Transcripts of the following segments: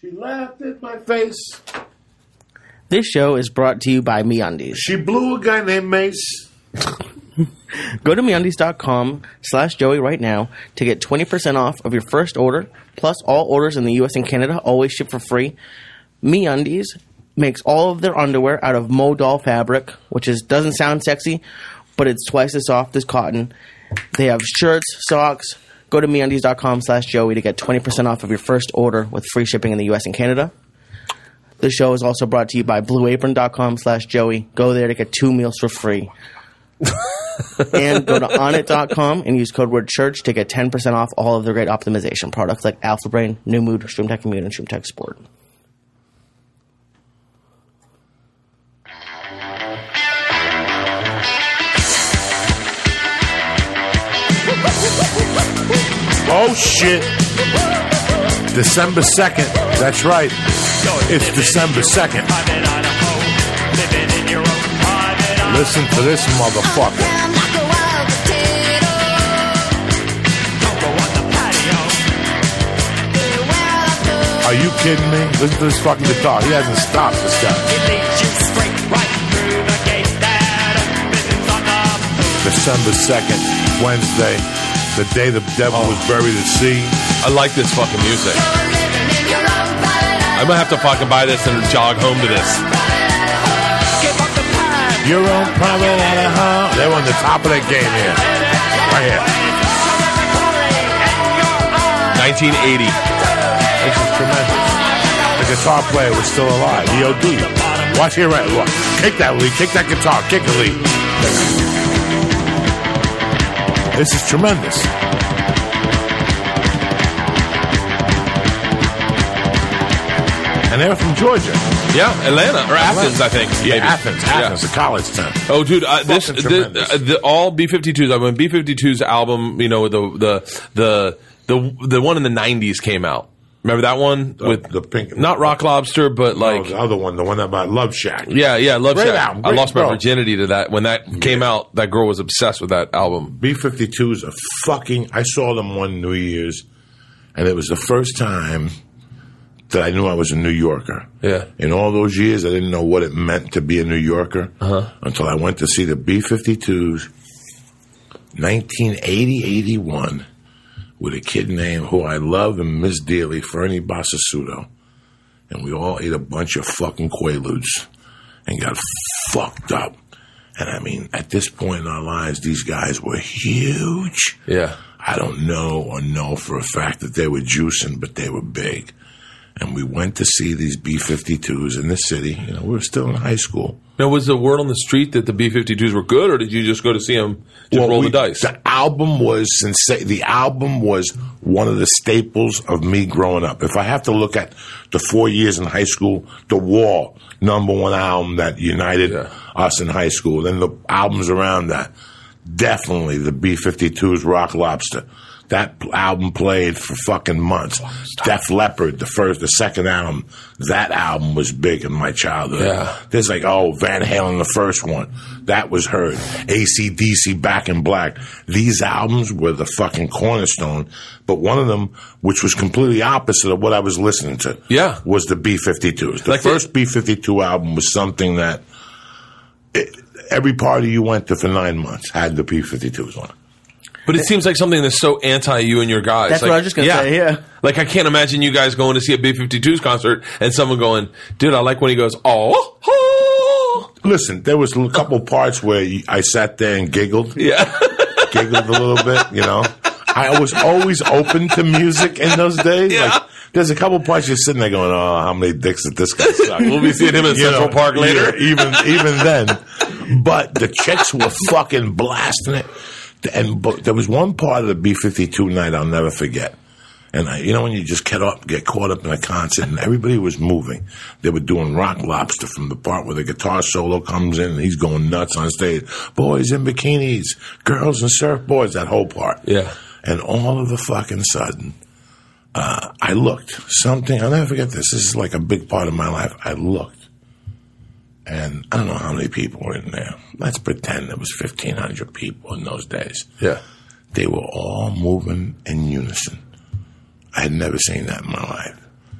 She laughed in my face. This show is brought to you by MeUndies. She blew a guy named Mace. Go to MeUndies.com/Joey right now to get 20% off of your first order, plus all orders in the U.S. and Canada always ship for free. MeUndies makes all of their underwear out of Modal fabric, which doesn't sound sexy, but it's twice as soft as cotton. They have shirts, socks. Go to MeUndies.com/Joey to get 20% off of your first order with free shipping in the U.S. and Canada. The show is also brought to you by BlueApron.com/Joey. Go there to get 2 meals for free. And go to Onnit.com and use code word church to get 10% off all of their great optimization products like Alpha Brain, New Mood, StreamTech Commute, and StreamTech Sport. Oh, shit. December 2nd. That's right. It's December 2nd. Listen to this motherfucker. Are you kidding me? Listen to this fucking guitar. He hasn't stopped this guy. December 2nd, Wednesday, the day the devil was buried at sea. I like this fucking music. I'm gonna have to fucking buy this and jog home to this. Your own private home. They were on the top of their game here. Right here. 1980. This is tremendous. The guitar player was still alive. E.O.D. Watch here, right? Look. Kick that lead. Kick that guitar. Kick the lead. This is tremendous. And they're from Georgia. Yeah, Atlanta or Athens, I think. Yeah, maybe. Athens, the college town. Oh, dude, all B-52s. I mean, B-52's album, you know, the one in the '90s came out. Remember that one with the pink, not Rock Lobster, but like the other one, the one about Love Shack. Yeah, Love Great Shack. album. I lost my Bro. virginity to that when that came out. That girl was obsessed with that album. B-52s are fucking. I saw them one New Year's, and it was the first time that I knew I was a New Yorker. Yeah. In all those years, I didn't know what it meant to be a New Yorker until I went to see the B-52s, 1980-81, with a kid named who I love and miss dearly, Fernie Bassasuto. And we all ate a bunch of fucking Quaaludes and got fucked up. And I mean, at this point in our lives, these guys were huge. Yeah. I don't know for a fact that they were juicing, but they were big. And we went to see these B-52s in the city. You know, we were still in high school. Now, was the word on the street that the B-52s were good, or did you just go to see them roll the dice? The album was one of the staples of me growing up. If I have to look at the 4 years in high school, The Wall, #1 album that united us in high school. Then the albums around that, definitely the B-52s, Rock Lobster. That album played for fucking months. Def Leppard, the second album, that album was big in my childhood. Yeah. There's like, Van Halen, the first one. That was heard. AC/DC, Back in Black. These albums were the fucking cornerstone. But one of them, which was completely opposite of what I was listening to, was the B-52s. The first B-52 album was something that every party you went to for 9 months had the B-52s on it. But it seems like something that's so anti-you and your guys. That's what I was just going to say, yeah. Like, I can't imagine you guys going to see a B-52s concert and someone going, dude, I like when he goes, oh. Listen, there was a couple parts where I sat there and giggled. Yeah. Giggled a little bit, you know. I was always open to music in those days. Yeah. Like, there's a couple parts you're sitting there going, how many dicks did this guy suck? We'll be seeing him in Central Park later. Yeah, even then. But the chicks were fucking blasting it. But there was one part of the B-52 night I'll never forget. And when you just get caught up in a concert and everybody was moving. They were doing Rock Lobster from the part where the guitar solo comes in and he's going nuts on stage. Boys in bikinis, girls in surfboards, that whole part. Yeah. And all of a fucking sudden, I looked. I'll never forget this. This is like a big part of my life. I looked. And I don't know how many people were in there. Let's pretend there was 1,500 people in those days. Yeah. They were all moving in unison. I had never seen that in my life.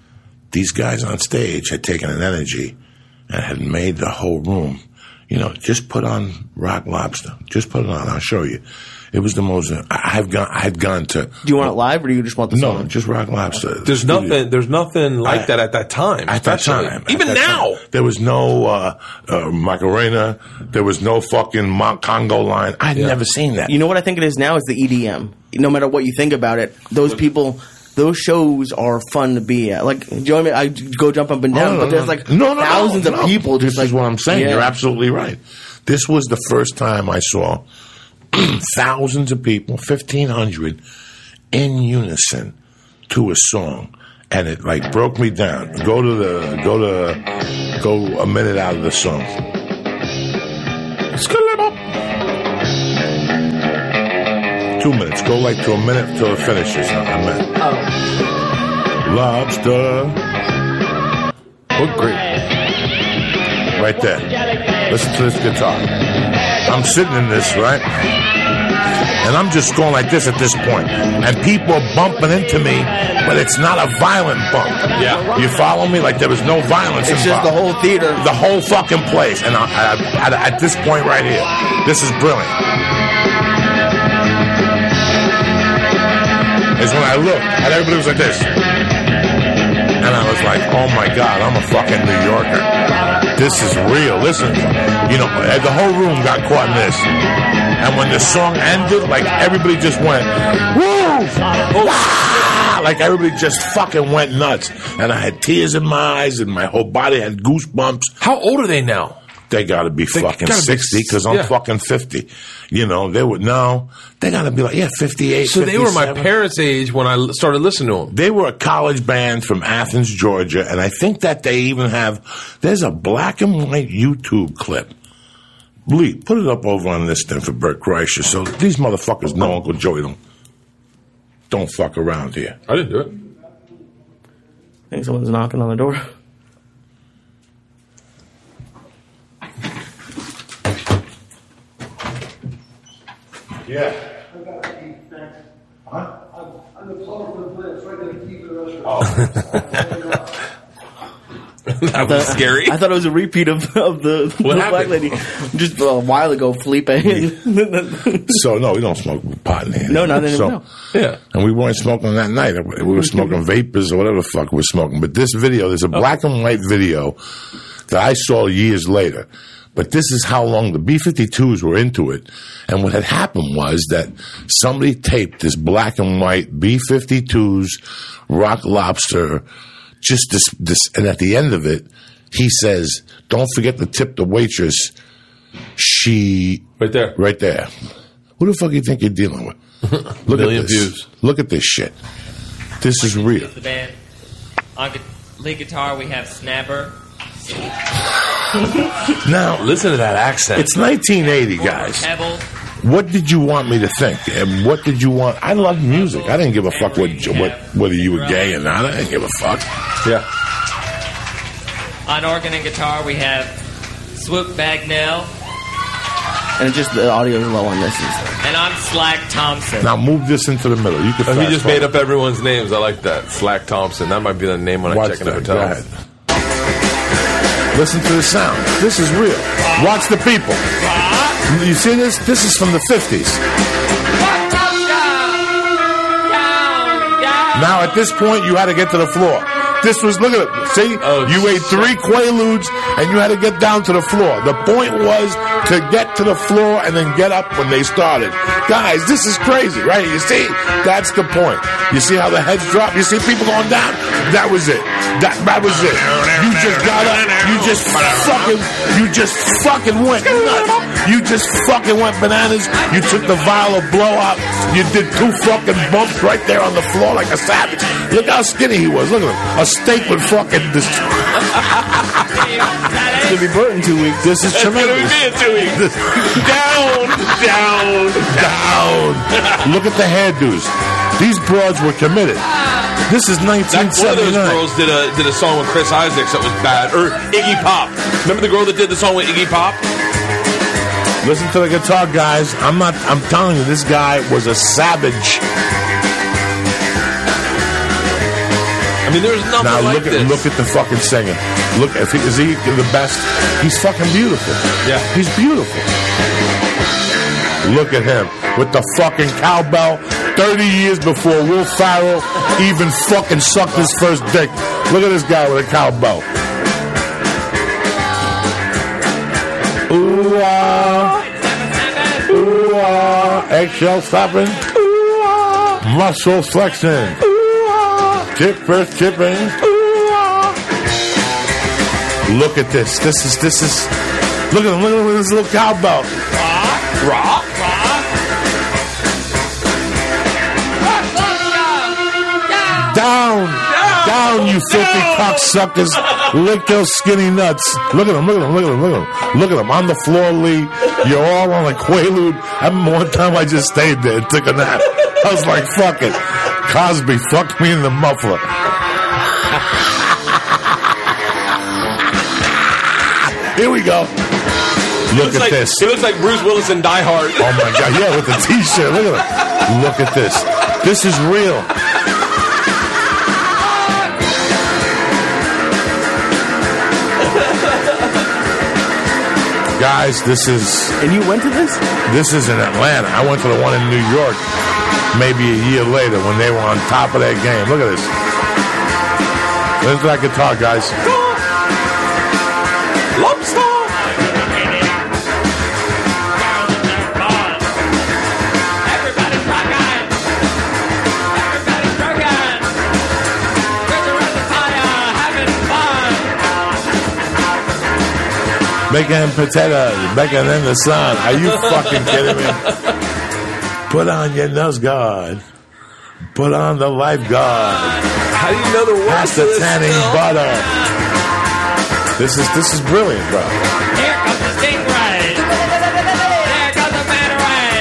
these guys on stage had taken an energy and had made the whole room, just put on Rock Lobster. Just put it on. I'll show you. It was the most. I had gone to. Do you want it live, or do you just want the song? No, just Rock Lobster. There's nothing like that at that time. At that time, even now, there was no Macarena. There was no fucking Congo line. I'd never seen that. You know what I think it is now is the EDM. No matter what you think about it, those people. Those shows are fun to be at. Like, do you know what I mean? I go jump up and down, but there's like thousands of people. This is what I'm saying. You're absolutely right. This was the first time I saw thousands of people, 1,500, in unison to a song, and it like broke me down. Go a minute out of the song. 2 minutes. Go like to a minute till it finishes. A minute. Lobster. Oh, great. Right there. Listen to this guitar. I'm sitting in this, right? And I'm just going like this at this point. And people are bumping into me, but it's not a violent bump. Yeah. You follow me? Like there was no violence involved. It's just the whole theater. The whole fucking place. And at this point right here, this is brilliant. Is when I looked, and everybody was like this. And I was like, oh my God, I'm a fucking New Yorker. This is real. Listen, the whole room got caught in this. And when the song ended, like everybody just went, woo! Wah! Like everybody just fucking went nuts. And I had tears in my eyes, and my whole body had goosebumps. How old are they now? They got to be fucking 60 because I'm fucking 50. They got to be like, 58, So 57. they were my parents' age when I started listening to them. They were a college band from Athens, Georgia, and I think that they even there's a black and white YouTube clip. Lee, put it up over on this thing for Bert Kreischer so these motherfuckers know Uncle Joey don't fuck around here. I didn't do it. I think someone's knocking on the door. Yeah. Huh? I'm the plumber for the plant, so I got to keep the restaurant. Oh. That was scary. I thought it was a repeat of the black lady just a while ago, Felipe. So, no, we don't smoke pot in here. No, not anymore. Yeah. And we weren't smoking that night. We were smoking vapors or whatever the fuck we were smoking. But this video, there's a black and white video that I saw years later. But this is how long the B-52s were into it. And what had happened was that somebody taped this black and white B-52s, Rock Lobster, just this, and at the end of it, he says, don't forget to tip the waitress. Right there. Right there. Who the fuck do you think you're dealing with? Look Million at this. views. Look at this shit. This is real. The band. On lead guitar, we have Snapper. Now, listen to that accent. It's 1980, guys. Pebble. What did you want me to think? And what did you want? I love music. I didn't give a fuck whether you were gay or not. I didn't give a fuck. Yeah. On organ and guitar, we have Swoop Bagnell. And it's just the audio is low on this. And I'm Slack Thompson. Now move this into the middle. You can. He just made up everyone's names. I like that. Slack Thompson. That might be the name when I check in the hotel. Go ahead. Listen to the sound. This is real. Watch the people. You see this? This is from the 50s. Now, at this point, you had to get to the floor. This was, look at it. See? You ate 3 Quaaludes, and you had to get down to the floor. The point was to get to the floor and then get up when they started. Guys, this is crazy, right? You see? That's the point. You see how the heads drop? You see people going down? That was it. That was it. You just got up. You just fucking went nuts. You just fucking went bananas. You took the vial of blowout. You did 2 fucking bumps right there on the floor like a savage. Look how skinny he was. Look at him. A steak would fucking destroy. It's going to be burnt in 2 weeks. This is tremendous. It's going to be in 2 weeks. Down. Look at the hairdos. These broads were committed. This is 1979. One of those girls did a song with Chris Isaacs that was bad. Or Iggy Pop. Remember the girl that did the song with Iggy Pop? Listen to the guitar, guys. I'm telling you, this guy was a savage. I I mean, there's nothing Now like this. look at the fucking singer. Look, is he the best? He's fucking beautiful. Yeah. He's beautiful. Look at him with the fucking cowbell 30 years before Will Ferrell even fucking sucked his first dick. Look at this guy with a cowbell. Ooh ah, ooh ah, eggshell stopping, ooh ah, muscle flexing, ooh ah, tippers tipping, ooh ah. Look at this. This is. Look at him. Look at this little cowbell. Rock. Down, you filthy cocksuckers. Lick those skinny nuts. Look at them. Look at them. On the floor, Lee. You're all on a Quaalude. I remember one time I just stayed there and took a nap. I was like, fuck it. Cosby fucked me in the muffler. Here we go. Look at this. He looks like Bruce Willis in Die Hard. Oh my God. Yeah, with the t-shirt. Look at him. Look at this. This is real. Guys, this is... And you went to this? This is in Atlanta. I went to the one in New York maybe a year later when they were on top of their game. Look at this. Listen to that guitar, guys. Lobster! Everybody's rocking. Everybody's rocking. We're around the fire, having fun. Making potatoes, baking in the sun. Are you fucking kidding me? Put on your nose guard. Put on the lifeguard. How do you know the words Pass to the this tanning still? butter. This is brilliant, bro. Here comes the stingray. There comes the manta-ray.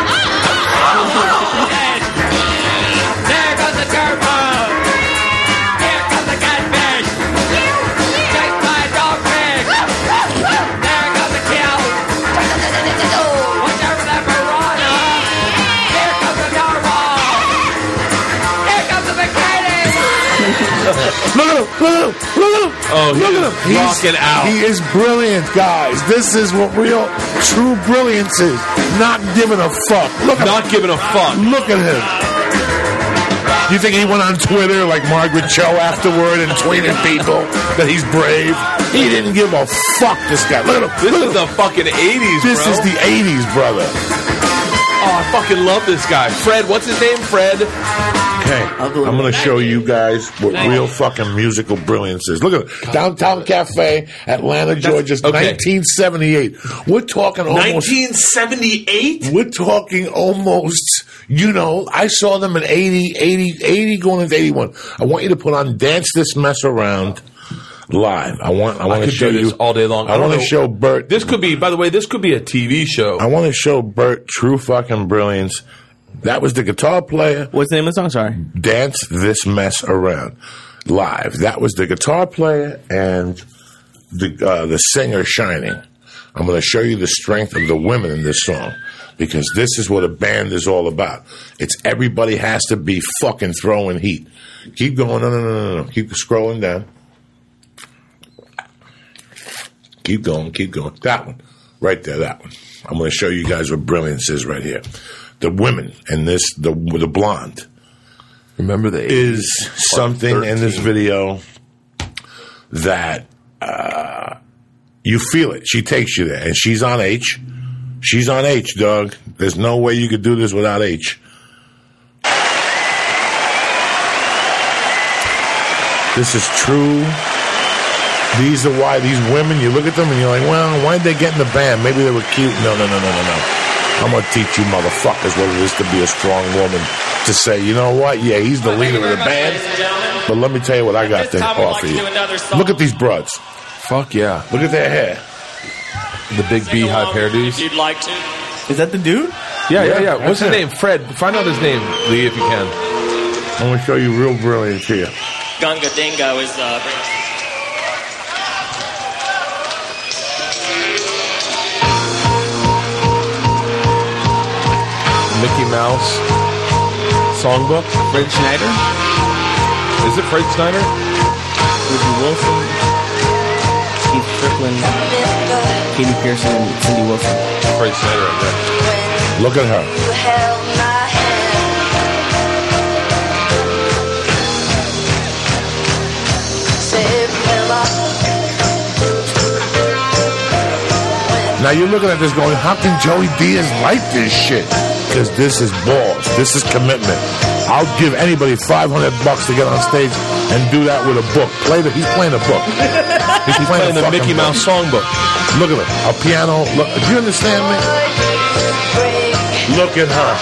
There goes the turbo. Here comes the catfish. Chased by a dogfish. There goes the kill. Watch out for that piranha. Here comes the narwhal. Here comes the bikini. Look at him. Oh, Look at him. he's rocking out. He is brilliant, guys. This is what real, true brilliance is. Not giving a fuck. Look at Not giving a fuck. Look at him. You think he went on Twitter like Margaret Cho afterward and tweeted people that he's brave? He didn't give a fuck, this guy. Look at him. This Look is at him. the fucking 80s, This bro. is the 80s, brother. Oh, I fucking love this guy. Fred, what's his name? Fred? Okay, I'm going to show you guys what real fucking musical brilliance is. Look at it. Downtown Cafe, Atlanta, Georgia, okay. 1978. We're talking almost... 1978? We're talking almost, I saw them in 80 going into 81. I want you to put on Dance This Mess Around live. I want to could show do this you all day long. I want to show Bert. This could be, by the way, this could be a TV show. I want to show Bert true fucking brilliance. That was the guitar player. What's the name of the song? Sorry. Dance This Mess Around live. That was the guitar player and the singer Shining. I'm going to show you the strength of the women in this song because this is what a band is all about. It's everybody has to be fucking throwing heat. Keep going. No. Keep scrolling down. Keep going. That one. Right there, that one. I'm going to show you guys what brilliance is right here. The women and the blonde Remember the 80s? is something in this video that you feel it. She takes you there, and she's on H. She's on H, dog. There's no way you could do this without H. This is true. These are why these women, you look at them and you're like, well, why'd they get in the band? Maybe they were cute. No. I'm going to teach you motherfuckers what it is to be a strong woman. To say, you know what? Yeah, he's the leader of the band. But let me tell you what I got to offer you. Look at these broads. Fuck yeah. Look at their hair. The big beehive hairdos. If you'd like to. Is that the dude? Yeah. What's his That's it. name? Fred. Find out his name, Lee, if you can. I'm going to show you real brilliance here. Gunga Dingo is Mickey Mouse songbook. Fred Schneider? Is it Fred Snyder? Ruby Wilson, Keith Strickland, Katie Pearson, and Cindy Wilson. Fred Snyder, I guess. Look at her. You held my hand. Say, remember Now you're looking at this going, how can Joey Diaz like this shit? Because this is balls. This is commitment. I'll give anybody $500 to get on stage and do that with a book. He's playing a book. He's Playing the fucking Mickey book. Mouse songbook. Look at her. A piano. Look, do you understand me? Look at her.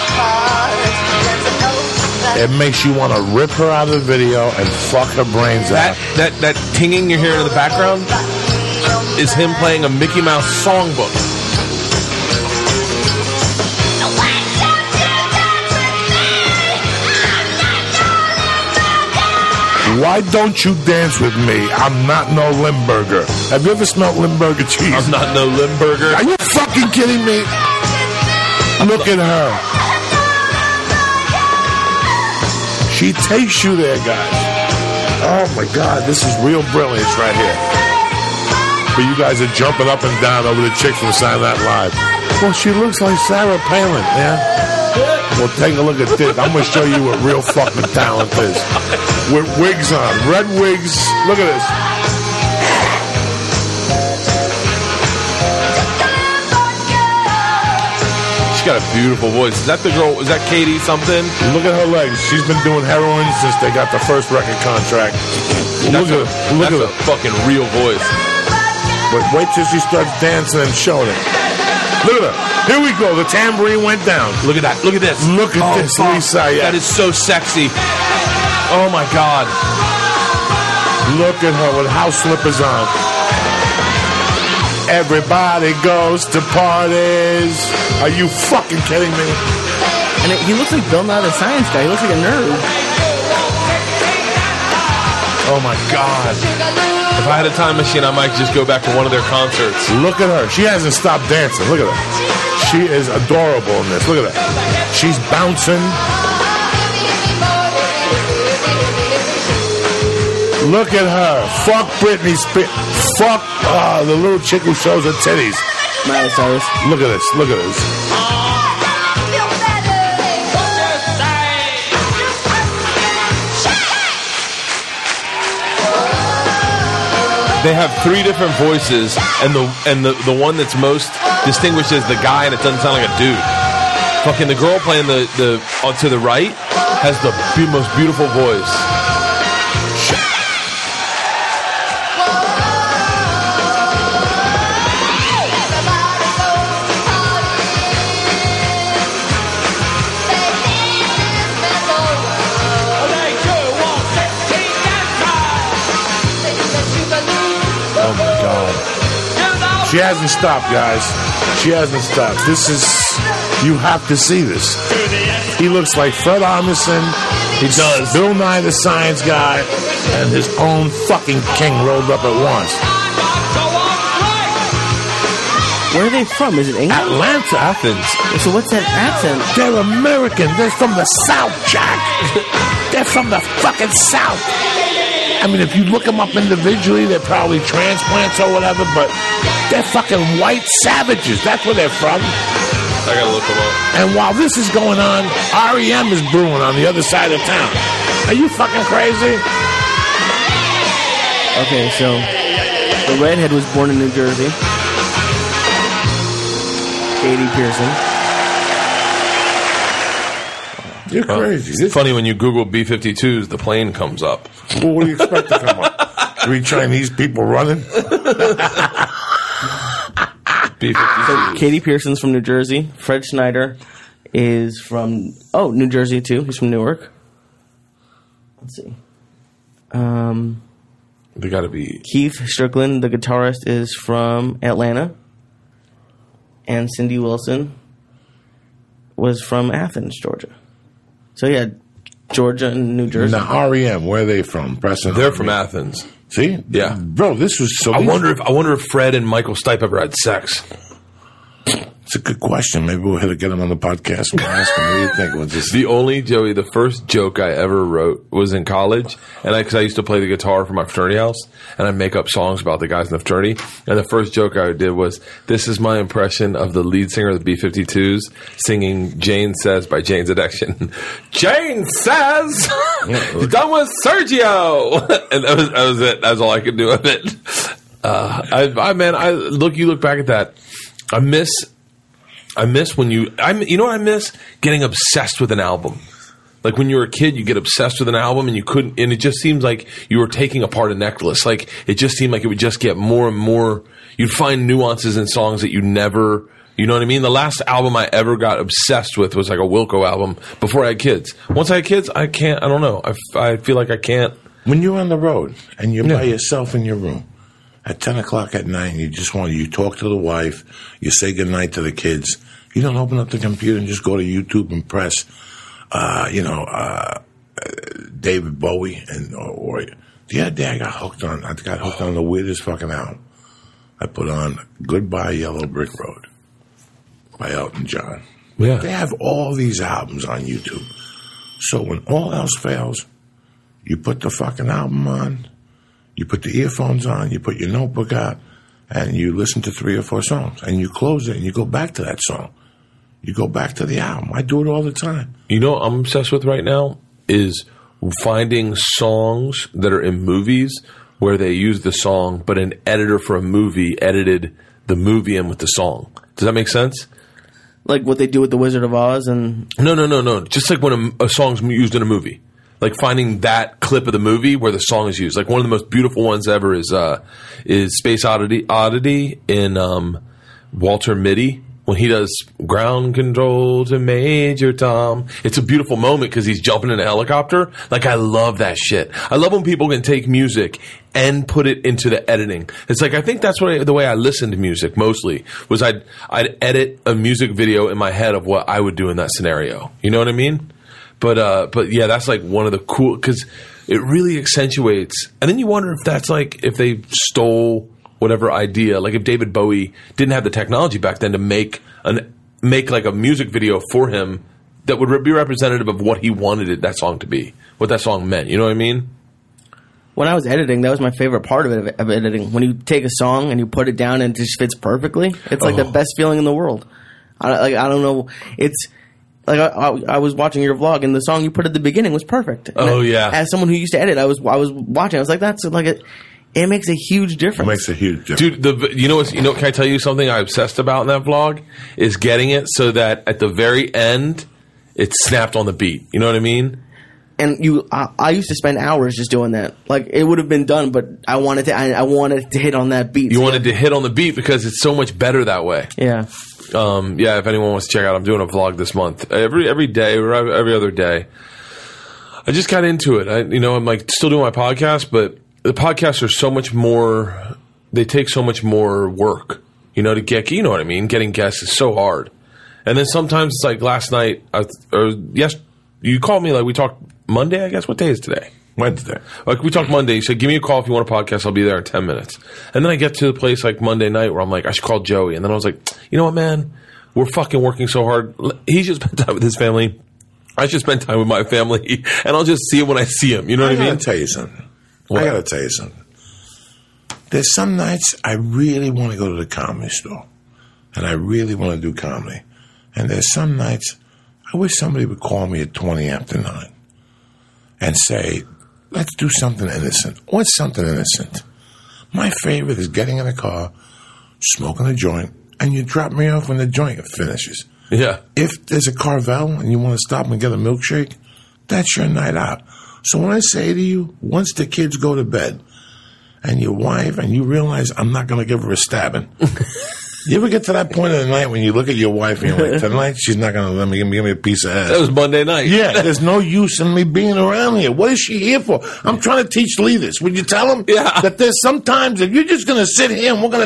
It makes you want to rip her out of the video and fuck her brains out. That tinging you're hearing in the background is him playing a Mickey Mouse songbook. Why don't you dance with me? I'm not no Limburger. Have you ever smelled Limburger cheese? I'm not no Limburger. Are you fucking kidding me? Look at her. She takes you there, guys. Oh my God, this is real brilliance right here. But you guys are jumping up and down over the chick from Saturday Night Live. Well, she looks like Sarah Palin, yeah? Well, take a look at this. I'm going to show you what real fucking talent is. With wigs on, red wigs. Look at this. She's got a beautiful voice. Is that the girl? Is that Katie something? Look at her legs. She's been doing heroin since they got the first record contract. Look at That's her. a fucking real voice. But wait till she starts dancing and showing it. Look at her. Here we go. The tambourine went down. Look at that. Look at this. Look at this, fuck. Lisa. Yeah. That is so sexy. Oh my God. Look at her with house slippers on. Everybody goes to parties. Are you fucking kidding me? And he looks like Bill Nye the Science Guy. He looks like a nerd. Oh my God. If I had a time machine, I might just go back to one of their concerts. Look at her. She hasn't stopped dancing. Look at her. She is adorable in this. Look at her. She's bouncing. Look at her. Fuck Britney Spears. Fuck the little chick who shows her titties. Miley Cyrus. Look at this. Look at this. They have three different voices, and the one that's most distinguished is the guy, and it doesn't sound like a dude. Fucking the girl playing the to the right has the most beautiful voice. She hasn't stopped, guys. She hasn't stopped. This is... You have to see this. He looks like Fred Armisen. He does. Bill Nye the Science Guy. And his own fucking king rolled up at once. Where are they from? Is it England? Atlanta. Athens. So what's that accent? They're American. They're from the South, Jack. They're from the fucking South. I mean, if you look them up individually, they're probably transplants or whatever, but they're fucking white savages. That's where they're from. I gotta look them up. And while this is going on, REM is brewing on the other side of town. Are you fucking crazy? Okay, so the redhead was born in New Jersey. Katie Pearson. You're crazy. It's funny when you Google B-52s, the plane comes up. Well, what do you expect to come up? 3 Chinese people running? B-52s. Katie Pearson's from New Jersey. Fred Schneider is from New Jersey too. He's from Newark. Let's see. They gotta be... Keith Strickland, the guitarist, is from Atlanta. And Cindy Wilson was from Athens, Georgia. So yeah, Georgia and New Jersey. Now, REM, where are they from? Preston? They're from Athens. See? Yeah. Bro, this was so... I wonder if Fred and Michael Stipe ever had sex. It's a good question. Maybe we'll get him on the podcast and we'll ask him. What do you think? We'll just... The first joke I ever wrote was in college, and because I used to play the guitar for my fraternity house, and I make up songs about the guys in the fraternity. And the first joke I did was, "This is my impression of the lead singer of the B-52s singing Jane Says by Jane's Addiction." Jane Says, "You're done with Sergio," and that was it. That's all I could do with it. You look back at that. I miss when you know what I miss? Getting obsessed with an album. Like when you were a kid, you get obsessed with an album and and it just seems like you were taking apart a necklace. Like it just seemed like it would just get more and more. You'd find nuances in songs that you never, you know what I mean? The last album I ever got obsessed with was like a Wilco album before I had kids. Once I had kids, I don't know. I feel like I can't. When you're on the road and you're by yourself in your room at 10 o'clock at night, and you talk to the wife, you say goodnight to the kids. You don't open up the computer and just go to YouTube and press, David Bowie or the other day I got hooked on the weirdest fucking album. I put on "Goodbye Yellow Brick Road" by Elton John. Yeah, they have all these albums on YouTube. So when all else fails, you put the fucking album on, you put the earphones on, you put your notebook out, and you listen to 3 or 4 songs, and you close it and you go back to that song. You go back to the album. I do it all the time. You know what I'm obsessed with right now is finding songs that are in movies where they use the song, but an editor for a movie edited the movie in with the song. Does that make sense? Like what they do with The Wizard of Oz? And No. Just like when a song's used in a movie. Like finding that clip of the movie where the song is used. Like one of the most beautiful ones ever is Space Oddity in Walter Mitty. When he does "Ground Control to Major Tom," it's a beautiful moment because he's jumping in a helicopter. Like, I love that shit. I love when people can take music and put it into the editing. It's like, I think that's the way I listen to music mostly, was I'd edit a music video in my head of what I would do in that scenario. You know what I mean? But yeah, that's like one of the cool, because it really accentuates. And then you wonder if that's like, if they stole whatever idea, like if David Bowie didn't have the technology back then to make like a music video for him that would be representative of what he wanted that song to be, what that song meant. You know what I mean? When I was editing, that was my favorite part of editing. When you take a song and you put it down and it just fits perfectly, it's like the best feeling in the world. I don't know. It's like I was watching your vlog and the song you put at the beginning was perfect. And yeah. As someone who used to edit, I was watching. I was like, that's like it makes a huge difference. It makes a huge difference. Dude, can I tell you something I obsessed about in that vlog? Is getting it so that at the very end, it snapped on the beat. You know what I mean? And I used to spend hours just doing that. Like, it would have been done, but I wanted to hit on that beat. You wanted to hit on the beat because it's so much better that way. Yeah. Yeah, if anyone wants to check out, I'm doing a vlog this month. Every day or every other day. I just got into it. I'm like still doing my podcast, but the podcasts are so much more, they take so much more work, to get, you know what I mean? Getting guests is so hard. And then sometimes it's like last night, you called me, like we talked Monday, I guess. What day is today? Wednesday. Like we talked Monday. You said, give me a call if you want a podcast. I'll be there in 10 minutes. And then I get to the place like Monday night where I'm like, I should call Joey. And then I was like, you know what, man? We're fucking working so hard. He should spend time with his family. I should spend time with my family. And I'll just see him when I see him. You know what I mean? I gotta tell you something. There's some nights I really want to go to the comedy store. And I really want to do comedy. And there's some nights I wish somebody would call me at 20 after 9 and say, let's do something innocent. What's something innocent? My favorite is getting in a car, smoking a joint, and you drop me off when the joint finishes. Yeah. If there's a Carvel and you want to stop and get a milkshake, that's your night out. So when I say to you, once the kids go to bed and your wife, and you realize I'm not going to give her a stabbing. You ever get to that point of the night when you look at your wife and you're like, tonight she's not going to let me give me a piece of ass? That was Monday night. Yeah, there's no use in me being around here. What is she here for? I'm trying to teach Lee this. Would you tell him that there's sometimes that you're just going to sit here and we're going to talk.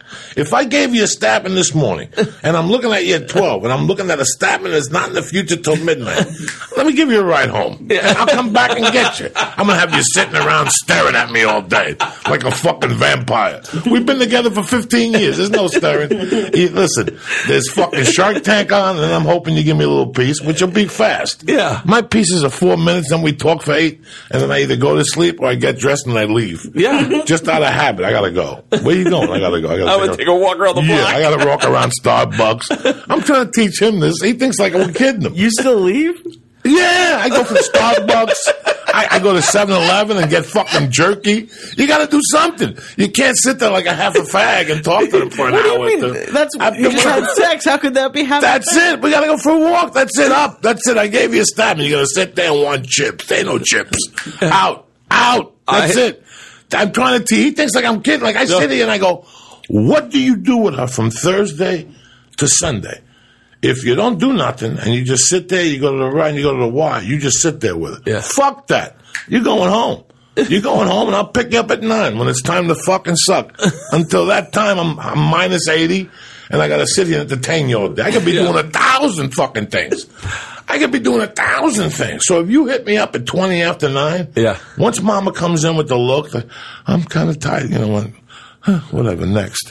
If I gave you a stabbing this morning, and I'm looking at you at 12, and I'm looking at a stabbing that's not in the future till midnight, let me give you a ride home. I'll come back and get you. I'm going to have you sitting around staring at me all day like a fucking vampire. We've been together for 15 years. There's no staring. Listen, there's fucking Shark Tank on, and I'm hoping you give me a little piece, which will be fast. Yeah. My pieces are 4 minutes, then we talk for 8, and then I either go to sleep or I get dressed and I leave. Yeah. Just out of habit. I got to go. Where you going? I got to go. I would take a walk around the block. Yeah, I got to walk around Starbucks. I'm trying to teach him this. He thinks like I'm kidding him. You still leave? Yeah, I go from Starbucks. I go to 7-Eleven and get fucking jerky. You got to do something. You can't sit there like a half a fag and talk to them for an What do hour. you mean? That's you just had sex. How could that be happening? That's it. We got to go for a walk. That's it. Up. That's it. I gave you a stab, and you got to sit there and want chips. There ain't no chips. Out. That's it. I'm trying to teach. He thinks like I'm kidding. Like I sit here and I go, what do you do with her from Thursday to Sunday? If you don't do nothing and you just sit there, you go to the right and you go to the Y, you just sit there with her. Yeah. Fuck that. You're going home. You're going home, and I'll pick you up at 9 when it's time to fucking suck. Until that time, I'm minus 80, and I got to sit here and entertain you all day. I could be doing 1,000 fucking things. I could be doing 1,000 things. So if you hit me up at 20 after 9, once Mama comes in with the look, I'm kind of tired. You know what? Whatever. Next.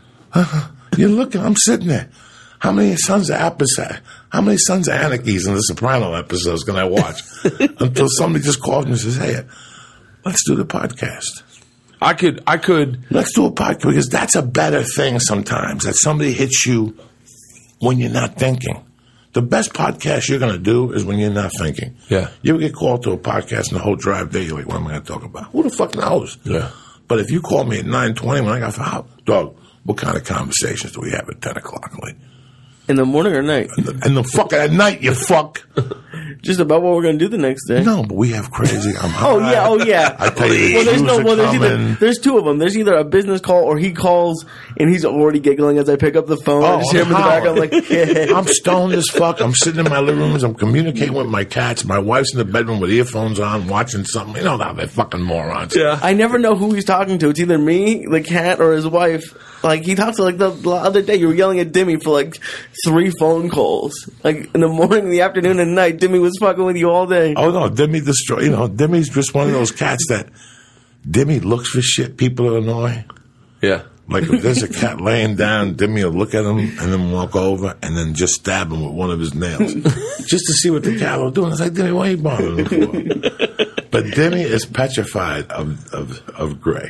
You're looking. I'm sitting there. How many Sons of Anarchies in the Soprano episodes can I watch? Until somebody just calls me and says, hey, let's do the podcast. I could. Let's do a podcast, because that's a better thing sometimes, that somebody hits you when you're not thinking. The best podcast you're going to do is when you're not thinking. Yeah. You ever get called to a podcast and the whole drive there, you're like, what am I going to talk about? Who the fuck knows? Yeah. But if you call me at 9:20 when I got out, dog, what kind of conversations do we have at 10 o'clock? Like, In the morning or night? in the fucking at night, you fuck. Just about what we're going to do the next day. No, but we have crazy. I'm Oh high. yeah. I tell you, There's two of them. There's either a business call or he calls and he's already giggling as I pick up the phone. I just hear him in the back. I'm like, I'm stoned as fuck. I'm sitting in my living room. I'm communicating with my cats. My wife's in the bedroom with earphones on, watching something. You know how they're fucking morons. Yeah. I never know who he's talking to. It's either me, the cat, or his wife. Like, he talks to, like, the other day, you were yelling at Dimmy for, like, 3 phone calls. Like, in the morning, in the afternoon, and night, Dimmy was fucking with you all day. Oh, no, Dimmy Dimmy's just one of those cats that Dimmy looks for shit people annoy. Yeah. Like, if there's a cat laying down, Dimmy will look at him and then walk over and then just stab him with one of his nails. Just to see what the cat will do. And it's like, Dimmy, what are you bothering him for? But Dimmy is petrified of Gray.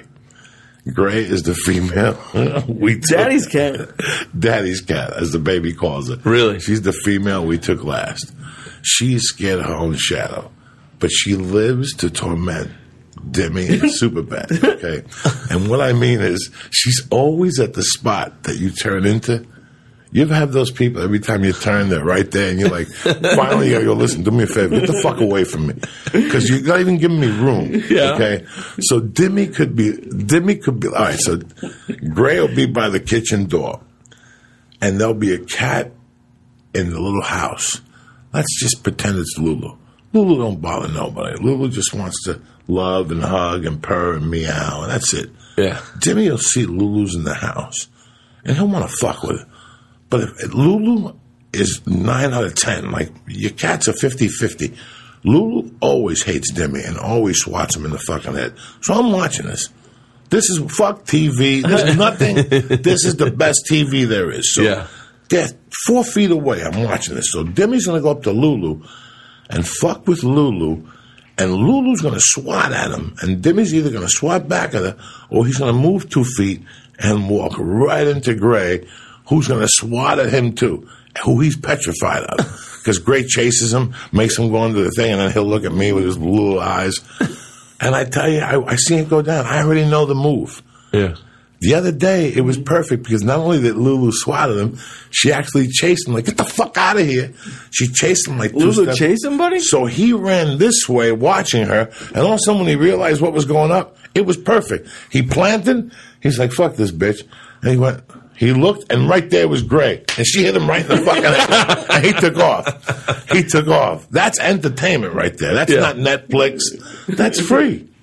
Gray is the female. Daddy's cat. Daddy's cat, as the baby calls it. Really? She's the female we took last. She's scared of her own shadow, but she lives to torment Dimmy and Superbad. Okay, and what I mean is, she's always at the spot that you turn into. You ever have those people, every time you turn, they're right there, and you're like, finally, yo, listen, do me a favor, get the fuck away from me. Because you're not even giving me room. Yeah. Okay? So Dimmy could be, all right, so Gray will be by the kitchen door, and there'll be a cat in the little house. Let's just pretend it's Lulu. Lulu don't bother nobody. Lulu just wants to love and hug and purr and meow, and that's it. Yeah. Dimmy will see Lulu's in the house, and he'll want to fuck with her. But if Lulu is 9 out of 10, like your cats are 50-50. Lulu always hates Dimmy and always swats him in the fucking head. So I'm watching this. This is fuck TV. There's nothing. This is the best TV there is. So they're 4 feet away. I'm watching this. So Dimmy's going to go up to Lulu and fuck with Lulu. And Lulu's going to swat at him. And Dimmy's either going to swat back at her or he's going to move 2 feet and walk right into Gray, who's going to swat at him too, who he's petrified of. Because Gray chases him, makes him go into the thing, and then he'll look at me with his blue eyes. And I tell you, I see him go down. I already know the move. Yeah. The other day, it was perfect because not only did Lulu swatted him, she actually chased him like, get the fuck out of here. She chased him like 2 steps. Lulu chased him, buddy? So he ran this way watching her, and all of a sudden when he realized what was going up, it was perfect. He planted, he's like, fuck this bitch. And he went... He looked, and right there was Gray. And she hit him right in the fucking head. And he took off. He took off. That's entertainment right there. That's not Netflix. That's free.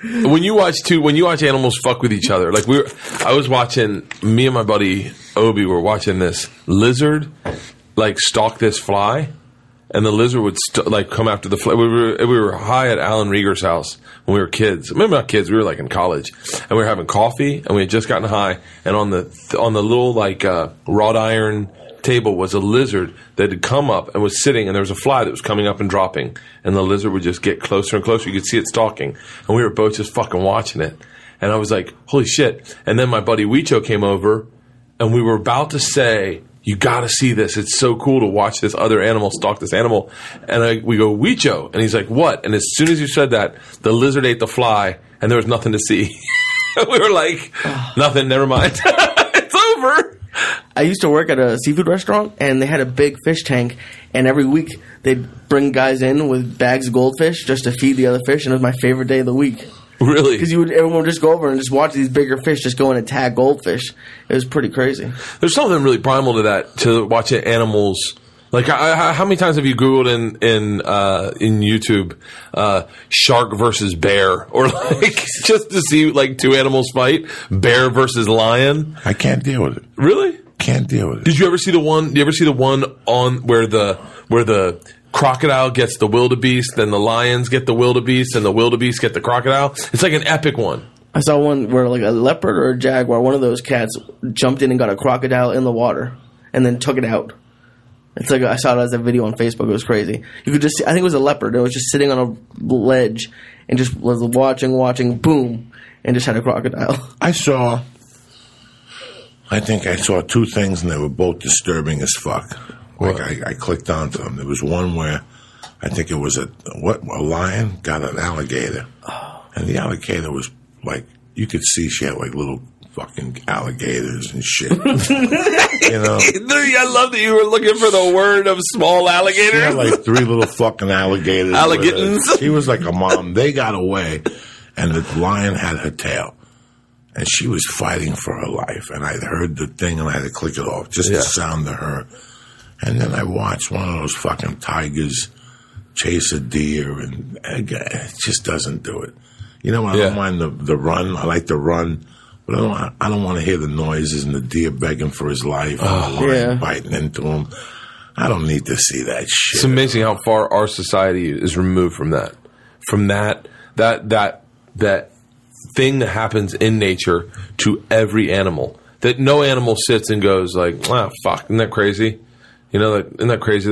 when you watch animals fuck with each other, like I was watching, me and my buddy Obi were watching this lizard like stalk this fly, and the lizard would come after the fly. We were high at Alan Rieger's house when we were kids. Maybe not kids, we were like in college, and we were having coffee, and we had just gotten high, and on the little wrought iron table was a lizard that had come up and was sitting, and there was a fly that was coming up and dropping, and the lizard would just get closer and closer. You could see it stalking, and we were both just fucking watching it, and I was like, holy shit. And then my buddy Weicho came over, and we were about to say, you gotta see this, it's so cool to watch this other animal stalk this animal, and we go, Weicho, and he's like, what? And as soon as you said that, the lizard ate the fly, and there was nothing to see. We were like, nothing, never mind. It's over. I used to work at a seafood restaurant, and they had a big fish tank, and every week they'd bring guys in with bags of goldfish just to feed the other fish, and it was my favorite day of the week. Really? Because everyone would just go over and just watch these bigger fish just go in and tag goldfish. It was pretty crazy. There's something really primal to that, to watching animals. Like, how many times have you Googled in YouTube shark versus bear, or like just to see like two animals fight, bear versus lion? I can't deal with it. Really? Can't deal with it. Did you ever see the one? Did you ever see the one on where the crocodile gets the wildebeest, then the lions get the wildebeest, and the wildebeest get the crocodile? It's like an epic one. I saw one where like a leopard or a jaguar, one of those cats, jumped in and got a crocodile in the water and then took it out. It's like I saw it as a video on Facebook. It was crazy. You could just see, I think it was a leopard. It was just sitting on a ledge and just was watching, boom, and just had a crocodile. I think I saw two things, and they were both disturbing as fuck. Like I clicked onto them. There was one where I think it was a lion got an alligator, and the alligator was like, you could see she had like little fucking alligators and shit. You know, I love that you were looking for the word of small alligator. She had like three little fucking alligators. Alligators. She was like a mom. They got away, and the lion had her tail, and she was fighting for her life. And I heard the thing, and I had to click it off, just the sound of her. And then I watched one of those fucking tigers chase a deer, and it just doesn't do it. You know, I don't mind the run. I like the run. But I don't want to hear the noises and the deer begging for his life and the lion biting into him. I don't need to see that shit. It's amazing how far our society is removed from that. From that thing that happens in nature to every animal. That no animal sits and goes like, fuck, isn't that crazy? You know, isn't that crazy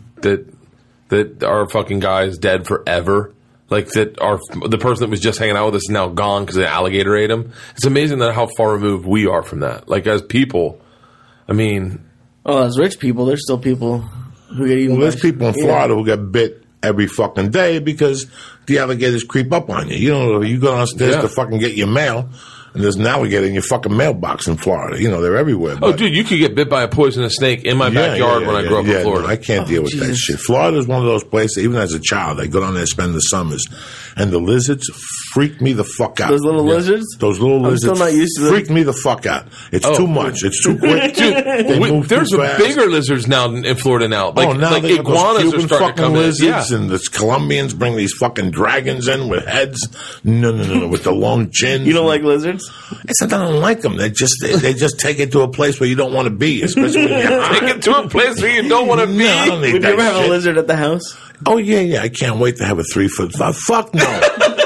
that our fucking guy is dead forever? Like that the person that was just hanging out with us is now gone because an alligator ate him. It's amazing that how far removed we are from that. Like as people, I mean... Oh, as rich people, there's still people who get eaten. Well, there's people in Florida who get bit every fucking day because the alligators creep up on you. You know, you go downstairs to fucking get your mail, and there's an alligator in your fucking mailbox in Florida. You know, they're everywhere. Oh, dude, you could get bit by a poisonous snake in my backyard when I grew up in Florida. No, I can't deal with that shit. Florida is one of those places, even as a child, I go down there and spend the summers, and the lizards freak me the fuck out. Those little lizards? Those little lizards I'm still not used to them. freak me the fuck out. It's too much. It's too quick. Dude, there's bigger lizards now in Florida now. Like, now like they got iguanas those are Cuban starting to fucking come lizards, in. and the Colombians bring these fucking dragons in with heads. No, with the long chins. You don't like lizards? It's not that I don't like them. They just take it to a place where you don't want to be, especially when you're Take it to a place where you don't want to be. No, I don't need Would that you ever have shit. a lizard at the house? Oh, yeah. I can't wait to have a 3-foot. Fuck no.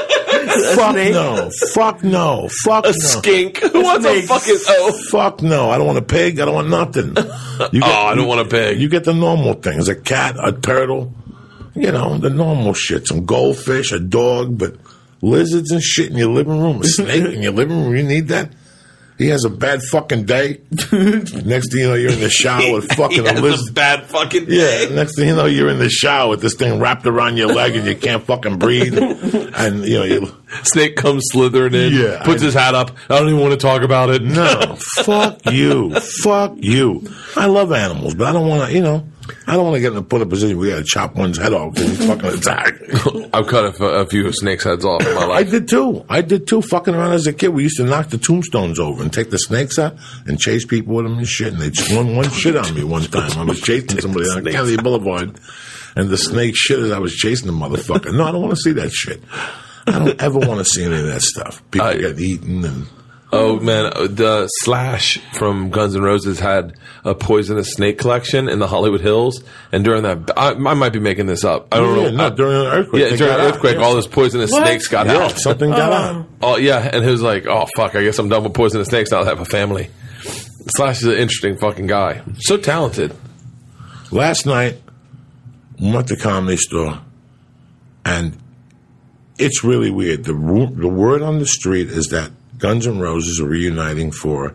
Fuck snake? no. Fuck no. Fuck A no. skink. Who wants a snake. fucking... Oh, Fuck no. I don't want a pig. I don't want nothing. I don't want a pig. You get the normal things. A cat, a turtle. You know, the normal shit. Some goldfish, a dog, but lizards and shit in your living room. A snake in your living room. You need that? He has a bad fucking day. Next thing you know, you're in the shower with fucking a lizard. a bad fucking day. Yeah, next thing you know, you're in the shower with this thing wrapped around your leg and you can't fucking breathe. And, you know, you... Snake comes slithering in, Yeah, puts his hat up. I don't even want to talk about it. No, fuck you. Fuck you. I love animals, but I don't want to, you know, I don't want to get in a position where we got to chop one's head off because he's fucking attacked. I've cut a few snakes' heads off in my I life. did too. Fucking around as a kid, we used to knock the tombstones over and take the snakes out and chase people with them and shit. And they'd swung one shit on me one time. I was chasing somebody on Kennedy Boulevard, and the snake shit as I was chasing the motherfucker. No, I don't want to see that shit. I don't ever want to see any of that stuff. People get eaten and. Oh man, the Slash from Guns N' Roses had a poisonous snake collection in the Hollywood Hills, and during that, I might be making this up. I don't know. No, during an earthquake. Yeah, during an earthquake, all those poisonous snakes got out. Something got out. Oh yeah, and he was like, "Oh fuck, I guess I'm done with poisonous snakes now. I have a family." Slash is an interesting fucking guy. So talented. Last night, we went to the Comedy Store, and it's really weird. The word on the street is that Guns N' Roses are reuniting for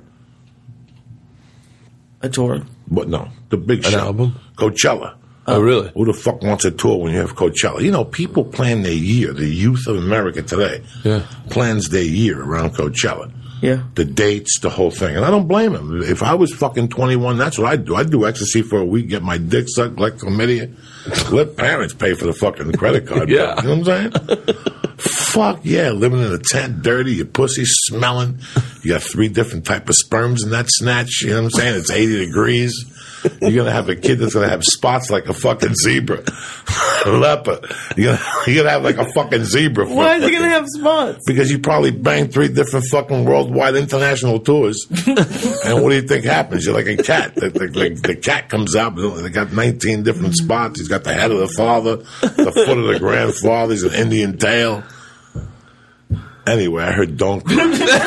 a tour. But no, the big show. An album? Coachella. Oh, really? Who the fuck wants a tour when you have Coachella? You know, people plan their year. The youth of America today plans their year around Coachella. Yeah. The dates, the whole thing. And I don't blame them. If I was fucking 21, that's what I'd do. I'd do ecstasy for a week, get my dick sucked, collect chlamydia. Let parents pay for the fucking credit card. Yeah. You know what I'm saying? Fuck yeah, living in a tent, dirty, your pussy smelling. You got 3 different type of sperms in that snatch. You know what I'm saying? It's 80 degrees. You're going to have a kid that's going to have spots like a fucking zebra. Leopard. You're going to have like a fucking zebra. Why is he going to have spots? Because you probably banged 3 different fucking worldwide international tours. And what do you think happens? You're like a cat. The cat comes out. They got 19 different spots. He's got the head of the father, the foot of the grandfather. He's an Indian tail. Anyway, I heard Don't Cry.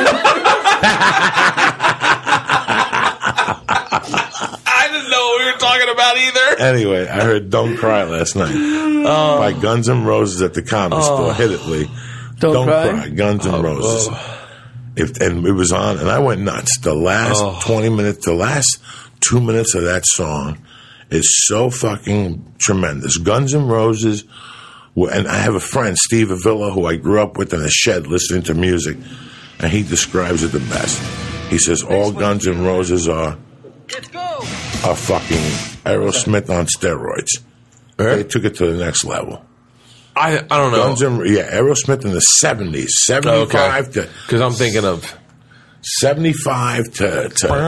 I didn't know what we were talking about either. Anyway, I heard Don't Cry last night by Guns N' Roses at the Comedy Store. Hit it, Lee. Don't Cry? Guns N' Roses. And it was on, and I went nuts. The last 20 minutes, the last 2 minutes of that song is so fucking tremendous. Guns N' Roses, and I have a friend, Steve Avila, who I grew up with in a shed listening to music, and he describes it the best. He says all Guns N' Roses are fucking Aerosmith on steroids. They took it to the next level. I don't know. Aerosmith in the 70s, 75 to... Because I'm thinking of... 75 to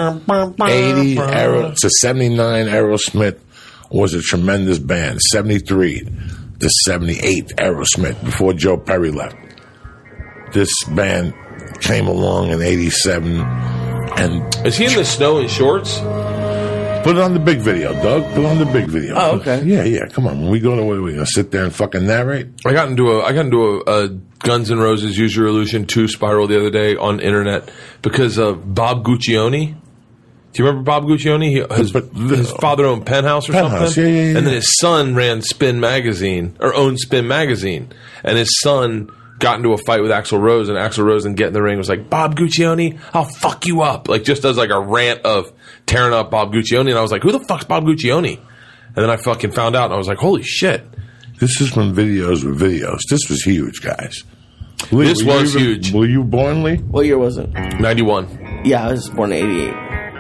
80, to 79, Aerosmith was a tremendous band. 73 to 78, Aerosmith, before Joe Perry left. This band came along in 87, and... Is he in the snow in shorts? Put it on the big video, Doug. Put it on the big video. Oh, okay. Yeah. Come on. When we go to where we gonna sit there and fucking narrate? I got into a Guns N' Roses Use Your Illusion 2 spiral the other day on the internet because of Bob Guccione. Do you remember Bob Guccione? His father owned Penthouse or something? Yeah. And then his son ran Spin Magazine, or owned Spin Magazine. And his son got into a fight with Axl Rose, and Axl Rose and get in the ring was like, Bob Guccione, I'll fuck you up. Like, just does like a rant of tearing up Bob Guccione. And I was like, who the fuck's Bob Guccione? And then I fucking found out, and I was like, holy shit. This is when videos were videos. This was huge, guys. Lee, this was huge. Were you born, Lee? What year was it? 91. Yeah, I was born in 88.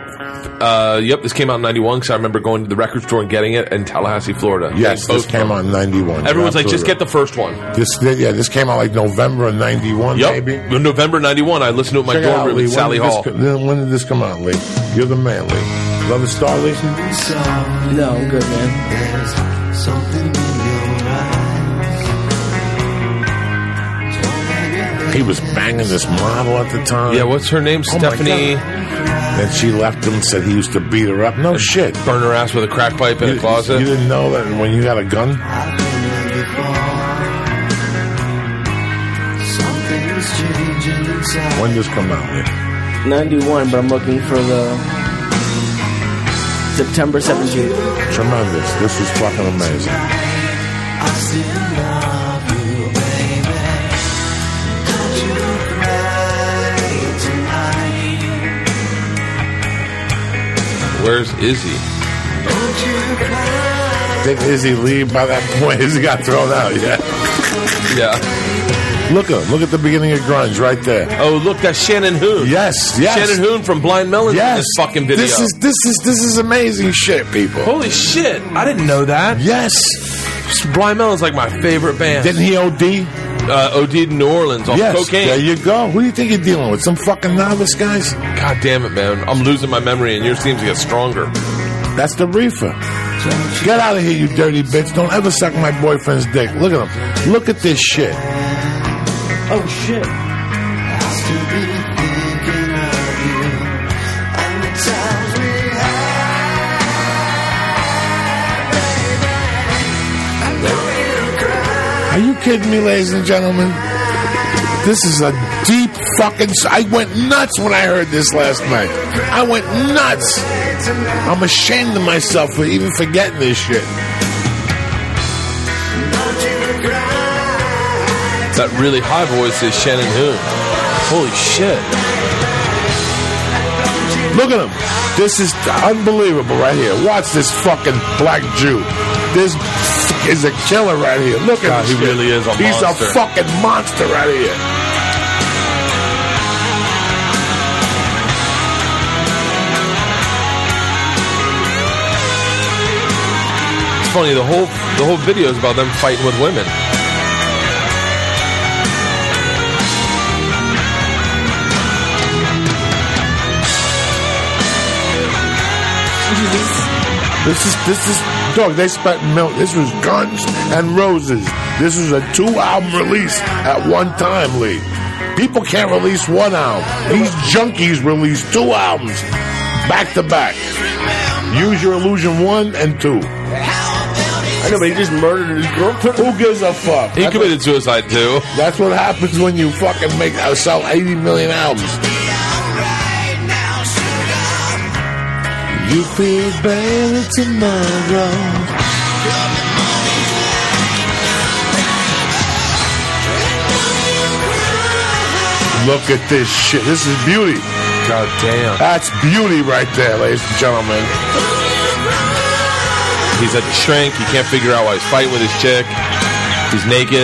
Yep, this came out in 91 because I remember going to the record store and getting it in Tallahassee, Florida. Yes, this came out in 91. Everyone's like, just get the first one. This came out like November of 91, maybe? In November 91, I listened to it in my dorm room in Sally Hall. When did this come out, Lee? You're the man, Lee. Love the Star, Lee? No, I'm good, man. There's something in your eyes. He was banging this model at the time. Yeah, what's her name? Stephanie. Then she left him, said he used to beat her up. No shit. Burn her ass with a crack pipe in a closet. You didn't know that when you got a gun? When does this come out, Lee? 91, but I'm looking for the September 17th. Tremendous. This was fucking amazing. I still love you, baby. Don't you cry tonight. Where's Izzy? Don't you cry. Did Izzy leave by that point? Izzy got thrown out, Yeah. Look at the beginning of grunge right there. Oh, look, that's Shannon Hoon. Yes. Shannon Hoon from Blind Melon in this fucking video. This is amazing shit, people. Holy shit. I didn't know that. Yes. Blind Melon's like my favorite band. Didn't he OD? OD'd in New Orleans on cocaine. There you go. Who do you think you're dealing with? Some fucking novice guys? God damn it, man. I'm losing my memory and yours seems to get stronger. That's the reefer. Get out of here, you dirty bitch. Don't ever suck my boyfriend's dick. Look at him. Look at this shit. Oh shit. I'll still be thinking of you and the times we had, baby. I know you cry. Are you kidding me, ladies and gentlemen? This is a deep fucking... I went nuts when I heard this last night. I went nuts. I'm ashamed of myself for even forgetting this shit. That really high voice is Shannon Hoon. Holy shit. Look at him. This is unbelievable right here. Watch this fucking black Jew. This is a killer right here. Look at God, him. he really is a He's monster. a fucking monster right here. It's funny, the whole video is about them fighting with women. This is dog. They spent milk. This was Guns and Roses. This was a 2-album release at one time, Lee. People can't release one album. These junkies released 2 albums back to back. Use Your Illusion 1 and 2. I know, but he just murdered his girlfriend. Who gives a fuck? He committed suicide too. That's what happens when you fucking sell 80 million albums. You feel better tomorrow. Look at this shit. This is beauty. God damn. That's beauty right there, ladies and gentlemen. He's at the shrink. He can't figure out why he's fighting with his chick. He's naked.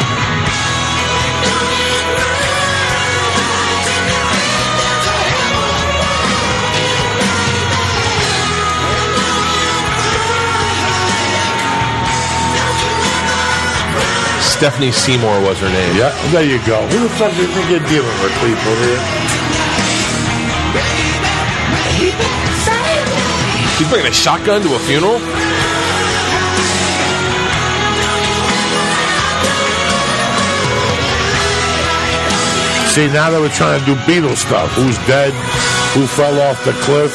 Stephanie Seymour was her name. Yeah, there you go. Who the fuck do you think you're dealing with, people here? She's bringing a shotgun to a funeral? See, now they were trying to do Beatles stuff. Who's dead? Who fell off the cliff?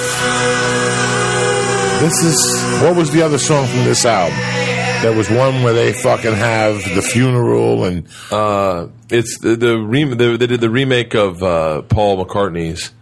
This is... What was the other song from this album? There was one where they fucking have the funeral and... It's they did the remake of Paul McCartney's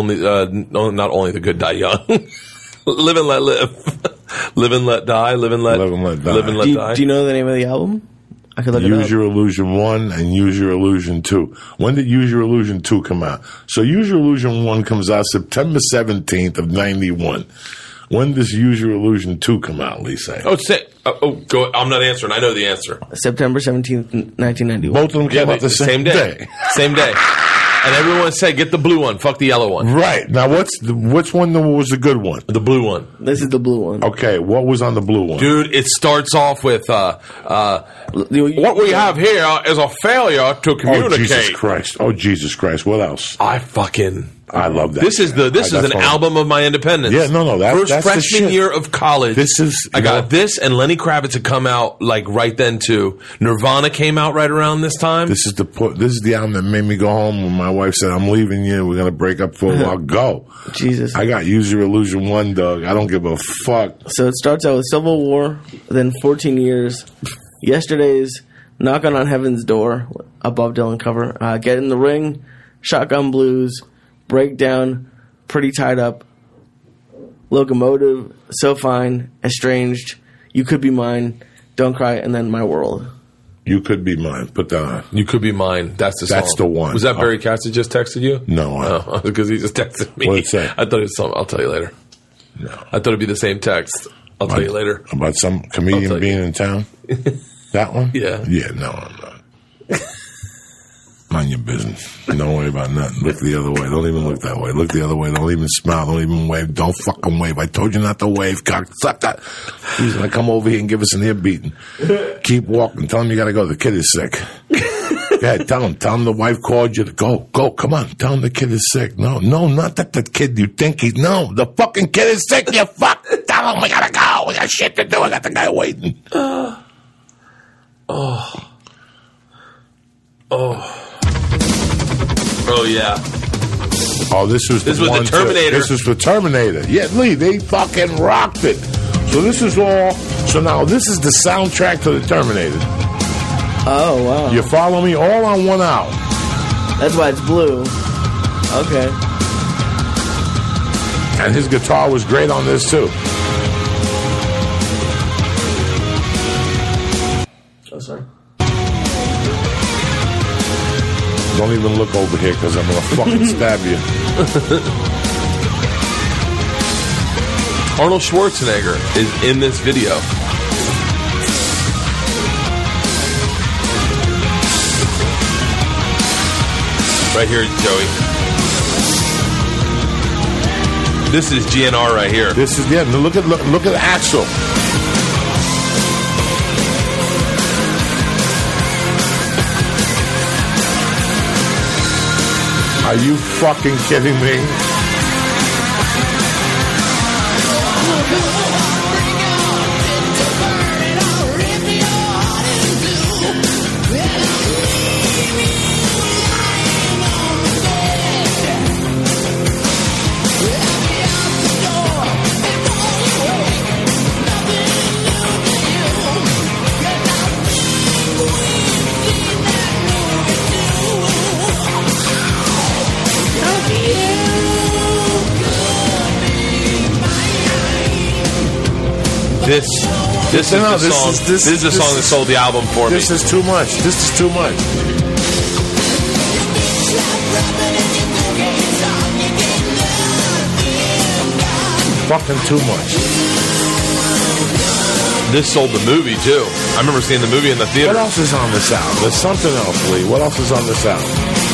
not only the good die young. Live and let live. Live and let die. Live and let Live and let die. Live and let die. Do you know the name of the album? I could look it up. Use Your Illusion 1 and Use Your Illusion 2. When did Use Your Illusion 2 come out? So Use Your Illusion 1 comes out September 17th of 91. When does Use Your Illusion 2 come out, Lisa? Go. I'm not answering. I know the answer. September 17th, 1991. Both of them came out the same day. Same day. And everyone said, get the blue one. Fuck the yellow one. Right. Now, which one was the good one? The blue one. This is the blue one. Okay, what was on the blue one? Dude, it starts off with, what we have here is a failure to communicate. Oh, Jesus Christ. Oh, Jesus Christ. What else? I love that. This is an album of my independence. Yeah, no, First that's the freshman shit. year of college. I got this, and Lenny Kravitz had come out like right then too. Nirvana came out right around this time. This is the album that made me go home when my wife said, "I'm leaving you. We're gonna break up for a while." Go. Jesus. I got Use Your Illusion 1, dog. I don't give a fuck. So it starts out with Civil War, then 14 Years, Yesterday's, Knocking on Heaven's Door, a Bob Dylan cover, Get in the Ring, Shotgun Blues, Breakdown, Pretty Tied Up, Locomotive, So Fine, Estranged, You Could Be Mine, Don't Cry, and then My World. You Could Be Mine. Put that on. You Could Be Mine. That's the song. That's the one. Was that Barry Katz that just texted you? No. Because he just texted me. What'd it say? I thought it was something. I'll tell you later. No. I thought it'd be the same text. I'll tell you later. About some I'll tell comedian you. being in town? That one? Yeah. Yeah, no, I'm not. Mind your business. Don't worry about nothing. Look the other way. Don't even look that way. Look the other way. Don't even smile. Don't even wave. Don't fucking wave. I told you not to wave, cocksucker. He's going to come over here and give us an ear beating. Keep walking. Tell him you got to go. The kid is sick. Yeah, tell him the wife called you to go. Go, come on. Tell him the kid is sick. No, not that the kid you think he's... No, the fucking kid is sick, you fuck. Tell him we got to go. We got shit to do. I got the guy waiting. Oh yeah. Oh, this was This was the one too. Terminator. This was for Terminator. Yeah, Lee, they fucking rocked it. So this is all. So now this is the soundtrack to the Terminator. Oh, wow. You follow me? All on one album. That's why it's blue. Okay. And his guitar was great on this too. Oh, sorry. Don't even look over here because I'm gonna fucking stab you. Arnold Schwarzenegger is in this video. Right here, Joey. This is GNR right here. This is look at Axel. Are you fucking kidding me? This is No, the this song. is- This is the song that sold the album for me. This is too much. This is too much. Fucking too much. This sold the movie too. I remember seeing the movie in the theater. What else is on this album? There's something else, Lee. What else is on this album?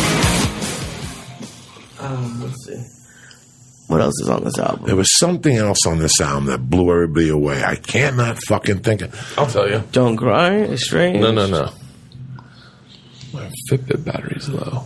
Let's see. What else is on this album? There was something else on this album that blew everybody away. I cannot fucking think of. I'll tell you. Don't Cry? It's Strange? No. My Fitbit battery's low.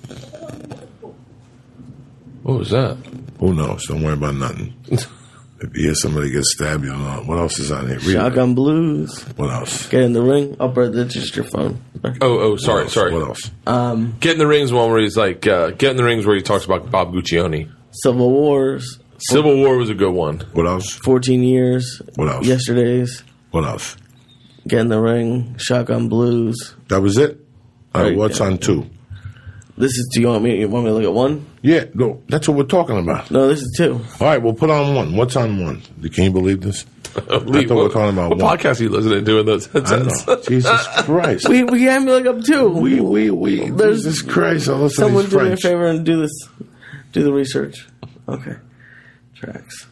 What was that? Who knows? Don't worry about nothing. If you hear somebody get stabbed, you'll know. What else is on here? Read it. Shotgun Blues. What else? Get in the Ring. Oh, bro, that's just your phone. Oh, sorry. What else? Get in the Rings one where he's like, Get in the Rings where he talks about Bob Guccione. Civil Wars. Civil War was a good one. What else? 14 Years. What else? Yesterday's. What else? Get in the Ring. Shotgun Blues. That was it? All right, Right, what's yeah. on 2? This is. Do you want me to look at 1? Yeah, no, that's what we're talking about. No, this is 2. All right, we'll put on 1. What's on 1? Can you believe this? Lee, I thought we were talking about what one. podcast are you listening to in those I headsets? know. Jesus Christ. We had me look up 2. We. There's- Jesus Christ. I listen Someone to do these me a French. favor and do the research. Okay. Tracks.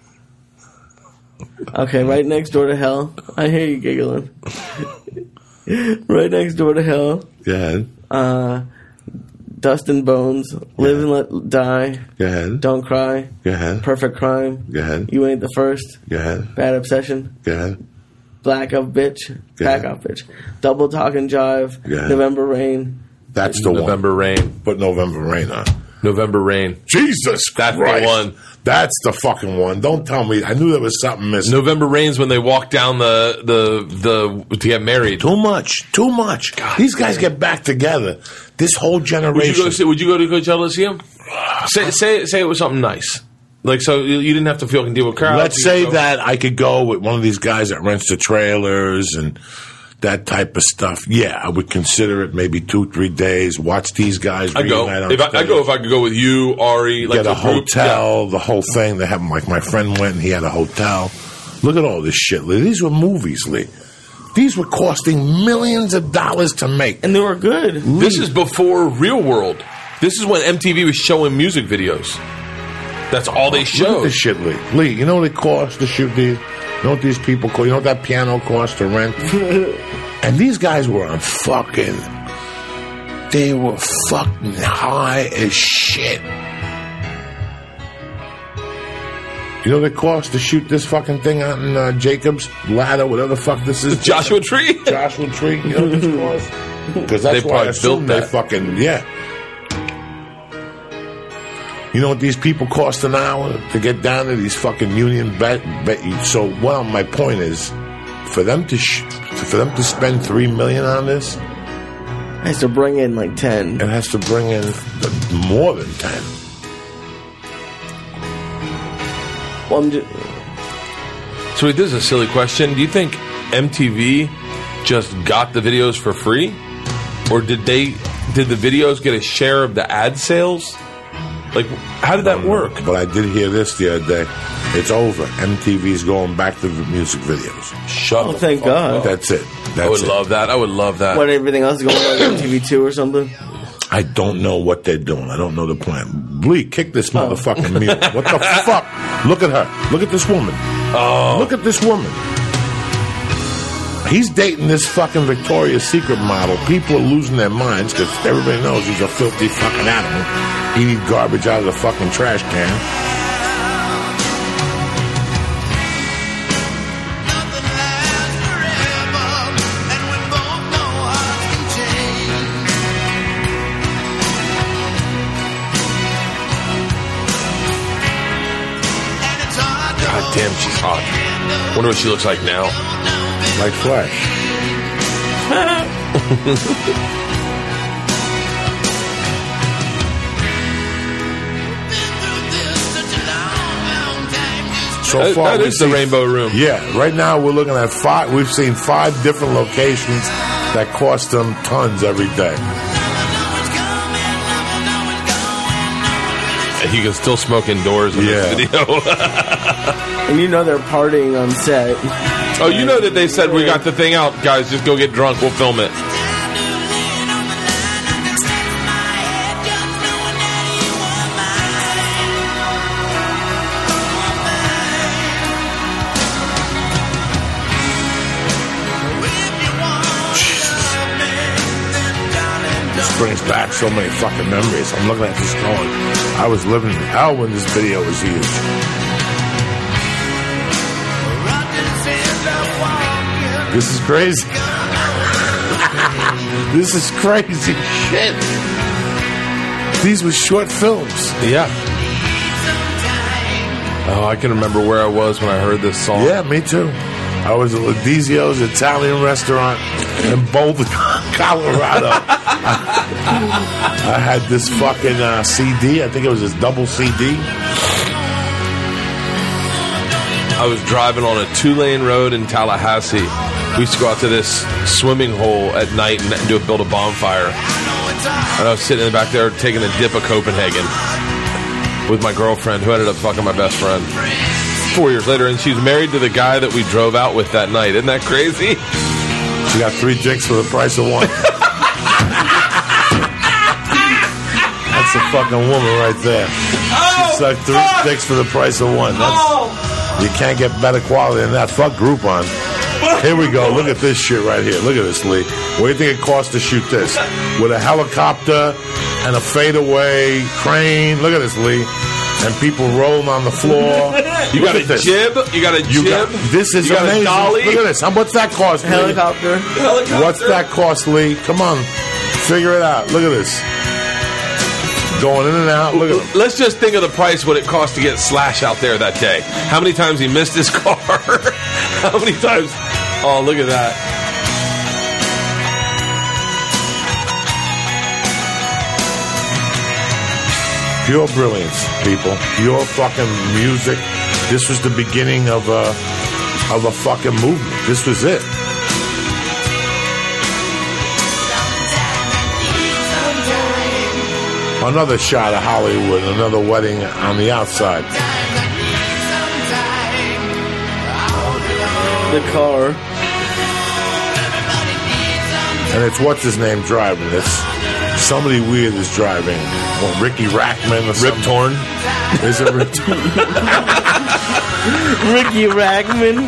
Okay, right next door to hell. I hear you giggling. Right next door to hell. Go ahead. Dust and Bones. Live and Let Die. Go ahead. Don't Cry. Go ahead. Perfect Crime. Go ahead. You Ain't the First. Go ahead. Bad Obsession. Go ahead. Black of Bitch. Go Back ahead. Off Bitch. Double Talk and Jive. ahead. November Rain. That's the November one. Rain. Put November Rain on. November Rain. Jesus That's Christ. the one. That's the fucking one. Don't tell me. I knew there was something missing. November Rain's when they walk down the to get married. Too much. Too much. These guys get back together. This whole Would generation. you go to Coachella to see him? Say it was something nice. Like, so you didn't have to feel deal with crowds. Let's You say could go- that I could go with one of these guys that rents the trailers and that type of stuff. Yeah, I would consider it maybe 2-3 days. Watch these guys. I go. reunite on If I stage. go, if I could go with you, Ari, like Get a the group, hotel, the whole thing. They have like my friend went and he had a hotel. Look at all this shit, Lee. These were movies, Lee. These were costing millions of dollars to make. And they were good. Yeah. This is before Real World. This is when MTV was showing music videos. That's all they Look at showed. this shit, Lee. Lee, you know what it costs to shoot these? You know what these people cost? You know what that piano costs to rent? And these guys were on fucking... They were fucking high as shit. You know what it costs to shoot this fucking thing out in Jacob's Ladder, whatever the fuck this is? Joshua Tree. Joshua Tree. You know what this costs? Because that's They why I probably assume built they that. fucking... Yeah. You know what these people cost an hour to get down to these fucking union so my point is, for them to spend $3 million on this, Has to bring in like 10. It has to bring in more than 10. Well, I'm just, So wait, this is a silly question. Do you think MTV just got the videos for free? Or did the videos get a share of the ad sales? Like, how did that work? But I did hear this the other day. It's over. MTV's going back to the music videos. Shut oh, the thank fuck God. up. That's it. I would That's it. love that. I would love that. What, everything else is going on MTV2 or something? I don't know what they're doing. I don't know the plan. Blee, kick this motherfucking mule. What the fuck? Look at her. Look at this woman. Oh. Look at this woman. He's dating this fucking Victoria's Secret model. People are losing their minds because everybody knows he's a filthy fucking animal. Eating garbage out of the fucking trash can. God damn, she's hot. Wonder what she looks like now. Like Flash. So far, That we've is the seen- Rainbow Room. Yeah, right now we're looking at 5. We've seen 5 different locations that cost them tons every day. And he can still smoke indoors in this video. And you know they're partying on set. Oh, you know that they said we got the thing out, guys. Just go get drunk. We'll film it. This brings back so many fucking memories. I'm looking at this going, I was living in hell when this video was huge. This is crazy. This is crazy shit. These were short films. Yeah. Oh, I can remember where I was when I heard this song. Yeah, me too. I was at Ladizio's Italian restaurant in Boulder, Colorado. I had this fucking CD. I think it was this double CD. I was driving on a 2-lane road in Tallahassee. We used to go out to this swimming hole at night and build a bonfire. And I was sitting in the back there taking a dip of Copenhagen with my girlfriend, who ended up fucking my best friend 4 years later. And she's married to the guy that we drove out with that night. Isn't that crazy? She got 3 drinks for the price of 1. That's a fucking woman right there. She's like 3 dicks for the price of 1. You can't get better quality than that. Fuck Groupon. Here we go. Look at this shit right here. Look at this, Lee. What do you think it costs to shoot this? With a helicopter and a fadeaway crane. Look at this, Lee. And people rolling on the floor. You got a jib. You got a jib. This is You got a amazing. dolly? Look at this. What's that cost, Lee? Helicopter. What's that cost, Lee? Come on. Figure it out. Look at this. Going in and out. Look at it. Let's just think of the price what it cost to get Slash out there that day. How many times he missed his car? How many times? Oh, look at that. Pure brilliance, people. Pure fucking music. This was the beginning of a fucking movement. This was it. Another shot of Hollywood, another wedding on the outside. The car. And it's what's his name driving. It's somebody weird is driving. Well, Ricky Rackman or Rip something. Torn. Is it Rip Torn? Ricky Ragman.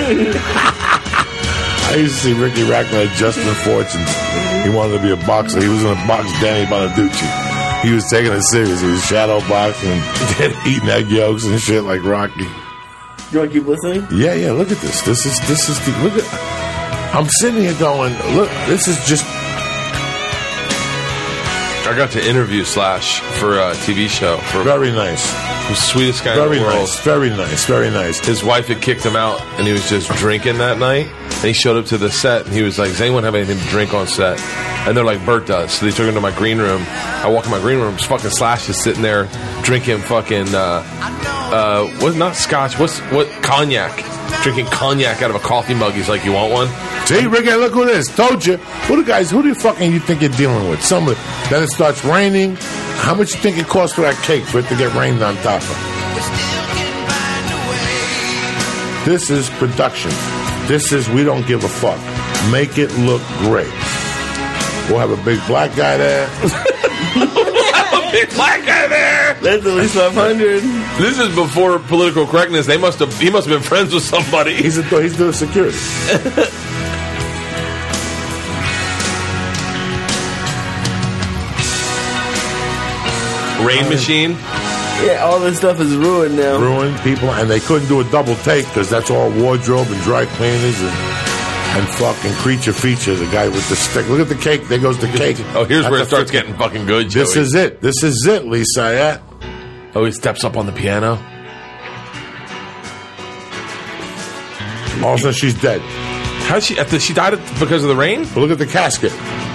I used to see Ricky Rackman at Justin Fortune's. He wanted to be a boxer. He was in a box Danny Bonaducci. He was taking it serious. He was shadow boxing and eating egg yolks and shit like Rocky. You want to keep listening? Yeah, yeah. Look at this. This is the look at. I'm sitting here going, look. This is just. I got to interview Slash for a TV show. For Very nice. the sweetest guy Very in the world. nice. Very nice. Very nice. His wife had kicked him out, and he was just drinking that night. And he showed up to the set, and he was like, "Does anyone have anything to drink on set?" And they're like, "Bert does." So they took him to my green room. I walk in my green room, fucking Slash is sitting there drinking fucking not scotch, what cognac. Drinking cognac out of a coffee mug. He's like, "You want one?" See, Ricky, look who this. Told you. Who the fucking you think you're dealing with? Somebody. Then it starts raining. How much you think it costs for that cake for it to get rained on top of? This is production. This is we don't give a fuck. Make it look great. We'll have a big black guy there. Big black guy there. That's at least 500. This is before political correctness. He must have been friends with somebody. He's doing security. Rain machine. Yeah, all this stuff is ruined now. Ruined people, and they couldn't do a double take because that's all wardrobe and dry cleaners and fucking creature features. The guy with the stick. Look at the cake. There goes the cake. Oh, here's That's where it a starts 50. getting fucking good, Joey. This is it. This is it, Lisa. Yeah. Oh, he steps up on the piano. All of a sudden, she's dead. How's she? She died because of the rain? But look at the casket.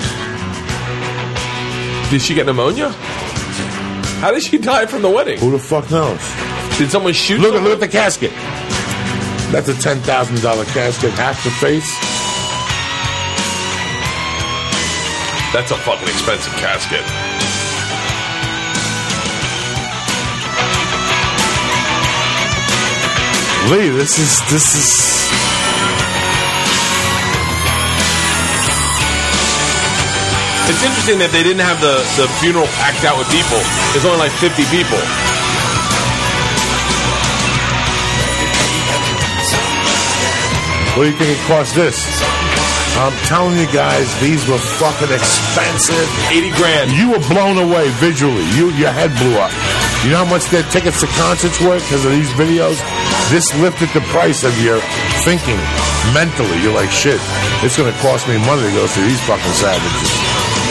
Did she get pneumonia? How did she die from the wedding? Who the fuck knows? Did someone shoot? Look at the casket. That's a $10,000 casket. Half the face. That's a fucking expensive casket. Lee, this is. It's interesting that they didn't have the funeral packed out with people. There's only like 50 people. What do you think it cost this? I'm telling you guys, these were fucking expensive. 80 grand. You were blown away visually. Your head blew up. You know how much their tickets to concerts were because of these videos? This lifted the price of your thinking mentally. You're like, shit, it's going to cost me money to go see these fucking savages.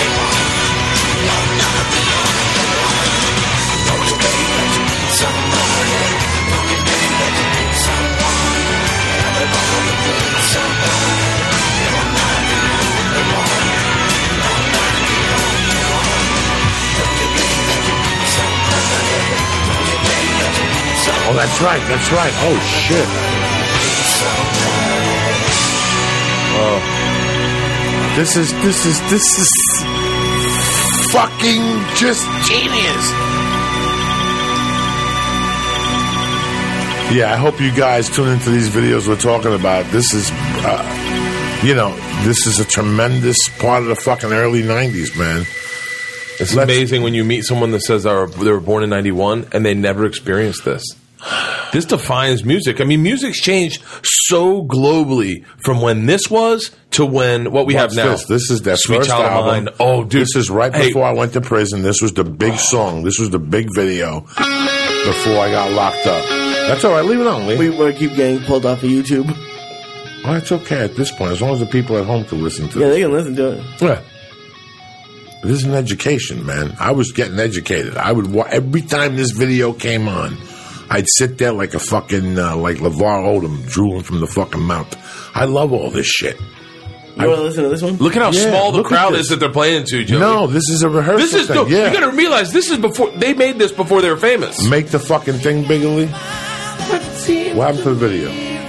Oh, that's right. Oh, shit. Oh. This is fucking just genius. Yeah, I hope you guys tune into these videos we're talking about. This is, this is a tremendous part of the fucking early 90s, man. It's amazing when you meet someone that says they were born in 91 and they never experienced this. This defines music. I mean, music's changed so globally from when this was to what we have now. This is their Sweet first Child of album. Mine. Oh, dude. This is right before I went to prison. This was the big song. This was the big video before I got locked up. That's all right. Leave it on, Lee. We want to keep getting pulled off of YouTube. Well, it's okay at this point, as long as the people at home can listen to Yeah, it. they can listen to it. Yeah. This is an education, man. I was getting educated. I would every time this video came on, I'd sit there like a fucking like LeVar Odom drooling from the fucking mouth. I love all this shit. You want to listen to this one? Look at how small the look at crowd this. is that they're playing to, Joey. No, this is a rehearsal This is thing. you Yeah. got to realize this is before they made this before they were famous. Make the fucking thing bigger, Lee. What happened to the video?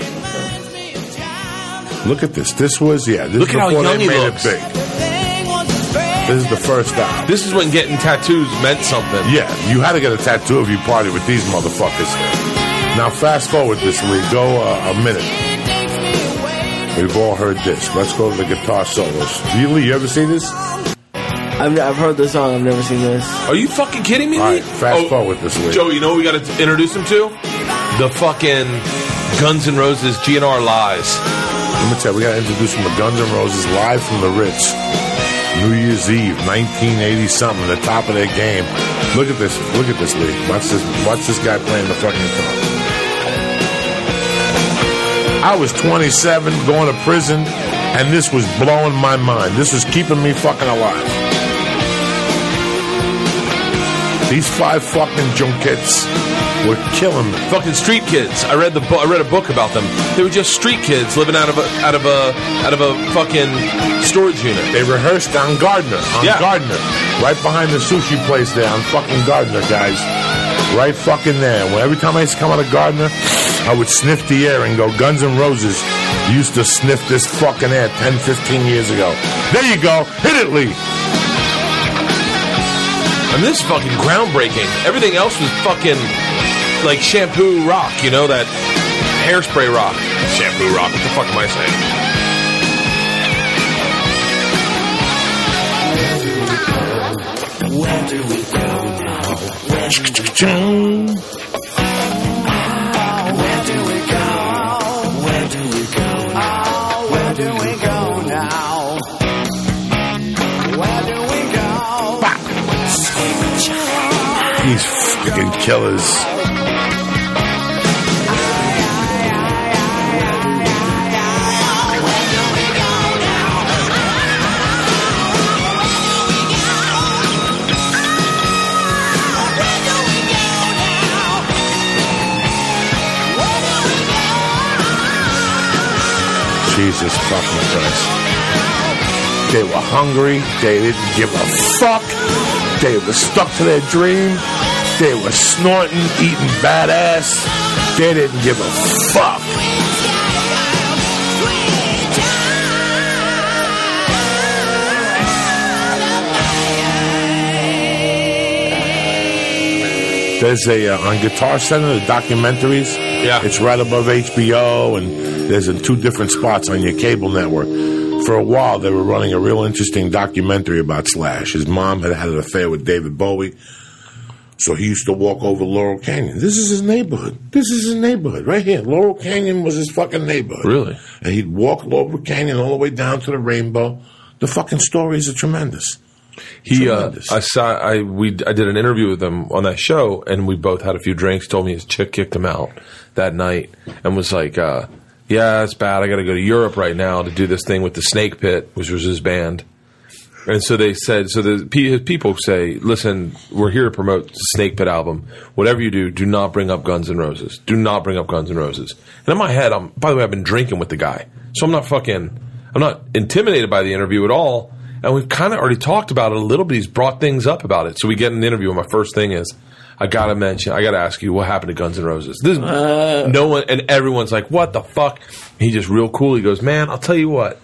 Look at this. This was, this Look is at how before young they he made looks. it big. This is the first album. This is when getting tattoos meant something. Yeah, you had to get a tattoo if you party with these motherfuckers. Now, fast forward this, Lee. Go a minute. We've all heard this. Let's go to the guitar solos. Lee, you ever see this? I've heard this song. I've never seen this. Are you fucking kidding me? All Lee? right, fast forward this, Lee. Joe, you know what we got to introduce him to? The fucking Guns N' Roses GNR Lies. Let me tell you, we got to introduce him to Guns N' Roses live from the Ritz. New Year's Eve, 1980-something, the top of their game. Look at this, Lee. Watch this guy playing the fucking guitar. I was 27, going to prison, and this was blowing my mind. This was keeping me fucking alive. These 5 fucking junkettes were killing me. Fucking street kids. I read a book about them. They were just street kids living out of a fucking storage unit. They rehearsed on Gardner. Gardner. Right behind the sushi place there on fucking Gardner, guys. Right fucking there. Well, every time I used to come out of Gardner, I would sniff the air and go, Guns N' Roses used to sniff this fucking air 10, 15 years ago. There you go. Hit it, Lee. And this is fucking groundbreaking. Everything else was fucking like shampoo rock, you know, that hairspray rock. Shampoo rock. What the fuck am I saying? Where do we go now? Where do we go? Where do we go? Where do we go now? Where do we go now? Where do we go? These fucking killers. Jesus fucking Christ. They were hungry. They didn't give a fuck. They were stuck to their dream. They were snorting, eating badass. They didn't give a fuck. There's on Guitar Center, the documentaries. Yeah. It's right above HBO, and there's in 2 different spots on your cable network. For a while, they were running a real interesting documentary about Slash. His mom had an affair with David Bowie, so he used to walk over Laurel Canyon. This is his neighborhood. This is his neighborhood right here. Laurel Canyon was his fucking neighborhood. Really? And he'd walk Laurel Canyon all the way down to the Rainbow. The fucking stories are tremendous. I Tremendous. did an interview with him on that show, and we both had a few drinks. Told me his chick kicked him out that night, and was like, "Yeah, it's bad. I got to go to Europe right now to do this thing with the Snake Pit, which was his band." And so they said, his people say, "Listen, we're here to promote the Snake Pit album. Whatever you do, do not bring up Guns N' Roses. Do not bring up Guns N' Roses." And in my head, by the way, I've been drinking with the guy, so I'm not intimidated by the interview at all. And we've kind of already talked about it a little bit. He's brought things up about it. So we get in the interview, and my first thing is, I got to ask you, what happened to Guns N' Roses? No one, and everyone's like, what the fuck? He just real cool. He goes, man, I'll tell you what.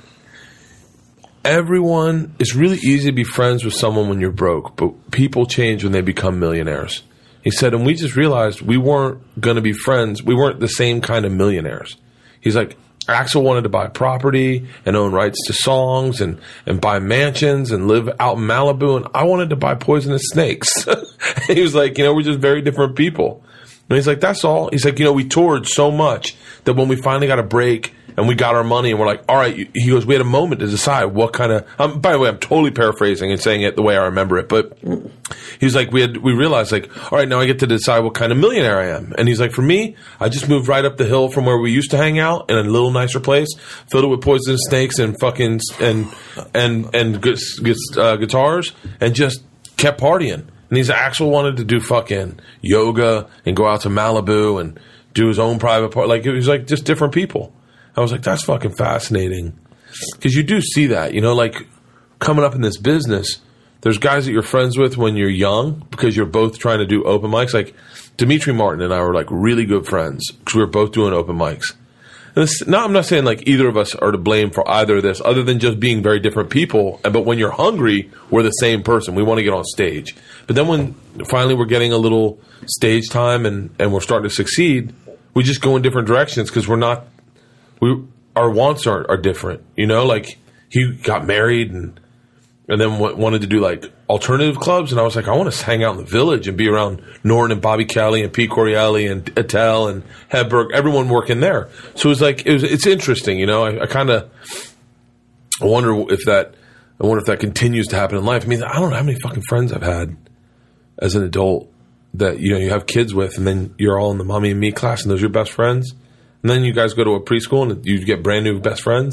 It's really easy to be friends with someone when you're broke, but people change when they become millionaires. He said, and we just realized we weren't going to be friends. We weren't the same kind of millionaires. He's like, Axl wanted to buy property and own rights to songs and buy mansions and live out in Malibu, and I wanted to buy poisonous snakes. He was like, we're just very different people. And he's like, that's all. He's like, we toured so much that when we finally got a break and we got our money and we're like, all right, he goes, we had a moment to decide what kind of, by the way, I'm totally paraphrasing and saying it the way I remember it, but he was like, we realized like, all right, now I get to decide what kind of millionaire I am. And he's like, for me, I just moved right up the hill from where we used to hang out in a little nicer place, filled it with poisonous snakes and fucking, and guitars, and just kept partying. And he's Axl wanted to do fucking yoga and go out to Malibu and do his own private part. Like, it was like just different people. I was like, that's fucking fascinating. Because you do see that, like coming up in this business, there's guys that you're friends with when you're young because you're both trying to do open mics. Like Dimitri Martin and I were like really good friends because we were both doing open mics. And I'm not saying like either of us are to blame for either of this other than just being very different people. But when you're hungry, we're the same person. We want to get on stage. But then when finally we're getting a little stage time and we're starting to succeed, we just go in different directions because our wants are different. Like he got married and then wanted to do like alternative clubs, and I was like, I want to hang out in the Village and be around Norton and Bobby Kelly and Pete Corielli and Attell and Hedberg, everyone working there. So it's interesting, I kind of wonder if that continues to happen in life. I mean, I don't know how many fucking friends I've had as an adult that you have kids with, and then you're all in the Mommy and Me class, and those are your best friends, and then you guys go to a preschool and you get brand new best friends.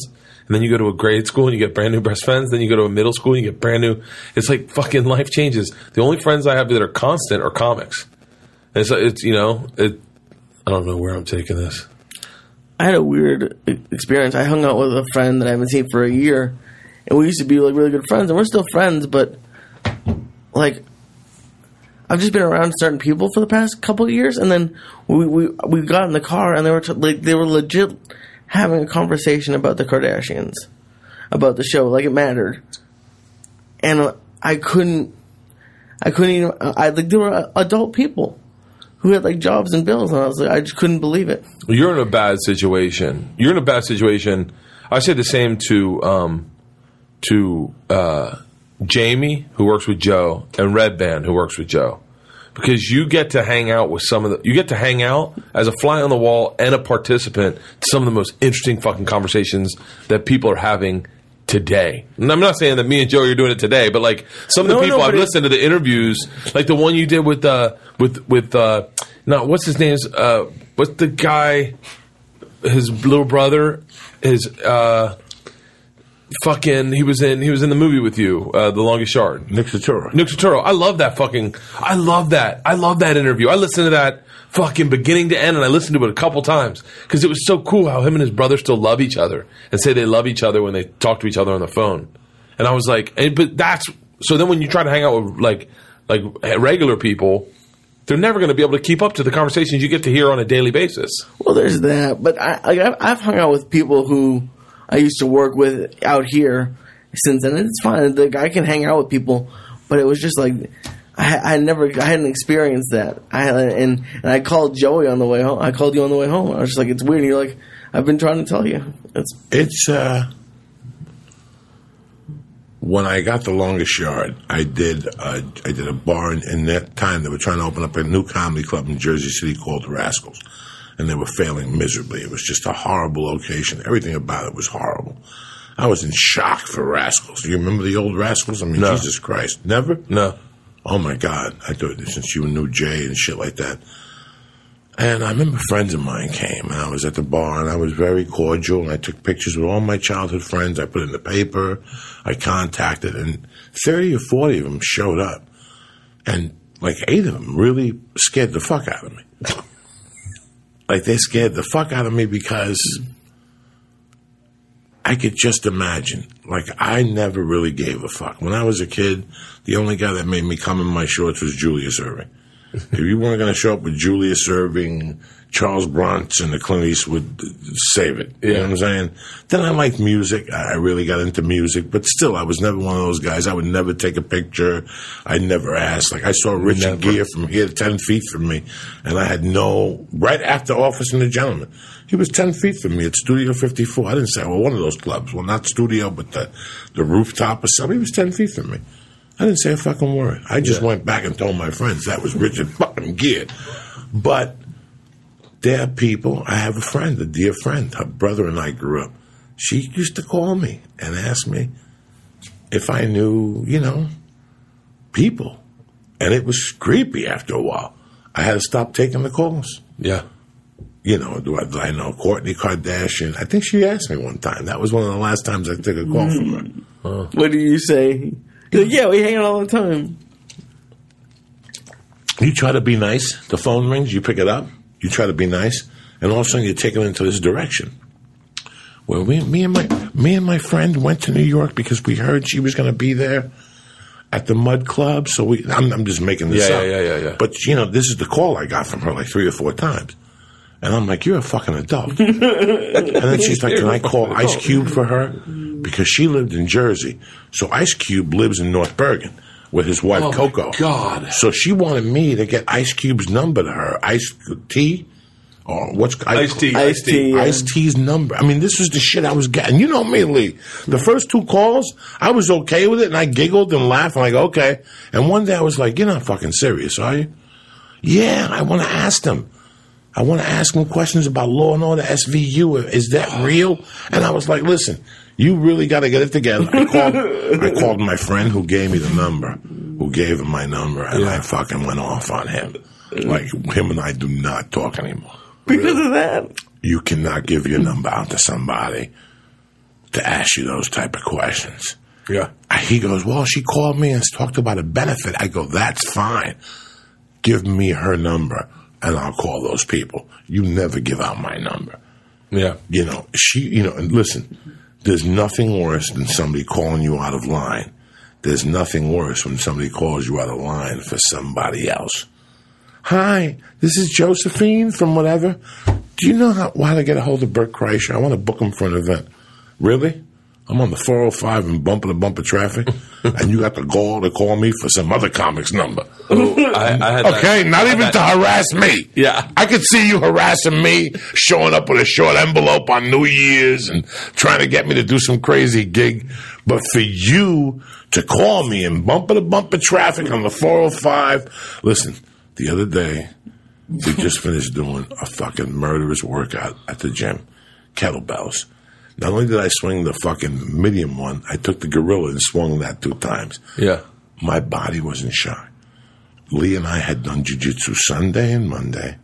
And then you go to a grade school and you get brand new best friends. Then you go to a middle school and you get brand new. It's like fucking life changes. The only friends I have that are constant are comics. And it's you know, I don't know where I'm taking this. I had a weird experience. I hung out with a friend that I haven't seen for a year, and we used to be like really good friends, and we're still friends. But like, I've just been around certain people for the past couple of years, and then we got in the car, and they were legit having a conversation about the Kardashians, about the show, like it mattered, and I couldn't even. They were adult people who had like jobs and bills, and I was like, I just couldn't believe it. You're in a bad situation. I say the same to Jamie, who works with Joe, and Red Band, who works with Joe, because you get to hang out with you get to hang out as a fly on the wall and a participant to some of the most interesting fucking conversations that people are having today. And I'm not saying that me and Joe are doing it today, but like some of the people I've listened to the interviews, like the one you did with what's his name? What's the guy? His little brother is fucking. He was in the movie with you, The Longest Yard. Nick Turturro. I love that interview. I listened to that fucking beginning to end, and I listened to it a couple times because it was so cool how him and his brother still love each other and say they love each other when they talk to each other on the phone. And I was like, but that's so. Then when you try to hang out with like regular people, they're never going to be able to keep up to the conversations you get to hear on a daily basis. Well, there's that, but I've hung out with people who I used to work with out here since then. And it's fine. The guy can hang out with people, but it was just like I hadn't experienced that. And I called Joey on the way home. I called you on the way home. I was just like, it's weird. And you're like, I've been trying to tell you. It's when I got The Longest Yard, I did a bar in that time. They were trying to open up a new comedy club in Jersey City called the Rascals, and they were failing miserably. It was just a horrible location. Everything about it was horrible. I was in shock for Rascals. Do you remember the old Rascals? I mean, no. Jesus Christ. Never? No. Oh, my God. I thought since you knew Jay and shit like that. And I remember friends of mine came, and I was at the bar, and I was very cordial, and I took pictures with all my childhood friends. I put it in the paper. I contacted, and 30 or 40 of them showed up. And like 8 of them really scared the fuck out of me. Like, they scared the fuck out of me because I could just imagine. Like, I never really gave a fuck. When I was a kid, the only guy that made me come in my shorts was Julius Erving. If you weren't going to show up with Julius Erving, Charles Bronson, and Clint Eastwood, save it. You know what I'm saying? Then I liked music. I really got into music. But still, I was never one of those guys. I would never take a picture. I never asked. Like, I saw Richard Gere from here 10 feet from me. And I had right after Office and the Gentleman. He was 10 feet from me at Studio 54. I didn't say, well, one of those clubs. Well, not Studio, but the rooftop or something. He was 10 feet from me. I didn't say a fucking word. I just went back and told my friends that was Richard fucking Gere. But there are people. I have a friend, a dear friend. Her brother and I grew up. She used to call me and ask me if I knew, people. And it was creepy after a while. I had to stop taking the calls. Yeah. Do I know Kourtney Kardashian? I think she asked me one time. That was one of the last times I took a call from her. What do you say? Yeah, we hang out all the time. You try to be nice. The phone rings. You pick it up. You try to be nice, and all of a sudden you're taken into this direction. Well, me and my friend went to New York because we heard she was going to be there at the Mud Club. So I'm just making this up. Yeah. But this is the call I got from her like 3 or 4 times. And I'm like, you're a fucking adult. And then she's like, can I call Ice Cube for her? Because she lived in Jersey. So Ice Cube lives in North Bergen with his wife, Coco. God. So she wanted me to get Ice Cube's number to her. Ice-T? Or what's Ice-T. Ice-T's number. I mean, this was the shit I was getting. You know me, Lee. The first 2 calls, I was okay with it, and I giggled and laughed. I'm like, okay. And one day I was like, you're not fucking serious, are you? Yeah, I want to ask them. I want to ask them questions about Law and Order, SVU. Is that real? And I was like, listen, you really got to get it together. I called my friend who gave me the number, who gave him my number, and I fucking went off on him. Like, him and I do not talk anymore. Because of that? You cannot give your number out to somebody to ask you those type of questions. Yeah. He goes, well, she called me and talked about a benefit. I go, that's fine. Give me her number and I'll call those people. You never give out my number. Yeah. And listen, there's nothing worse than somebody calling you out of line. There's nothing worse when somebody calls you out of line for somebody else. Hi, this is Josephine from whatever. Do you know how to get a hold of Bert Kreischer? I want to book him for an event. Really? I'm on the 405 and bumper to bumper traffic, and you got the gall to call me for some other comic's number. I had okay, not even to harass me. Yeah. I could see you harassing me, showing up with a short envelope on New Year's and trying to get me to do some crazy gig. But for you to call me in bumper to bumper traffic on the 405, listen, the other day, we just finished doing a fucking murderous workout at the gym, kettlebells. Not only did I swing the fucking medium one, I took the gorilla and swung that 2 times. Yeah. My body was in shock. Lee and I had done jiu-jitsu Sunday and Monday.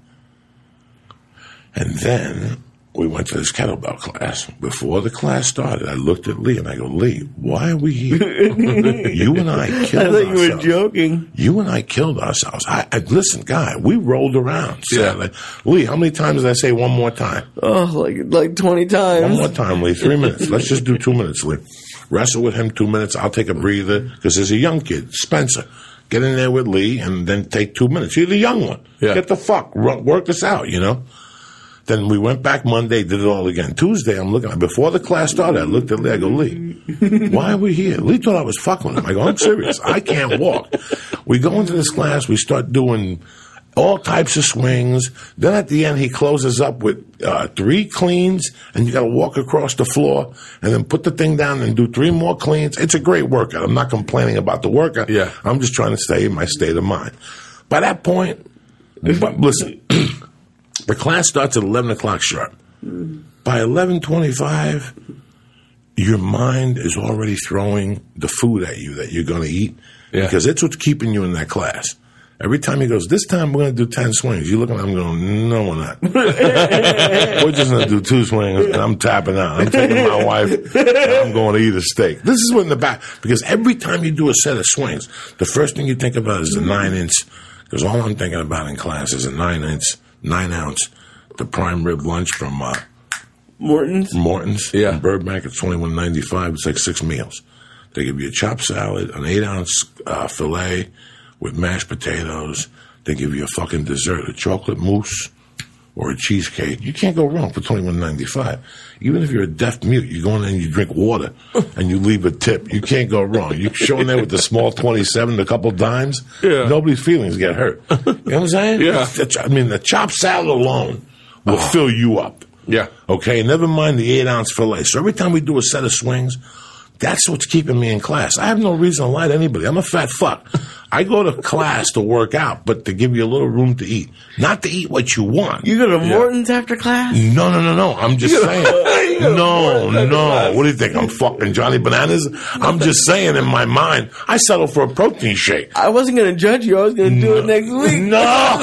And then we went to this kettlebell class. Before the class started, I looked at Lee and I go, Lee, why are we here? You and I killed ourselves. I thought you were joking. You and I killed ourselves. Listen, guy, we rolled around. Yeah. Lee, how many times did I say one more time? Oh, like 20 times. One more time, Lee. 3 minutes. Let's just do 2 minutes, Lee. Wrestle with him 2 minutes. I'll take a breather because there's a young kid, Spencer. Get in there with Lee and then take 2 minutes. You're the young one. Yeah. Get the fuck. Work this out, Then we went back Monday, did it all again. Tuesday, I'm looking. Before the class started, I looked at Lee. I go, Lee, why are we here? Lee thought I was fucking with him. I go, I'm serious. I can't walk. We go into this class. We start doing all types of swings. Then at the end, he closes up with 3 cleans, and you got to walk across the floor and then put the thing down and do 3 more cleans. It's a great workout. I'm not complaining about the workout. Yeah. I'm just trying to stay in my state of mind. By that point, but listen, the class starts at 11 o'clock sharp. By 11:25, your mind is already throwing the food at you that you're going to eat because it's what's keeping you in that class. Every time he goes, this time we're going to do 10 swings. You're looking at him going, no, we're not. We're just going to do 2 swings, and I'm tapping out. I'm taking my wife, and I'm going to eat a steak. This is what in the back, because every time you do a set of swings, the first thing you think about is the 9-inch, because all I'm thinking about in class is a 9-ounce, the prime rib lunch from Morton's. Yeah. In Burbank, it's $21.95. It's like 6 meals. They give you a chopped salad, an 8-ounce filet with mashed potatoes. They give you a fucking dessert, a chocolate mousse or a cheesecake. You can't go wrong for $21.95. Even if you're a deaf mute, you go in there and you drink water and you leave a tip. You can't go wrong. You show in there with the small 27, a couple dimes. Yeah. Nobody's feelings get hurt. You know what I'm saying? Yeah. I mean, the chopped salad alone will fill you up. Yeah. Okay, never mind the 8-ounce filet. So every time we do a set of swings, that's what's keeping me in class. I have no reason to lie to anybody. I'm a fat fuck. I go to class to work out, but to give you a little room to eat. Not to eat what you want. You go to Morton's after class? No. I'm just saying. No. What do you think? I'm fucking Johnny Bananas? I'm just saying in my mind, I settle for a protein shake. I wasn't going to judge you. I was going to do it next week. No.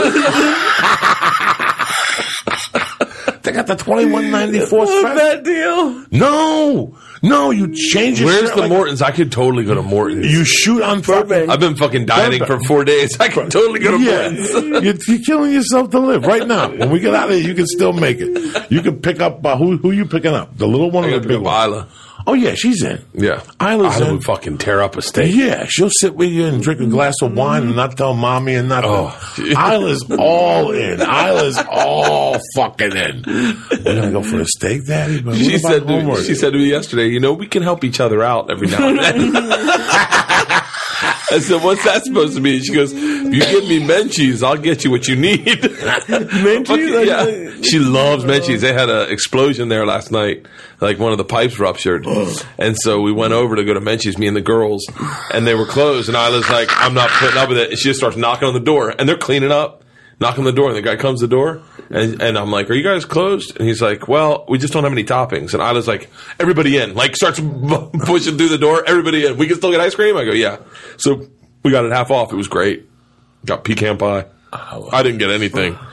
They got the $21.94 What special. bad deal? No, you change your Where's shirt the like- Morton's? I could totally go to Morton's. You shoot on fucking... I've been fucking dieting for 4 days. I could totally go to Morton's. You're killing yourself to live right now. When we get out of here, you can still make it. You can pick up... who you picking up? The little one I or gotta the pick big up one? Isla. Oh, yeah, she's in. Yeah. Isla's Isla in. would fucking tear up a steak. Yeah, she'll sit with you and drink a glass of wine and not tell mommy and nothing. Oh. Isla's all in. Isla's all fucking in. We're going to go for a steak, Daddy? But She what about said to me yesterday, we can help each other out every now and then. I said, what's that supposed to mean? She goes, if you give me Menchie's, I'll get you what you need. Menchie's? Yeah. She loves Menchie's. They had an explosion there last night. Like one of the pipes ruptured. And so we went over to go to Menchie's, me and the girls, and they were closed. And Isla's like, I'm not putting up with it. And she just starts knocking on the door. And they're cleaning up, knocking on the door. And the guy comes to the door. And I'm like, are you guys closed? And he's like, well, we just don't have any toppings. And Isla's like, everybody in. Like starts pushing through the door. Everybody in. We can still get ice cream? I go, yeah. So we got it half off. It was great. Got pecan pie. I didn't get anything.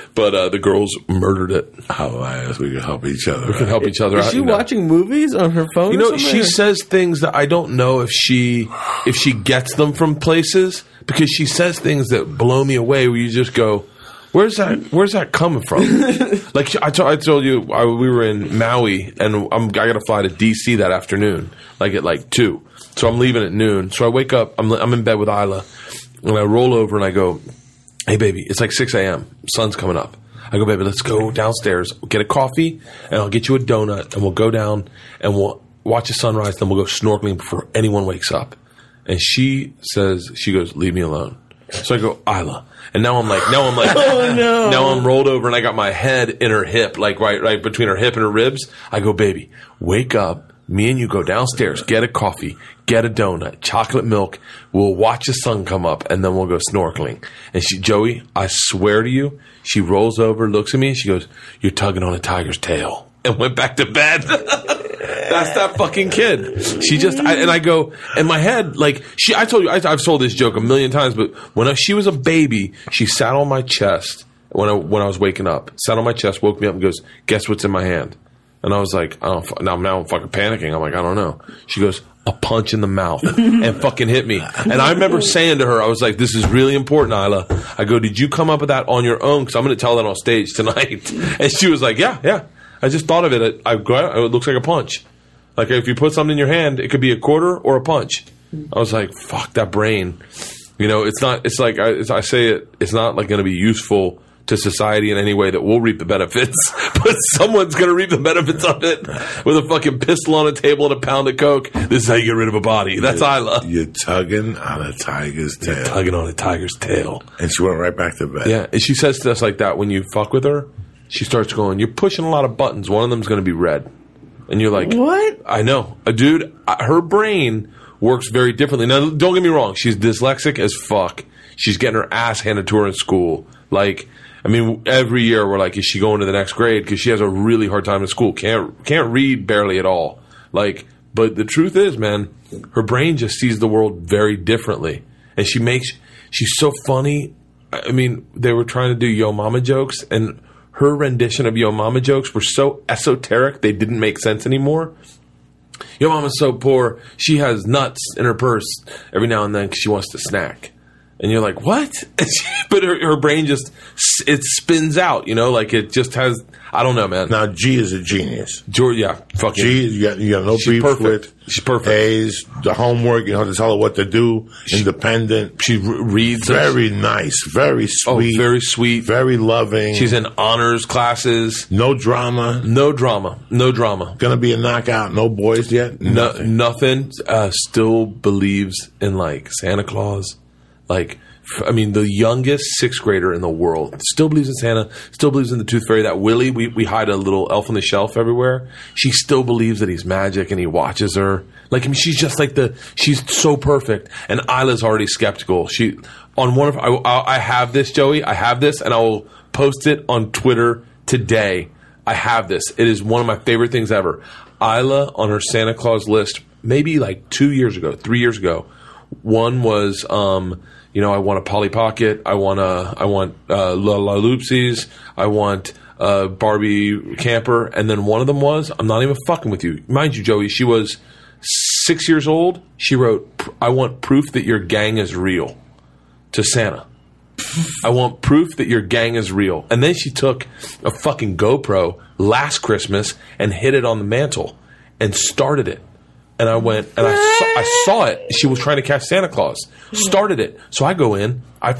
But the girls murdered it. Hilarious. We can help each other. We can help each other Is out. she you know. watching movies on her phone? You or know, something? she says things that I don't know if she gets them from places, because she says things that blow me away. Where you just go, "Where's that coming from?" Like I told you, we were in Maui, and I got to fly to DC that afternoon, like at 2. So I'm leaving at noon. So I wake up. I'm in bed with Isla, and I roll over and I go, "Hey, baby, it's like 6 a.m. Sun's coming up." I go, "Baby, let's go downstairs, get a coffee, and I'll get you a donut, and we'll go down and we'll watch the sunrise, then we'll go snorkeling before anyone wakes up." And she goes, "Leave me alone." So I go, "Isla." And now I'm like, Oh, no. Now I'm rolled over and I got my head in her hip, like right between her hip and her ribs. I go, "Baby, wake up. Me and you go downstairs, get a coffee, get a donut, chocolate milk. We'll watch the sun come up, and then we'll go snorkeling." And Joey, I swear to you, she rolls over, looks at me, and she goes, "You're tugging on a tiger's tail," and went back to bed. That's that fucking kid. She just, and I go, in my head, like, I told you, I've told this joke a million times, but when she was a baby, she sat on my chest when I was waking up, sat on my chest, woke me up and goes, "Guess what's in my hand?" And I was like, now I'm fucking panicking. I'm like, "I don't know." She goes, "A punch in the mouth," and fucking hit me. And I remember saying to her, I was like, "This is really important, Isla." I go, "Did you come up with that on your own? Because I'm going to tell that on stage tonight." And she was like, yeah. I just thought of it. It looks like a punch. Like if you put something in your hand, it could be a quarter or a punch. I was like, fuck that brain. You know, it's not, it's like, I say it, it's not like going to be useful to society in any way that we'll reap the benefits, but someone's going to reap the benefits of it with a fucking pistol on a table and a pound of coke. This is how you get rid of a body. That's Isla. You're tugging on a tiger's tail. You're tugging on a tiger's tail. And she went right back to bed. Yeah, and she says to us like that when you fuck with her. She starts going, "You're pushing a lot of buttons. One of them's going to be red." And you're like, "What?" I know. Dude, her brain works very differently. Now, don't get me wrong. She's dyslexic as fuck. She's getting her ass handed to her in school. Like, I mean, every year we're like, is she going to the next grade? Because she has a really hard time in school. Can't read barely at all. Like, but the truth is, man, her brain just sees the world very differently. And she's so funny. I mean, they were trying to do Yo Mama jokes, and her rendition of Yo Mama jokes were so esoteric they didn't make sense anymore. Yo Mama's so poor, she has nuts in her purse every now and then because she wants to snack. And you're like, what? But her brain just, it spins out, you know, like it just has, I don't know, man. Now, G is a genius. Yeah, fucking. G, you got no beef with. She's perfect. A's, the homework, you know, to tell her what to do. Independent. She reads. Very nice. Very sweet. Oh, very sweet. Very loving. She's in honors classes. No drama. No drama. Gonna be a knockout. No boys yet? Nothing. Still believes in, like, Santa Claus. Like, I mean, the youngest 6th grader in the world still believes in Santa, still believes in the Tooth Fairy. That Willie, we hide a little elf on the shelf everywhere. She still believes that he's magic and he watches her. Like, I mean, she's just like she's so perfect. And Isla's already skeptical. I have this, Joey. I have this, and I will post it on Twitter today. I have this. It is one of my favorite things ever. Isla on her Santa Claus list, maybe like 3 years ago. One was, I want a Polly Pocket. I want La Loopsies. I want Barbie Camper. And then one of them was, I'm not even fucking with you. Mind you, Joey, she was 6 years old. She wrote, "I want proof that your gang is real," to Santa. I want proof that your gang is real. And then she took a fucking GoPro last Christmas and hid it on the mantle and started it. And I went, and I saw it. She was trying to catch Santa Claus. Started it. So I go in. I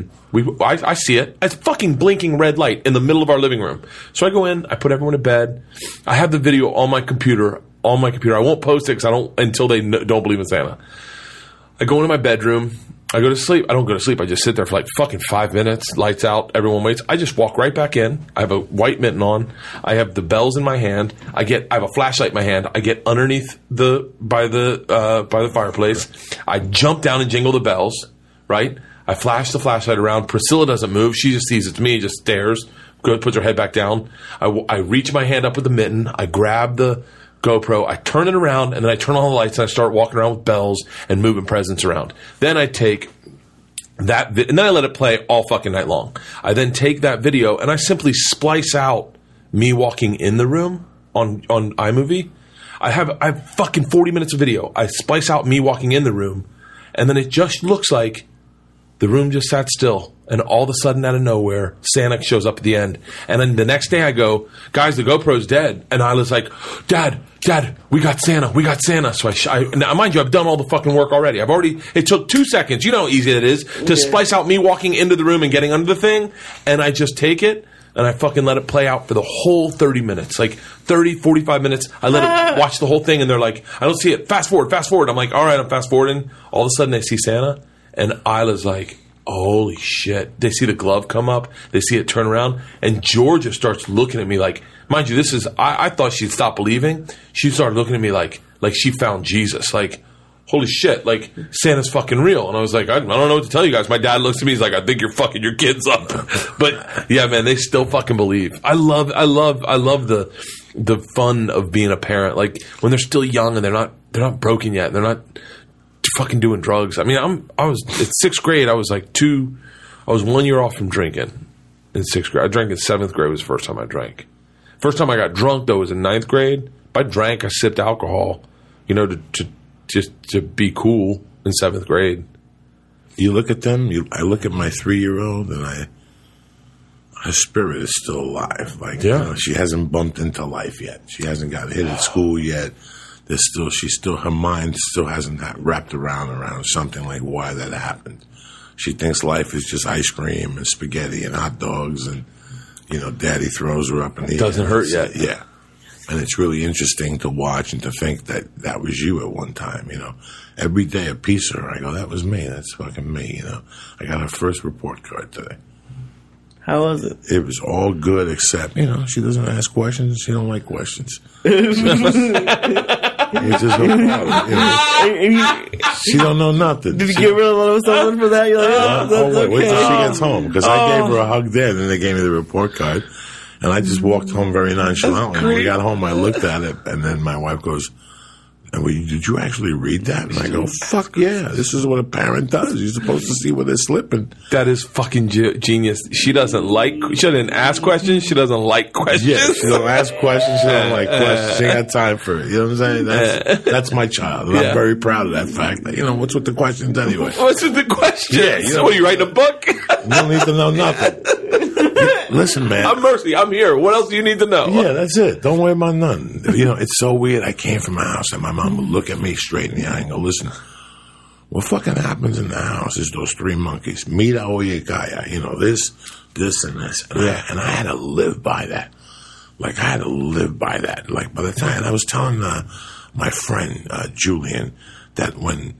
see it. It's a fucking blinking red light in the middle of our living room. So I go in. I put everyone to bed. I have the video on my computer. I won't post it until they don't believe in Santa. I go into my bedroom. I go to sleep. I don't go to sleep. I just sit there for like fucking 5 minutes. Lights out. Everyone waits. I just walk right back in. I have a white mitten on. I have the bells in my hand. I have a flashlight in my hand. I get underneath by the fireplace. I jump down and jingle the bells. Right. I flash the flashlight around. Priscilla doesn't move. She just sees it's me. Just stares. Puts her head back down. I reach my hand up with the mitten. I grab the GoPro, I turn it around, and then I turn on the lights, and I start walking around with bells and moving presents around. Then I take and then I let it play all fucking night long. I then take that video and I simply splice out me walking in the room on iMovie. I have fucking 40 minutes of video. I splice out me walking in the room, and then it just looks like the room just sat still, and all of a sudden, out of nowhere, Santa shows up at the end. And then the next day I go, guys, the GoPro's dead. And I was like, Dad, we got Santa. So now mind you, I've done all the fucking work already. It took 2 seconds. You know how easy it is to splice out me walking into the room and getting under the thing. And I just take it, and I fucking let it play out for the whole 30 minutes. Like 30, 45 minutes. I let it watch the whole thing, and they're like, I don't see it. Fast forward. I'm like, all right, I'm fast forwarding. All of a sudden, they see Santa, and Isla's like, holy shit. They see the glove come up. They see it turn around, and Georgia starts looking at me like, mind you, this is, I thought she'd stop believing. She started looking at me like she found Jesus. Like, holy shit, like, Santa's fucking real. And I was like, I don't know what to tell you guys. My dad looks at me, he's like, I think you're fucking your kids up. But yeah, man, they still fucking believe. I love the fun of being a parent. Like, when they're still young and they're not broken yet. They're not fucking doing drugs. I mean, I was at 6th grade, I was 1 year off from drinking in 6th grade. I drank in 7th grade was the first time I drank. First time I got drunk, though, was in 9th grade. If I drank, I sipped alcohol, to be cool in 7th grade. You look at them, I look at my 3-year-old, and her spirit is still alive. Like, she hasn't bumped into life yet. She hasn't got hit at school yet. Her mind still hasn't wrapped around something like why that happened. She thinks life is just ice cream and spaghetti and hot dogs, and, daddy throws her up in the air. Doesn't hurt yet. Yeah. And it's really interesting to watch and to think that was you at one time, Every day a piece of her, I go, that was me. That's fucking me, I got her first report card today. How was it? It was all good except, she doesn't ask questions. She don't like questions. It's just no problem. She don't know nothing. Did you get rid of something for that? You're like, wait till she gets home. Because I gave her a hug there, and then they gave me the report card. And I just walked home very nonchalantly. When we got home, I looked at it, and then my wife goes, did you actually read that? And I go, fuck yeah, this is what a parent does. You're supposed to see where they're slipping. That is fucking genius. She doesn't ask questions. She doesn't like questions. Yeah, she don't ask questions. She don't like questions. She ain't got time for it. You know what I'm saying? That's my child. And I'm very proud of that fact. That, what's with the questions anyway? What's with the questions? Yeah, what, are you writing a book? You don't need to know nothing. Listen, man. I'm Mercy. I'm here. What else do you need to know? Yeah, that's it. Don't worry about nothing. It's so weird. I came from a house and my mom would look at me straight in the eye and go, listen, what fucking happens in the house is those 3 monkeys. Mira oyekaya. This, and this. And I had to live by that. Like, I had to live by that. Like, by the time I was telling my friend, Julian, that when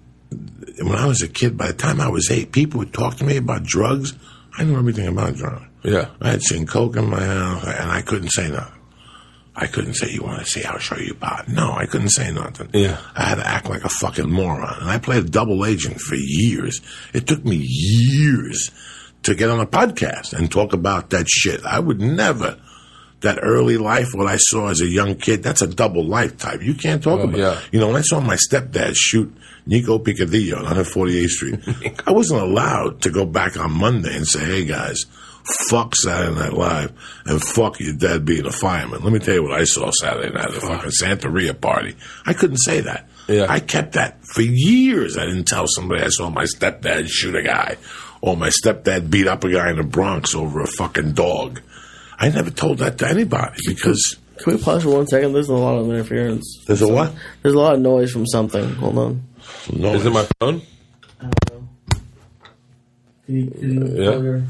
I was a kid, by the time I was 8, people would talk to me about drugs. I knew everything about drugs. Yeah. I had seen coke in my house, and I couldn't say nothing. I couldn't say, you want to see, I'll show you pot. No, I couldn't say nothing. Yeah. I had to act like a fucking moron. And I played double agent for years. It took me years to get on a podcast and talk about that shit. I would never. That early life, what I saw as a young kid, that's a double life type. You can't talk about it. When I saw my stepdad shoot Nico Picadillo on 148th Street, I wasn't allowed to go back on Monday and say, hey, guys, fuck Saturday Night Live and fuck your dad being a fireman. Let me tell you what I saw Saturday night at the fucking Santeria party. I couldn't say that. Yeah. I kept that for years. I didn't tell somebody I saw my stepdad shoot a guy or my stepdad beat up a guy in the Bronx over a fucking dog. I never told that to anybody because... Can we pause for 1 second? There's a lot of interference. There's a what? There's a lot of noise from something. Hold on. Noise. Is it my phone? I don't know.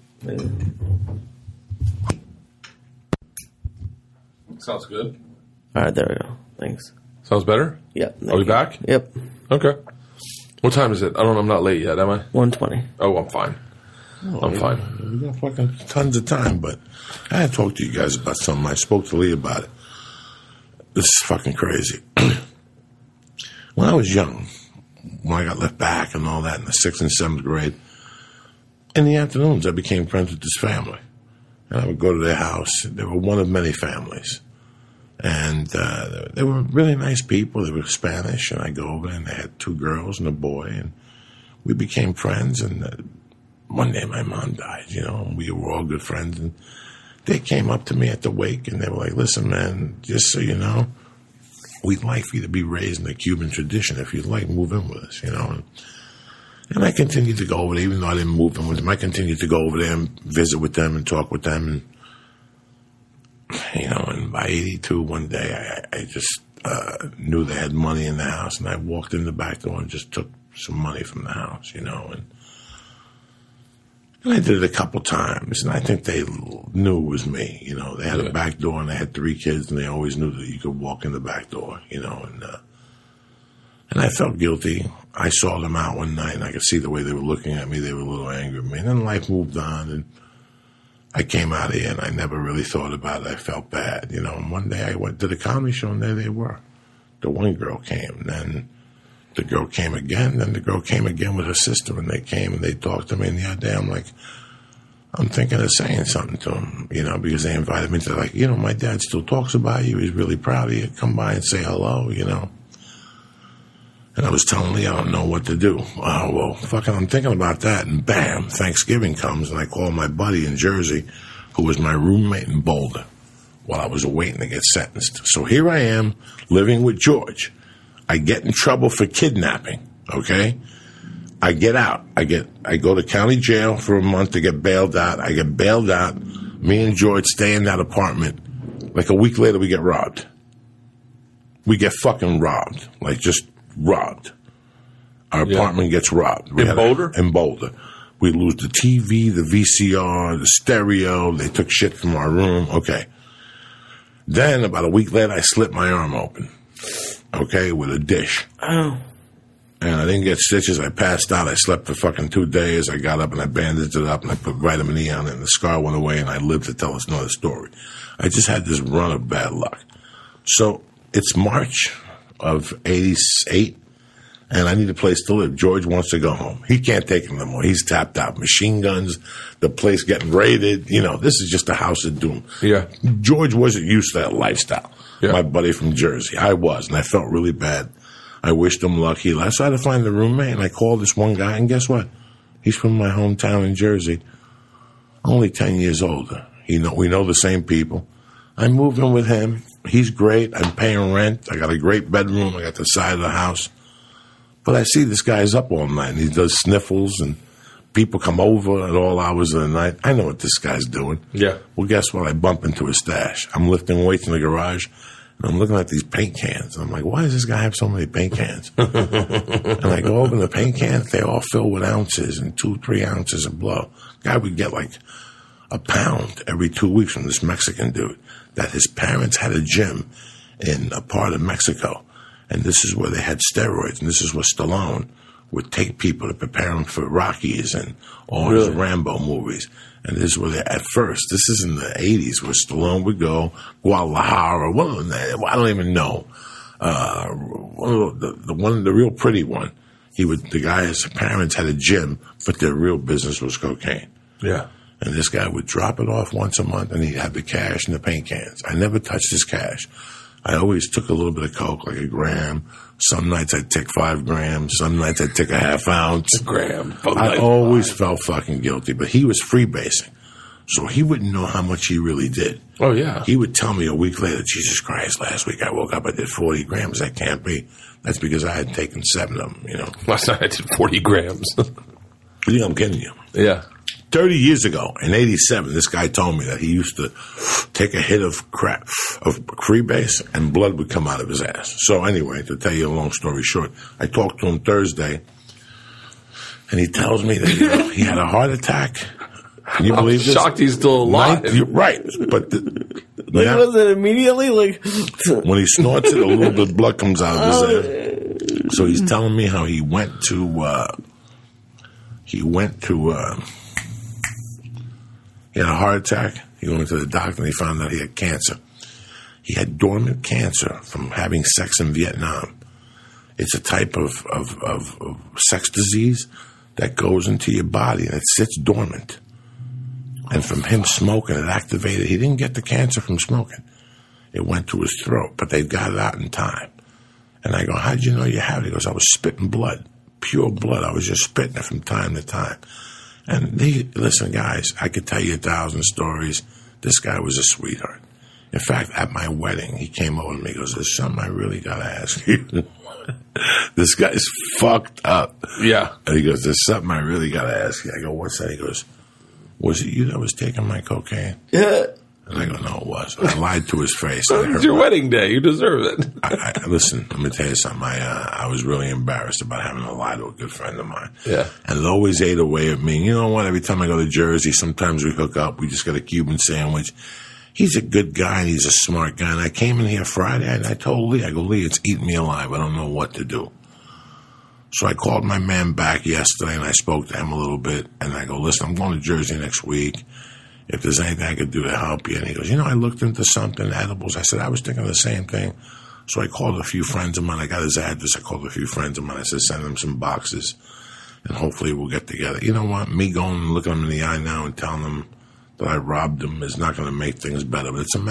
Sounds good. All right, there we go. Thanks. Sounds better? Yep. Are we back? Yep. Okay. What time is it? I'm not late yet, am I? 1:20. Oh, I'm fine. I'm fine. We got fucking tons of time, but I had to talk to you guys about something. I spoke to Lee about it. This is fucking crazy. When I was young, when I got left back and all that in the 6th and 7th grade, in the afternoons I became friends with this family. And I would go to their house. They were one of many families. And they were really nice people. They were Spanish. And I go over and they had 2 girls and a boy. And we became friends. And one day my mom died, and we were all good friends. And they came up to me at the wake and they were like, listen, man, just so you know, we'd like for you to be raised in the Cuban tradition. If you'd like, move in with us, And I continued to go over there, even though I didn't move in with them. I continued to go over there and visit with them and talk with them. And by 82, one day, I just knew they had money in the house. And I walked in the back door and just took some money from the house, And I did it a couple times. And I think they knew it was me, They had a back door and they had 3 kids. And they always knew that you could walk in the back door, And I felt guilty. I saw them out one night, and I could see the way they were looking at me. They were a little angry at me. And then life moved on, and I came out of here, and I never really thought about it. I felt bad, And one day I went to the comedy show, and there they were. The one girl came. Then the girl came again. Then the girl came again with her sister, and they came, and they talked to me. And the other day, I'm thinking of saying something to them, because they invited me to, my dad still talks about you. He's really proud of you. Come by and say hello, And I was telling Lee I don't know what to do. I'm thinking about that, and bam, Thanksgiving comes, and I call my buddy in Jersey, who was my roommate in Boulder, while I was waiting to get sentenced. So here I am, living with George. I get in trouble for kidnapping, okay? I get out. I go to county jail for a month to get bailed out. I get bailed out. Me and George stay in that apartment. Like a week later, we get robbed. We get fucking robbed. Just robbed. Our apartment gets robbed. In Boulder? In Boulder. We lose the TV, the VCR, the stereo. They took shit from our room. Okay. Then, about a week later, I slit my arm open. Okay, with a dish. Oh. And I didn't get stitches. I passed out. I slept for fucking 2 days. I got up and I bandaged it up and I put vitamin E on it and the scar went away and I lived to tell us another story. I just had this run of bad luck. So, it's March of 88, and I need a place to live. George wants to go home. He can't take him no more. He's tapped out. Machine guns, the place getting raided. This is just a house of doom. Yeah. George wasn't used to that lifestyle. Yeah. My buddy from Jersey. I was, and I felt really bad. I wished him luck. He left. So I had to find a roommate, and I called this one guy, and guess what? He's from my hometown in Jersey. Only 10 years older. We know the same people. I moved in with him. He's great. I'm paying rent. I got a great bedroom. I got the side of the house. But I see this guy's up all night, and he does sniffles, and people come over at all hours of the night. I know what this guy's doing. Yeah. Well, guess what? I bump into his stash. I'm lifting weights in the garage, and I'm looking at these paint cans. I'm like, why does this guy have so many paint cans? And I go open the paint cans. They all fill with ounces and 2-3 ounces of blow. Guy would get like a pound every 2 weeks from this Mexican dude. That his parents had a gym in a part of Mexico. And this is where they had steroids. And this is where Stallone would take people to prepare them for Rockies and all his Rambo movies. And this is where at first, this is in the 80s, where Stallone would go, Guadalajara, I don't even know. The real pretty one. The guy's parents had a gym, but their real business was cocaine. Yeah. And this guy would drop it off once a month, and he'd have the cash in the paint cans. I never touched his cash. I always took a little bit of coke, like a gram. Some nights I'd take 5 grams. Some nights I'd take a half ounce. A gram. I always felt fucking guilty, but he was freebasing. So he wouldn't know how much he really did. Oh, yeah. He would tell me a week later, Jesus Christ, last week I woke up, I did 40 grams. That can't be. That's because I had taken 7 of them, Last night I did 40 grams. I'm kidding you. Yeah. 30 years ago, in 87, this guy told me that he used to take a hit of freebase and blood would come out of his ass. So anyway, to tell you a long story short, I talked to him Thursday, and he tells me that he had a heart attack. Can you believe this? I'm shocked he's still alive. Right, but was it immediately when he snorts it, a little bit of blood comes out of his ass. So he's telling me how he went to he had a heart attack. He went to the doctor and he found out he had cancer. He had dormant cancer from having sex in Vietnam. It's a type of sex disease that goes into your body and it sits dormant. And from him smoking, it activated. He didn't get the cancer from smoking. It went to his throat, but they got it out in time. And I go, how did you know you had it? He goes, I was spitting blood, pure blood. I was just spitting it from time to time. And listen, guys, I could tell you 1,000 stories. This guy was a sweetheart. In fact, at my wedding, he came over to me and goes, there's something I really got to ask you. This guy's fucked up. Yeah. And he goes, there's something I really got to ask you. I go, what's that? He goes, was it you that was taking my cocaine? Yeah. And I go, no, it wasn't. I lied to his face. It's your wedding day. You deserve it. Listen, let me tell you something. I was really embarrassed about having to lie to a good friend of mine. Yeah. And it always ate away at me. You know what? Every time I go to Jersey, sometimes we hook up. We just get a Cuban sandwich. He's a good guy and he's a smart guy. And I came in here Friday and I told Lee, I go, Lee, it's eating me alive. I don't know what to do. So I called my man back yesterday and I spoke to him a little bit. And I go, listen, I'm going to Jersey next week. If there's anything I could do to help you. And he goes, I looked into something, edibles. I said, I was thinking the same thing. So I called a few friends of mine. I got his address. I called a few friends of mine. I said, send him some boxes and hopefully we'll get together. You know what? Me going and looking him in the eye now and telling him that I robbed him is not going to make things better. But it's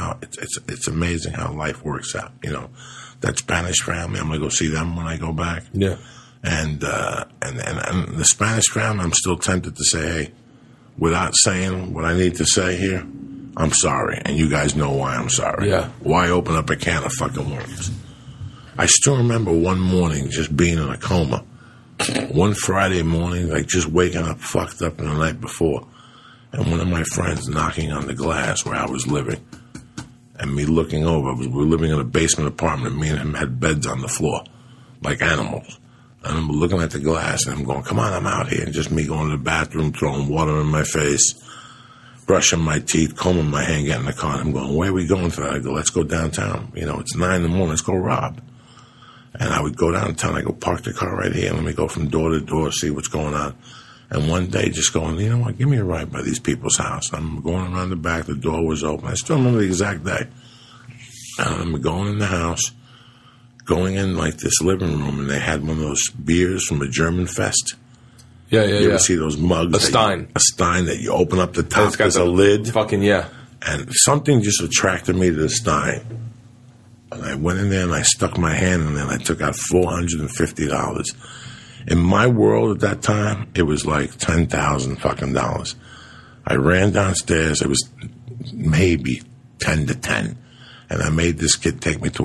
amazing how life works out. That Spanish family, I'm going to go see them when I go back. Yeah. And the Spanish family, I'm still tempted to say, hey, without saying what I need to say here, I'm sorry. And you guys know why I'm sorry. Yeah. Why open up a can of fucking worms? I still remember one morning just being in a coma. One Friday morning, like just waking up fucked up the night before. And one of my friends knocking on the glass where I was living. And me looking over. We were living in a basement apartment. Me and him had beds on the floor. Like animals. And I'm looking at the glass and I'm going, come on, I'm out here. And just me going to the bathroom, throwing water in my face, brushing my teeth, combing my hair, and getting in the car. And I'm going, where are we going today? I go, let's go downtown. It's 9 in the morning. Let's go rob. And I would go downtown. I go, park the car right here. Let me go from door to door, see what's going on. And one day just going, you know what, give me a ride by these people's house. I'm going around the back. The door was open. I still remember the exact day. And I'm going in the house. Going in like this living room, and they had one of those beers from a German Fest. Yeah. You ever see those mugs? A Stein. A Stein that you open up the top. There's a lid. Fucking yeah. And something just attracted me to the Stein. And I went in there and I stuck my hand in there and I took out $450. In my world at that time, it was like $10,000 fucking dollars. I ran downstairs. It was maybe 10 to 10. And I made this kid take me to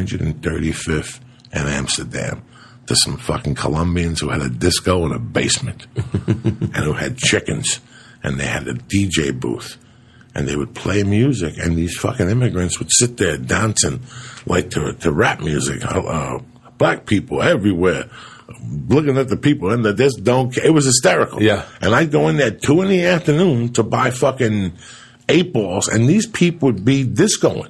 135th and Amsterdam to some fucking Colombians who had a disco in a basement and who had chickens. And they had a DJ booth. And they would play music. And these fucking immigrants would sit there dancing like to rap music. Black people everywhere looking at the people. And they just don't care. It was hysterical. Yeah. And I'd go in there at 2 PM to buy fucking 8 balls. And these people would be discoing.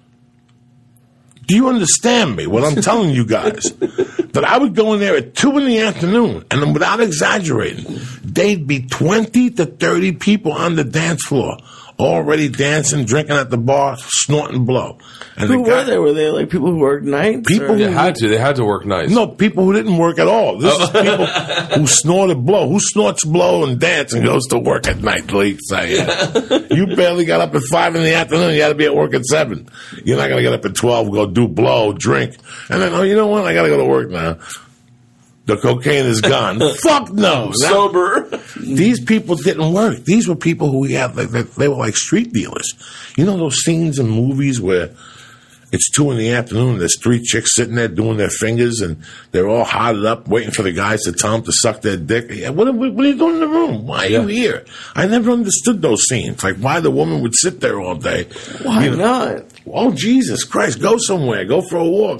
Do you understand me, what I'm telling you guys? That I would go in there at 2 PM, and without exaggerating, they'd be 20 to 30 people on the dance floor, already dancing, drinking at the bar, snorting blow. And Who were they? Were they like people who worked nights? People They had to work nights. No, people who didn't work at all. This is people who snorted blow. Who snorts blow and dance and goes to work at night, please? You barely got up at 5 PM. You had to be at work at 7. You're not going to get up at 12, go do blow, drink. And then, you know what? I got to go to work now. The cocaine is gone. Fuck no. Sober. These people didn't work. These were people who we had, they were like street dealers. You know those scenes in movies where it's 2 PM, there's 3 chicks sitting there doing their fingers, and they're all hotted up, waiting for the guys to tell them to suck their dick. What are you doing in the room? Why are you here? I never understood those scenes. Like, why the woman would sit there all day. Why not? Oh, Jesus Christ, go somewhere. Go for a walk.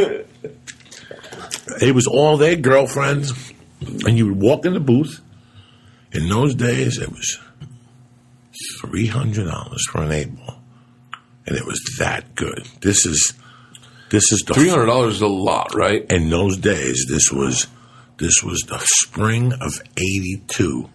It was all their girlfriends, and you would walk in the booth. In those days, it was $300 for an 8 ball. And it was that good. This is the $300 is a lot, right? In those days, this was the spring of '82.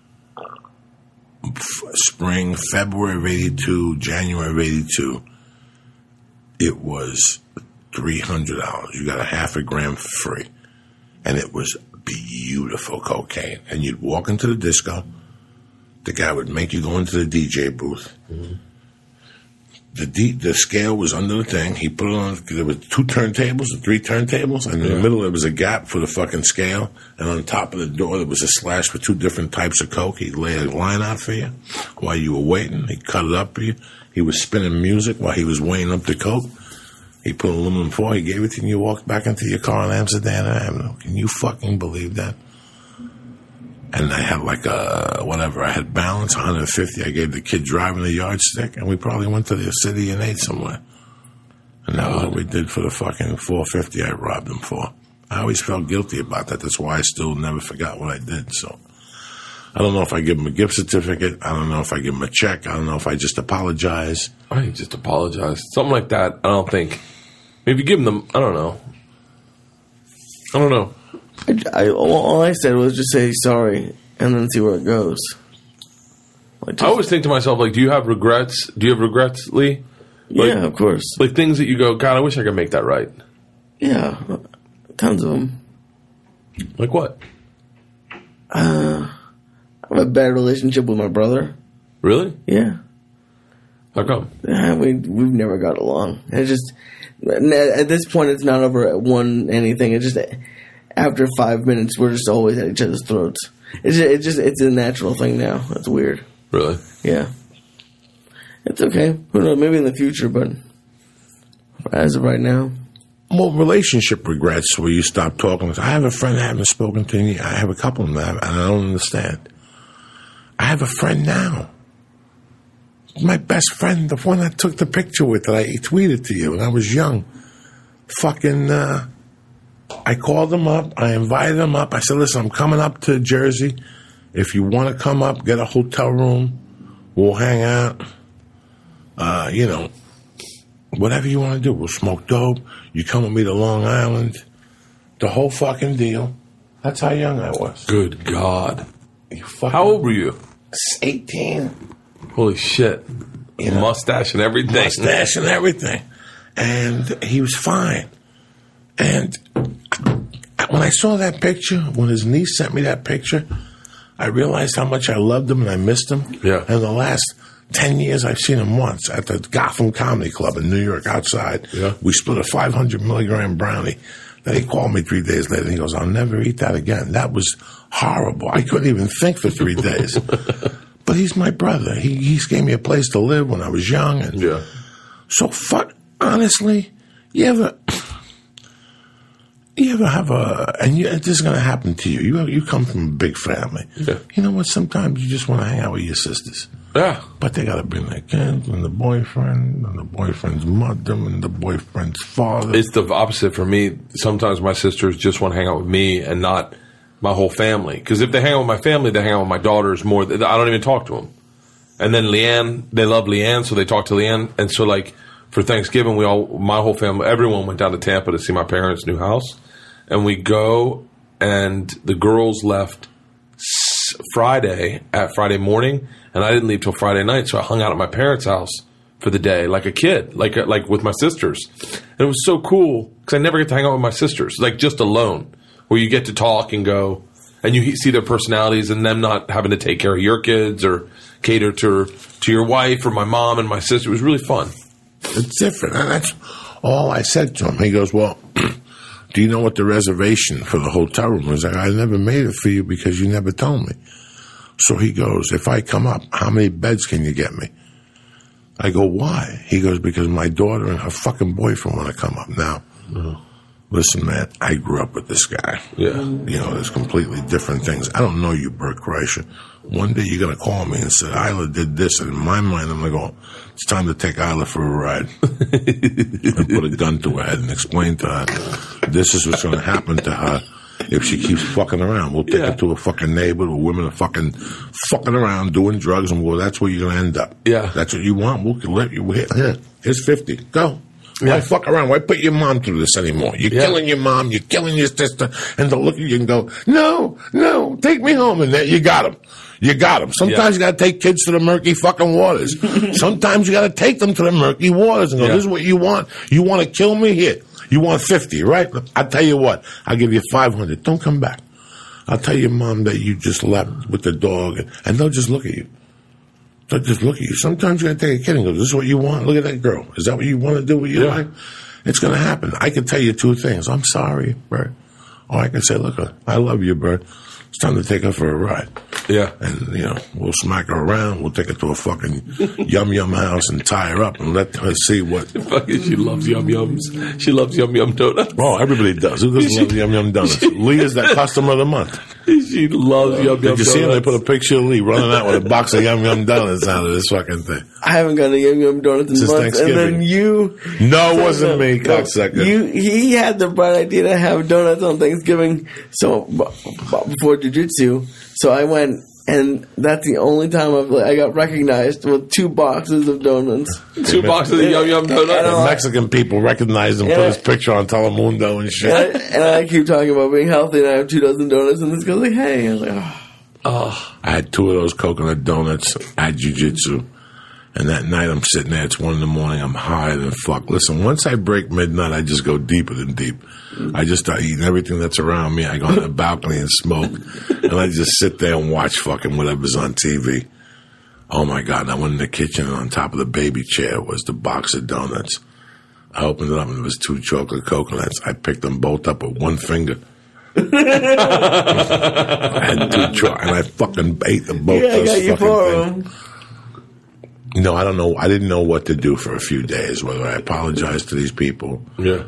Spring, February of '82, January of '82. It was $300. You got a half a gram for free. And it was beautiful cocaine. And you'd walk into the disco. The guy would make you go into the DJ booth. Mm-hmm. The scale was under the thing. He put it on. There were 2 turntables and 3 turntables, and in the middle there was a gap for the fucking scale. And on top of the door there was a slash for 2 different types of coke. He'd lay a line out for you while you were waiting. He cut it up for you. He was spinning music while he was weighing up the coke. He put aluminum foil. He gave it to you, and you walked back into your car on Amsterdam Avenue. Can you fucking believe that? And I had like I had balance, 150. I gave the kid driving the yardstick, and we probably went to the city and ate somewhere. And that was what we did for the fucking $450 I robbed him for. I always felt guilty about that. That's why I still never forgot what I did. So I don't know if I give him a gift certificate. I don't know if I give him a check. I don't know if I just apologize. I think just apologize. Something like that, I don't think. Maybe give him the, I don't know. All I said was just say sorry and then see where it goes. I always think to myself, like, do you have regrets? Do you have regrets, Lee? Like, yeah, of course. Like things that you go, God, I wish I could make that right. Yeah, tons of them. Like what? I have a bad relationship with my brother. Really? Yeah. How come? We've never got along. It's just, at this point, it's not over at anything. It's just, after 5 minutes, we're just always at each other's throats. It's a natural thing now. It's weird. Really? Yeah. It's okay. Who knows? Maybe in the future, but as of right now. Well, relationship regrets where you stop talking. I have a friend I haven't spoken to. I have a couple of them, and I don't understand. I have a friend now. My best friend, the one I took the picture with that I tweeted to you when I was young. Fucking, I called him up. I invited him up. I said, listen, I'm coming up to Jersey. If you want to come up, get a hotel room. We'll hang out. Whatever you want to do. We'll smoke dope. You come with me to Long Island. The whole fucking deal. That's how young I was. Good God. How How old were you? 18. Holy shit. Mustache and everything. Mustache and everything. And he was fine. And when I saw that picture, when his niece sent me that picture, I realized how much I loved him and I missed him. Yeah. And the last 10 years, I've seen him once at the Gotham Comedy Club in New York outside. Yeah. We split a 500 milligram brownie. Then he called me 3 days later and he goes, I'll never eat that again. That was horrible. I couldn't even think for 3 days. But he's my brother. He gave me a place to live when I was young. And Yeah. so, honestly, you ever have this is going to happen to you. You come from a big family. Yeah. You know what? Sometimes you just want to hang out with your sisters. Yeah. But they got to bring their kids and the boyfriend and the boyfriend's mother and the boyfriend's father. It's the opposite for me. Sometimes my sisters just want to hang out with me and not my whole family. Because if they hang out with my family, they hang out with my daughters more. I don't even talk to them. And then Leanne, they love Leanne, so they talk to Leanne. And so, like, for Thanksgiving, my whole family, everyone went down to Tampa to see my parents' new house. And we go, and the girls left Friday morning, and I didn't leave till Friday night, so I hung out at my parents' house for the day, like a kid, like with my sisters. And it was so cool, because I never get to hang out with my sisters, like just alone, where you get to talk and go, and you see their personalities, and them not having to take care of your kids or cater to your wife or my mom and my sister. It was really fun. It's different. And that's all I said to him. He goes, well, do you know what the reservation for the hotel room was? I never made it for you because you never told me. So he goes, if I come up, how many beds can you get me? I go, why? He goes, because my daughter and her fucking boyfriend want to come up. Now, listen, man, I grew up with this guy. Yeah. You know, there's completely different things. I don't know you, Bert Kreischer. One day you're going to call me and say, Isla did this. And in my mind, I'm going to go, it's time to take Isla for a ride. And put a gun to her head and explain to her, this is what's going to happen to her if she keeps fucking around. We'll take her to a fucking neighbor where women are fucking around doing drugs, and well, that's where you're going to end up. Yeah. That's what you want. We'll let you, here, here's 50. Go. Why fuck around? Why put your mom through this anymore? You're killing your mom. You're killing your sister. And they'll look at you and go, no, take me home. And then you got them. You got them. Sometimes you got to take kids to the murky fucking waters. Sometimes you got to take them to the murky waters and go, this is what you want. You want to kill me? Here. You want 50, right? I'll tell you what. I'll give you 500. Don't come back. I'll tell your mom that you just left with the dog. And they'll just look at you. They'll just look at you. Sometimes you're going to take a kid and go, this is what you want? Look at that girl. Is that what you want to do with your life? It's going to happen. I can tell you two things. I'm sorry, Bert. Or I can say, look, I love you, Bert. It's time to take her for a ride. Yeah. And, we'll smack her around. We'll take her to a fucking yum-yum house and tie her up and let her see what... Fucking, she loves yum-yums. She loves yum-yum donuts. Oh, everybody does. Who doesn't love yum-yum donuts? Lee is that customer of the month. She loves yum-yum donuts. Did you see him? They put a picture of Lee running out with a box of yum-yum donuts out of this fucking thing. I haven't gotten a yum-yum donut in Since months. And then you... No, it wasn't me, cocksucker. He had the bright idea to have donuts on Thanksgiving before jiu-jitsu. So I went, and that's the only time I got recognized with 2 boxes of donuts. 2 boxes of yum-yum donuts? The Mexican people recognized him, put his picture on Telemundo and shit. And I keep talking about being healthy, and I have 2 dozen donuts, and this guy's like, hey. I was like, oh. I had 2 of those coconut donuts at jiu-jitsu. And that night I'm sitting there, it's 1 a.m, I'm high than fuck. Listen, once I break midnight, I just go deeper than deep. I just start eating everything that's around me. I go on the balcony and smoke. And I just sit there and watch fucking whatever's on TV. Oh my God, I went in the kitchen and on top of the baby chair was the box of donuts. I opened it up and there was 2 chocolate coconuts. I picked them both up with 1 finger. I had 2 and I fucking ate them both. Yeah, I got you 4 of them. No, I don't know. I didn't know what to do for a few days, whether I apologize to these people. Yeah.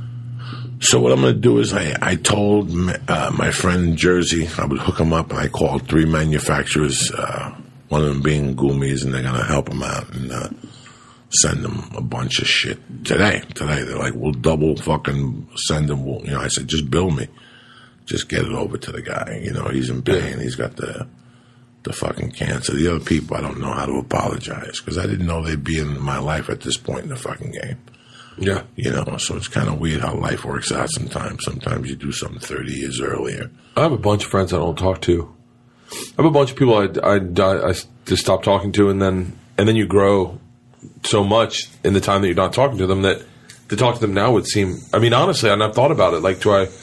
So what I'm going to do is I told my friend Jersey I would hook him up, and I called 3 manufacturers, one of them being Goomies, and they're going to help him out and send him a bunch of shit today. They're like, we'll double fucking send him. I said, just bill me. Just get it over to the guy. He's in pain. He's got the fucking cancer. The other people, I don't know how to apologize because I didn't know they'd be in my life at this point in the fucking game. Yeah. So it's kind of weird how life works out sometimes. Sometimes you do something 30 years earlier. I have a bunch of friends I don't talk to. I have a bunch of people I just stop talking to, and then you grow so much in the time that you're not talking to them that to talk to them now would seem, I mean, honestly, and I've thought about it, like, do I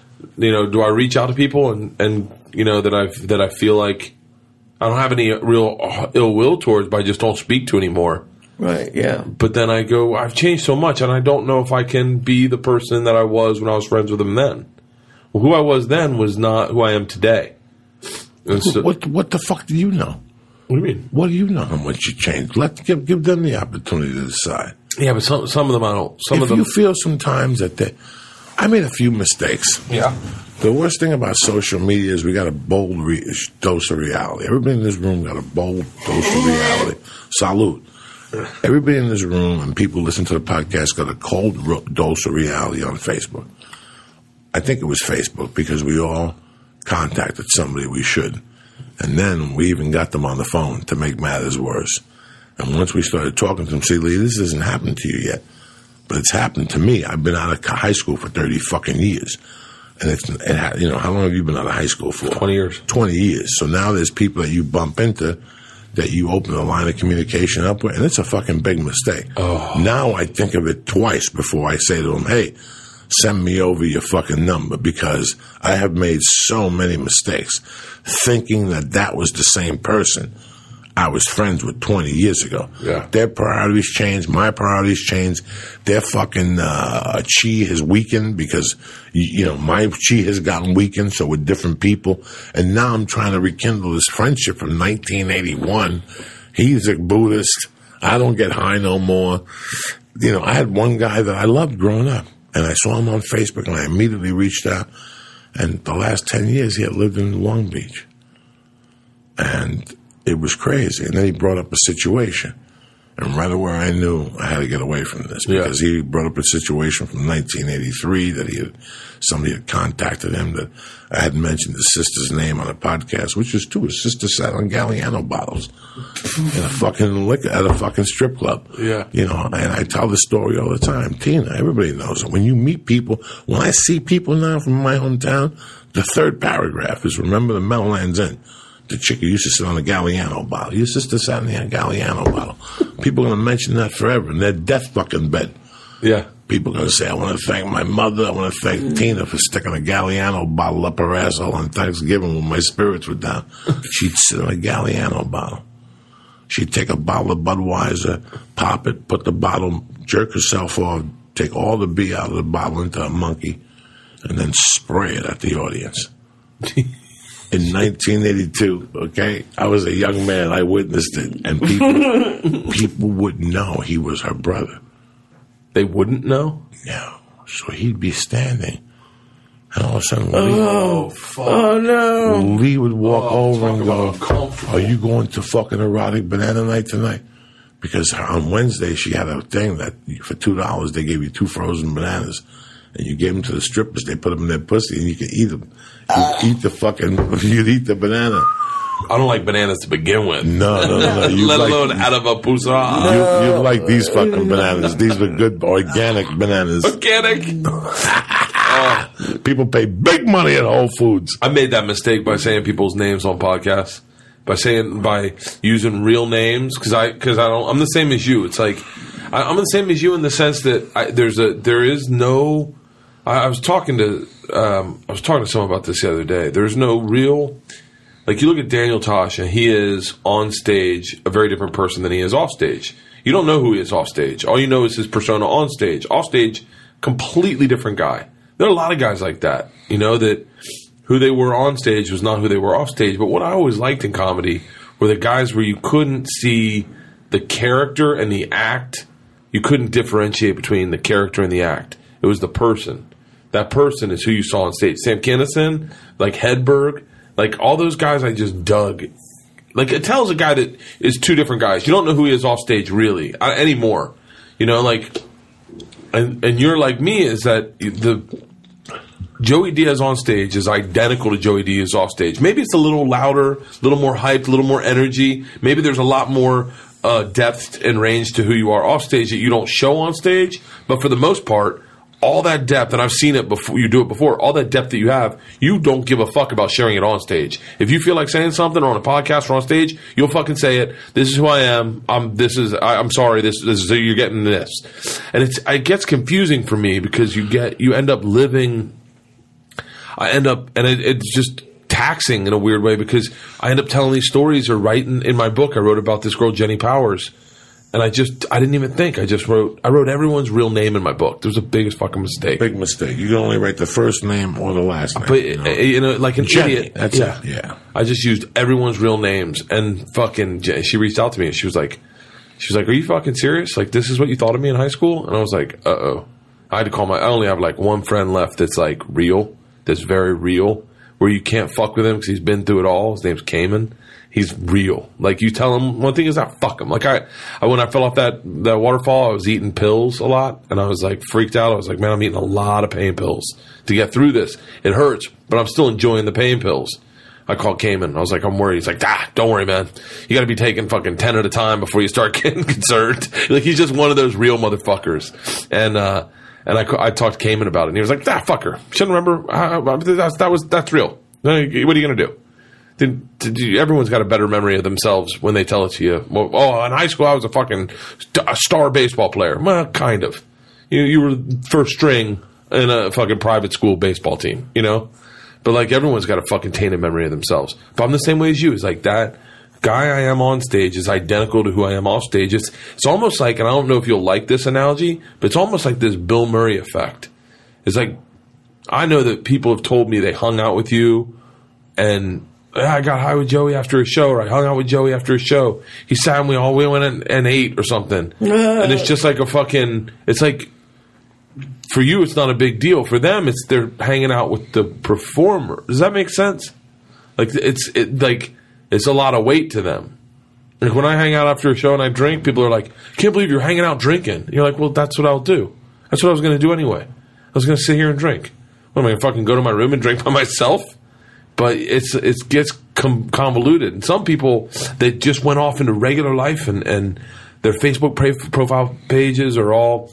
reach out to people and that I feel like I don't have any real ill will towards, but I just don't speak to anymore. Right, yeah. But then I go, I've changed so much, and I don't know if I can be the person that I was when I was friends with them then. Well, who I was then was not who I am today. So, what the fuck do you know? What do you mean? What do you know how much you changed? Give them the opportunity to decide. Yeah, but some of them I don't. If you feel sometimes that I made a few mistakes. Yeah. The worst thing about social media is we got a bold dose of reality. Everybody in this room got a bold dose of reality. Salute. Everybody in this room and people who listen to the podcast got a cold dose of reality on Facebook. I think it was Facebook because we all contacted somebody we should. And then we even got them on the phone to make matters worse. And once we started talking to them, see, Lee, this hasn't happened to you yet. But it's happened to me. I've been out of high school for 30 fucking years. And how long have you been out of high school for? 20 years. 20 years. So now there's people that you bump into that you open a line of communication up with, and it's a fucking big mistake. Oh. Now I think of it twice before I say to them, hey, send me over your fucking number, because I have made so many mistakes thinking that was the same person I was friends with 20 years ago. Yeah. Their priorities changed. My priorities changed. Their fucking chi has weakened because, my chi has gotten weakened, so with different people. And now I'm trying to rekindle this friendship from 1981. He's a Buddhist. I don't get high no more. I had one guy that I loved growing up, and I saw him on Facebook, and I immediately reached out. And the last 10 years, he had lived in Long Beach. And it was crazy. And then he brought up a situation. And right away I knew I had to get away from this, because he brought up a situation from 1983 that somebody had contacted him that I had mentioned his sister's name on a podcast, which was true. His sister sat on Galliano bottles in a fucking at a fucking strip club. Yeah. And I tell the story all the time. Tina, everybody knows it. When you meet people, when I see people now from my hometown, the third paragraph is, remember the Meadowlands Inn. The chick who used to sit on the Galliano bottle. Your sister sat on the Galliano bottle. People are going to mention that forever in their death fucking bed. Yeah. People are going to say, I want to thank my mother. I want to thank Tina for sticking a Galliano bottle up her asshole on Thanksgiving when my spirits were down. She'd sit on a Galliano bottle. She'd take a bottle of Budweiser, pop it, put the bottle, jerk herself off, take all the beer out of the bottle into a monkey, and then spray it at the audience. In 1982, okay, I was a young man. I witnessed it, and people wouldn't know he was her brother. They wouldn't know? No. So he'd be standing, and all of a sudden, Lee would walk over and go, "Are you going to fucking erotic banana night tonight?" Because on Wednesday she had a thing that for $2 they gave you 2 frozen bananas. And you gave them to the strippers. They put them in their pussy, and you could eat them. You'd eat the banana. I don't like bananas to begin with. No. Let alone out of a pusa. You like these fucking bananas. These were good organic bananas. Organic. People pay big money at Whole Foods. I made that mistake by saying people's names on podcasts. By using real names, because I'm the same as you. It's like I'm the same as you in the sense that I was talking to someone about this the other day. There's no real, like, you look at Daniel Tosh and he is on stage a very different person than he is off stage. You don't know who he is off stage. All you know is his persona on stage. Off stage, completely different guy. There are a lot of guys like that, that who they were on stage was not who they were off stage. But what I always liked in comedy were the guys where you couldn't see the character and the act. You couldn't differentiate between the character and the act. It was the person. That person is who you saw on stage. Sam Kinison, like Hedberg, like all those guys I just dug. Like, Attell's a guy that is two different guys. You don't know who he is off stage really anymore. And you're like me, is that the Joey Diaz on stage is identical to Joey Diaz off stage. Maybe it's a little louder, a little more hyped, a little more energy. Maybe there's a lot more depth and range to who you are off stage that you don't show on stage. But for the most part, all that depth, and I've seen it before, you do it before, all that depth that you have, you don't give a fuck about sharing it on stage. If you feel like saying something or on a podcast or on stage, you'll fucking say it. This is who I am. I'm sorry. This is you're getting this. And it gets confusing for me because you end up living. It's just taxing in a weird way because I end up telling these stories or writing in my book. I wrote about this girl, Jenny Powers. And I didn't even think. I wrote everyone's real name in my book. It was the biggest fucking mistake. Big mistake. You can only write the first name or the last name. But, like an Jenny, idiot. that's it. Yeah. I just used everyone's real names. And fucking, she reached out to me and she was like, are you fucking serious? Like, this is what you thought of me in high school? And I was like, uh-oh. I had to call I only have like one friend left that's like real, that's very real, where you can't fuck with him because he's been through it all. His name's Cayman. He's real. Like, you tell him, one thing is not fuck him. Like, I when I fell off that waterfall, I was eating pills a lot, and I was like freaked out. I was like, man, I'm eating a lot of pain pills to get through this. It hurts, but I'm still enjoying the pain pills. I called Cayman. I was like, I'm worried. He's like, don't worry, man. You got to be taking fucking 10 at a time before you start getting concerned. Like, he's just one of those real motherfuckers. And I talked to Cayman about it, and he was like, fucker. Shouldn't remember. That's real. What are you going to do? Everyone's got a better memory of themselves when they tell it to you. Well, in high school, I was a fucking star baseball player. Well, kind of. You were first string in a fucking private school baseball team, But, like, everyone's got a fucking tainted memory of themselves. But I'm the same way as you. It's like that guy I am on stage is identical to who I am off stage. It's almost like, and I don't know if you'll like this analogy, but it's almost like this Bill Murray effect. It's like, I know that people have told me they hung out with you and I got high with Joey after a show, or I hung out with Joey after a show. He sat and we went and ate or something. And it's just like it's like, for you, it's not a big deal. For them, they're hanging out with the performer. Does that make sense? Like, it's a lot of weight to them. Like, when I hang out after a show and I drink, people are like, I can't believe you're hanging out drinking. And you're like, well, that's what I'll do. That's what I was going to do anyway. I was going to sit here and drink. What, am I going to fucking go to my room and drink by myself? But it gets convoluted. And some people, they just went off into regular life and their Facebook profile pages are all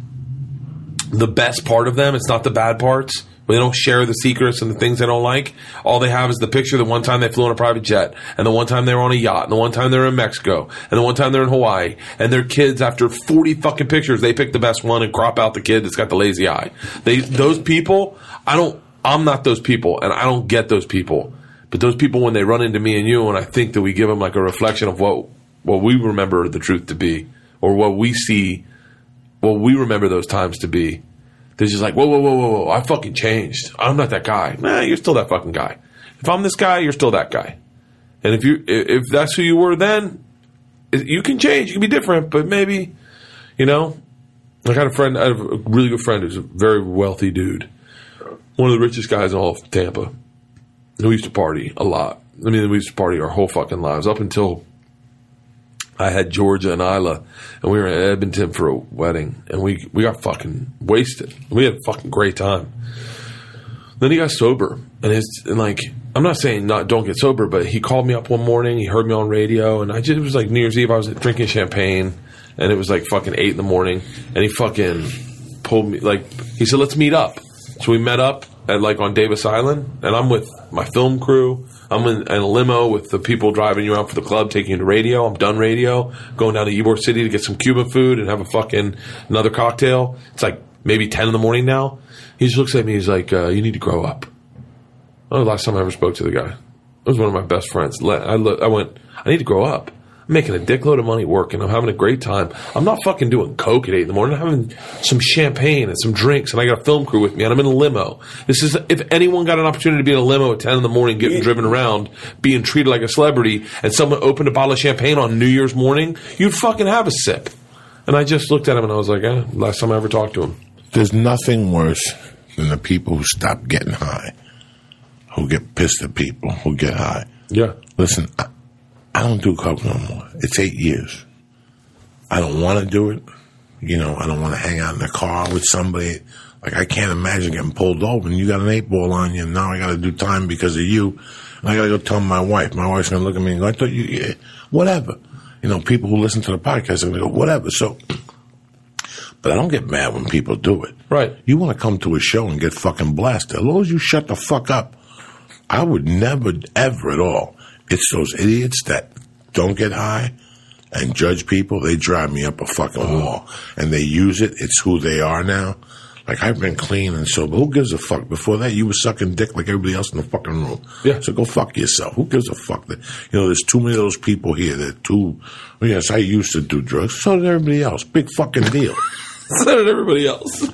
the best part of them. It's not the bad parts. They don't share the secrets and the things they don't like. All they have is the picture the one time they flew on a private jet, and the one time they were on a yacht, and the one time they were in Mexico, and the one time they're in Hawaii. And their kids, after 40 fucking pictures, they pick the best one and crop out the kid that's got the lazy eye. Those people, I'm not those people, and I don't get those people. But those people, when they run into me and you, and I think that we give them like a reflection of what what we remember the truth to be, or what we see, what we remember those times to be. They're just like, whoa, I fucking changed. I'm not that guy. Nah, you're still that fucking guy. If I'm this guy, you're still that guy. And if that's who you were then, you can change. You can be different, but maybe, you know. I had a really good friend who's a very wealthy dude. One of the richest guys in all of Tampa. And we used to party a lot. I mean, we used to party our whole fucking lives up until I had Georgia and Isla, and we were in Edmonton for a wedding, and we got fucking wasted. We had a fucking great time. Then he got sober, and I'm not saying don't get sober, but he called me up one morning. He heard me on radio, and it was like New Year's Eve. I was drinking champagne, and it was like fucking 8 in the morning, and he fucking pulled me, he said, let's meet up. So we met up at on Davis Island, and I'm with my film crew. I'm in a limo with the people driving you around for the club, taking you to radio. I'm done radio, going down to Ybor City to get some Cuban food and have another cocktail. It's like maybe 10 in the morning now. He just looks at me. He's like, you need to grow up. Oh, the last time I ever spoke to the guy. It was one of my best friends. I went, I need to grow up. I'm making a dickload of money working. I'm having a great time. I'm not fucking doing coke at 8 in the morning. I'm having some champagne and some drinks, and I got a film crew with me, and I'm in a limo. This is, if anyone got an opportunity to be in a limo at 10 in the morning, getting driven around, being treated like a celebrity, and someone opened a bottle of champagne on New Year's morning, you'd fucking have a sip. And I just looked at him, and I was like, last time I ever talked to him. There's nothing worse than the people who stop getting high, who get pissed at people who get high. Yeah. Listen, I don't do coke no more. It's 8 years. I don't want to do it. You know, I don't want to hang out in the car with somebody. I can't imagine getting pulled over and you got an 8-ball on you, and now I got to do time because of you. And I got to go tell my wife. My wife's going to look at me and go, I thought whatever. You know, people who listen to the podcast are going to go, whatever. So, but I don't get mad when people do it. Right. You want to come to a show and get fucking blasted. As long as you shut the fuck up, I would never, ever at all. It's those idiots that don't get high and judge people. They drive me up a fucking wall. And they use it. It's who they are now. I've been clean and sober. Who gives a fuck? Before that, you were sucking dick like everybody else in the fucking room. Yeah. So go fuck yourself. Who gives a fuck? There's too many of those people here that yes, I used to do drugs. So did everybody else. Big fucking deal. So did everybody else.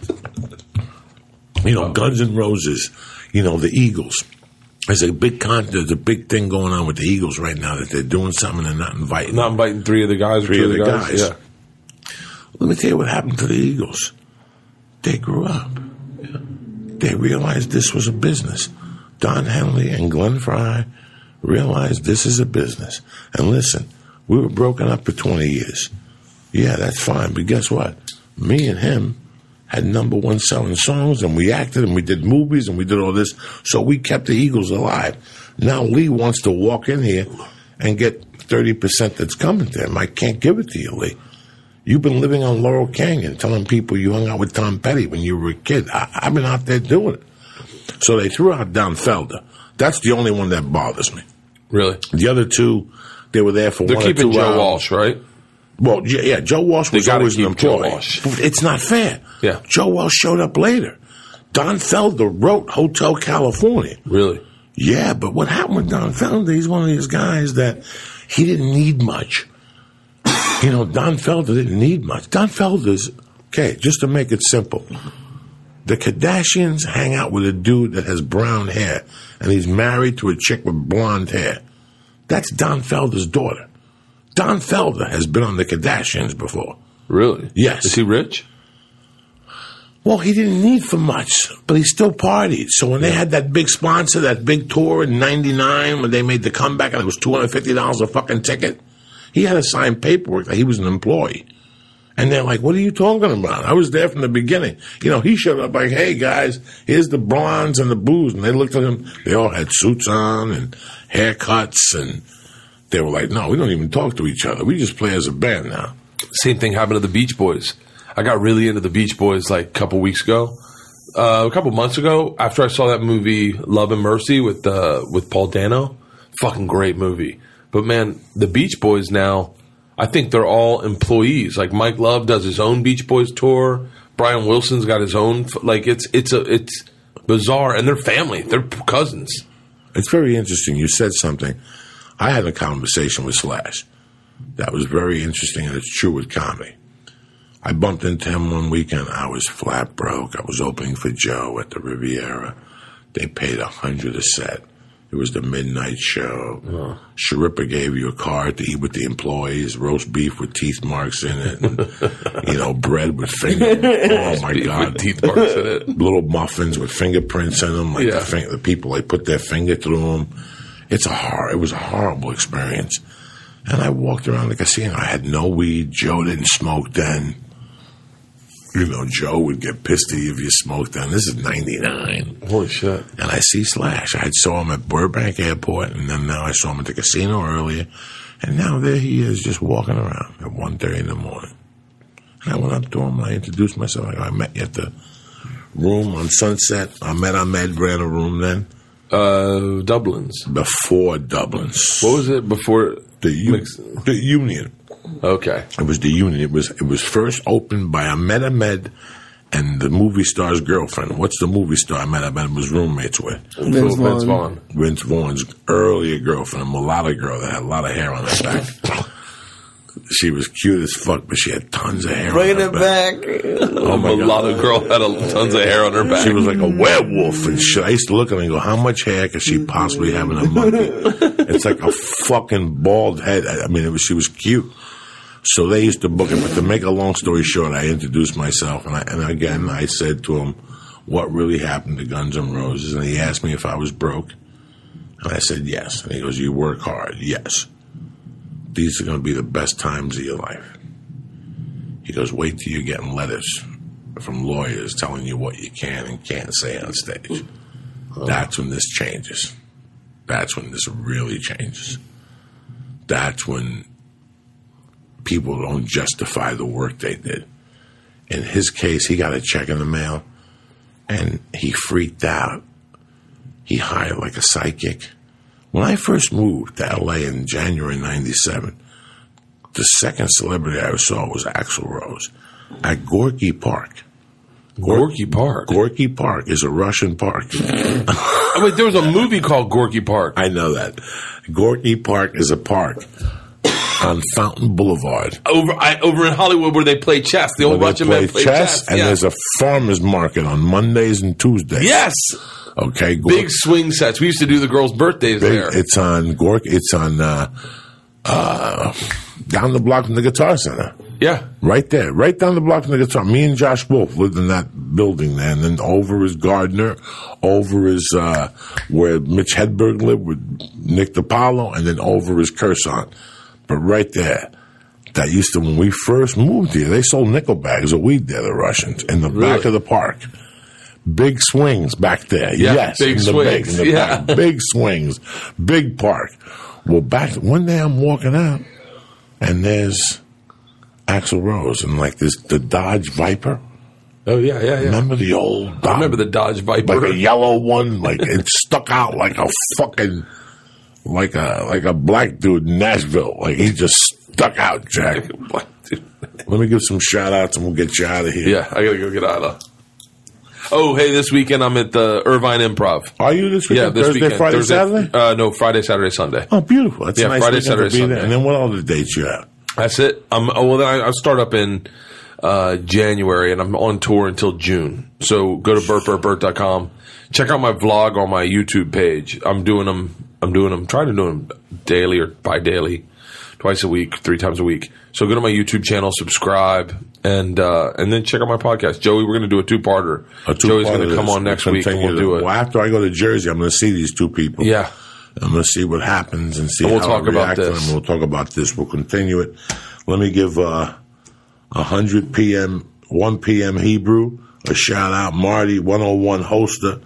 Guns N' Roses, the Eagles. There's a big thing going on with the Eagles right now that they're doing something and not inviting. Not inviting three of the guys. Three of the guys. Yeah. Let me tell you what happened to the Eagles. They grew up. Yeah. They realized this was a business. Don Henley and Glenn Frey realized this is a business. And listen, we were broken up for 20 years. Yeah, that's fine. But guess what? Me and him had #1 selling songs, and we acted, and we did movies, and we did all this. So we kept the Eagles alive. Now Lee wants to walk in here and get 30% that's coming to him. I can't give it to you, Lee. You've been living on Laurel Canyon, telling people you hung out with Tom Petty when you were a kid. I've been out there doing it. So they threw out Don Felder. That's the only one that bothers me. Really? The other two, they were there for 1 or 2 hours. They're keeping Joe Walsh, right? Well, yeah, Joe Walsh was always an employee. It's not fair. Yeah. Joe Walsh showed up later. Don Felder wrote Hotel California. Really? Yeah, but what happened with Don Felder, he's one of these guys that he didn't need much. Don Felder didn't need much. Don Felder's, okay, just to make it simple, the Kardashians hang out with a dude that has brown hair, and he's married to a chick with blonde hair. That's Don Felder's daughter. Don Felder has been on the Kardashians before. Really? Yes. Is he rich? Well, he didn't need for much, but he still partied. So when they had that big sponsor, that big tour in '99, when they made the comeback and it was $250 a fucking ticket, he had to sign paperwork that he was an employee. And they're like, what are you talking about? I was there from the beginning. He showed up like, hey, guys, here's the blondes and the booze. And they looked at him. They all had suits on and haircuts, and they were like, no, we don't even talk to each other. We just play as a band now. Same thing happened to the Beach Boys. I got really into the Beach Boys a couple weeks ago. A couple months ago, after I saw that movie Love and Mercy with Paul Dano. Fucking great movie. But man, the Beach Boys now, I think they're all employees. Mike Love does his own Beach Boys tour. Brian Wilson's got his own. It's bizarre, and they're family. They're cousins. It's very interesting. You said something. I had a conversation with Slash. that was very interesting, and it's true with comedy. I bumped into him one weekend. I was flat broke. I was opening for Joe at the Riviera. They paid $100 a set. It was the midnight show. Sharippa gave you a card to eat with the employees, roast beef with teeth marks in it, and, bread with oh my God. With teeth marks in it. Little muffins with fingerprints in them, the people, they put their finger through them. It was a horrible experience. And I walked around the casino. I had no weed. Joe didn't smoke then. Joe would get pissed at you if you smoked then. This is 99. Holy shit. And I see Slash. I saw him at Burbank Airport, and then now I saw him at the casino earlier. And now there he is just walking around at 1:30 in the morning. And I went up to him, and I introduced myself. I met you at the room on Sunset. I met Ahmed, ran a room then. Dublin's. Before Dublin's. What was it before? The Union. Okay. It was the Union. It was first opened by Ahmed and the movie star's girlfriend. What's the movie star Ahmed was roommates with? Vince Vaughn. Vince Vaughn's earlier girlfriend, a mulatto girl that had a lot of hair on her back. She was cute as fuck, but she had tons of hair Bringing on her it back. Oh my mulatto girl had tons of hair on her back. She was like a werewolf and shit. I used to look at her and go, how much hair could she possibly have in a monkey? It's like a fucking bald head. I mean, she was cute. So they used to book it. But to make a long story short, I introduced myself. And again, I said to him, what really happened to Guns N' Roses? And he asked me if I was broke. And I said, yes. And he goes, you work hard? Yes. These are going to be the best times of your life. He goes, wait till you're getting letters from lawyers telling you what you can and can't say on stage. That's when this changes. That's when this really changes. That's when people don't justify the work they did. In his case, he got a check in the mail, and he freaked out. He hired like a psychic. When I first moved to L.A. in January 97, the second celebrity I saw was Axl Rose at Gorky Park. Gorky Park? Gorky Park is a Russian park. Wait, there was a movie called Gorky Park. I know that. Gorky Park is a park on Fountain Boulevard. Over in Hollywood where they play chess. The old Russian men play chess. And there's a farmer's market on Mondays and Tuesdays. Yes! Okay, big swing sets. We used to do the girls' birthdays there. It's on Gorky. It's on down the block from the Guitar Center. Yeah. Right there. Right down the block from the Guitar. Me and Josh Wolf lived in that building there. And then over is Gardner. Over is where Mitch Hedberg lived with Nick DiPaolo. And then over is Curzon. But right there. That used to, when we first moved here, they sold nickel bags of weed there, the Russians, in the back of the park. Big swings back there. Yeah, yes. Big swings. Back. Big swings. Big park. Well, one day I'm walking out, and there's Axl Rose and like the Dodge Viper. Oh, yeah. Remember the old Dodge? I remember the Dodge Viper. Like a yellow one. Like it stuck out like a fucking, like a black dude in Nashville. Like he just stuck out, Jack. Let me give some shout outs and we'll get you out of here. Yeah, I gotta go get out of. Oh, hey, this weekend I'm at the Irvine Improv. Are you this weekend? Yeah, this Thursday, weekend. Friday, Saturday? No, Friday, Saturday, Sunday. Oh, beautiful. That's a nice Friday, weekend Saturday, to be Sunday. there. And then what other dates you have? That's it. Then I start up in January, and I'm on tour until June. So go to BurtBurtBurt.com. Check out my vlog on my YouTube page. I'm doing them. Trying to do them daily or bi-daily, twice a week, 3 times a week. So go to my YouTube channel, subscribe, and then check out my podcast. Joey, we're going to do a two-parter. Joey's going to come on next week, and we'll do it. Well, after I go to Jersey, I'm going to see these two people. Yeah. I'm going to see what happens and see we'll how talk I react about to this. them. We'll talk about this. We'll continue it. Let me give 100 p.m., 1 p.m. Hebrew a shout-out. Marty, 101 Hoster.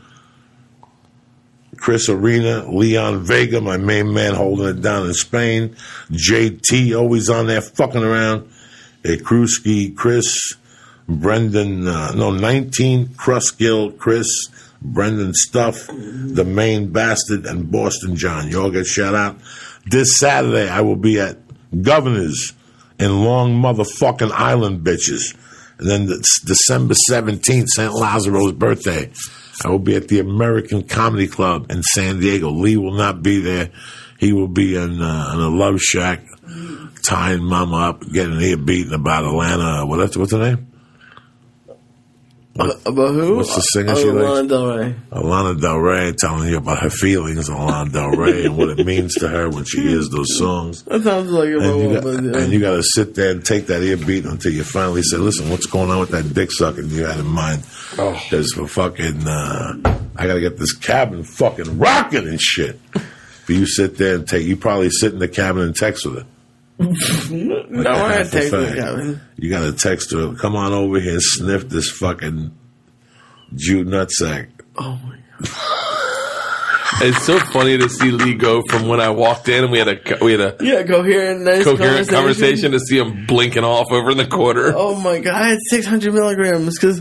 Chris Arena, Leon Vega, my main man holding it down in Spain. JT, always on there fucking around. Kruski, Chris, Brendan, 19, Kruskill, Chris, Brendan Stuff, The Main Bastard, and Boston John. You all get shout out. This Saturday, I will be at Governor's in Long Motherfucking Island, bitches. And then December 17th, St. Lazaro's birthday. I will be at the American Comedy Club in San Diego. Lee will not be there. He will be in a Love Shack tying mama up, getting her beaten about Atlanta. What's her name? About who? What's the singer she likes? Lana Del Rey. Alana Del Rey, telling you about her feelings on Lana Del Rey and what it means to her when she hears those songs. That sounds like And you got to sit there and take that ear beat until you finally say, listen, what's going on with that dick sucking you had in mind? Because for fucking, I got to get this cabin fucking rocking and shit. But you sit there and you probably sit in the cabin and text with her. No, I had text with the cabin. You got to text her, come on over here and sniff this fucking Jew nutsack. Oh my God. It's so funny to see Lee go from when I walked in and we had a coherent, nice coherent conversation to see him blinking off over in the corner. Oh my God, I had 600 milligrams because,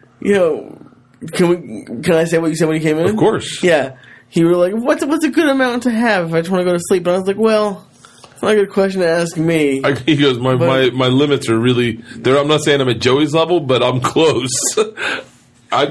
can I say what you said when you came in? Of course. Yeah. You were like, what's a good amount to have if I just want to go to sleep? And I was like, well, it's not a good question to ask me. He goes, my limits are really there. I'm not saying I'm at Joey's level, but I'm close. I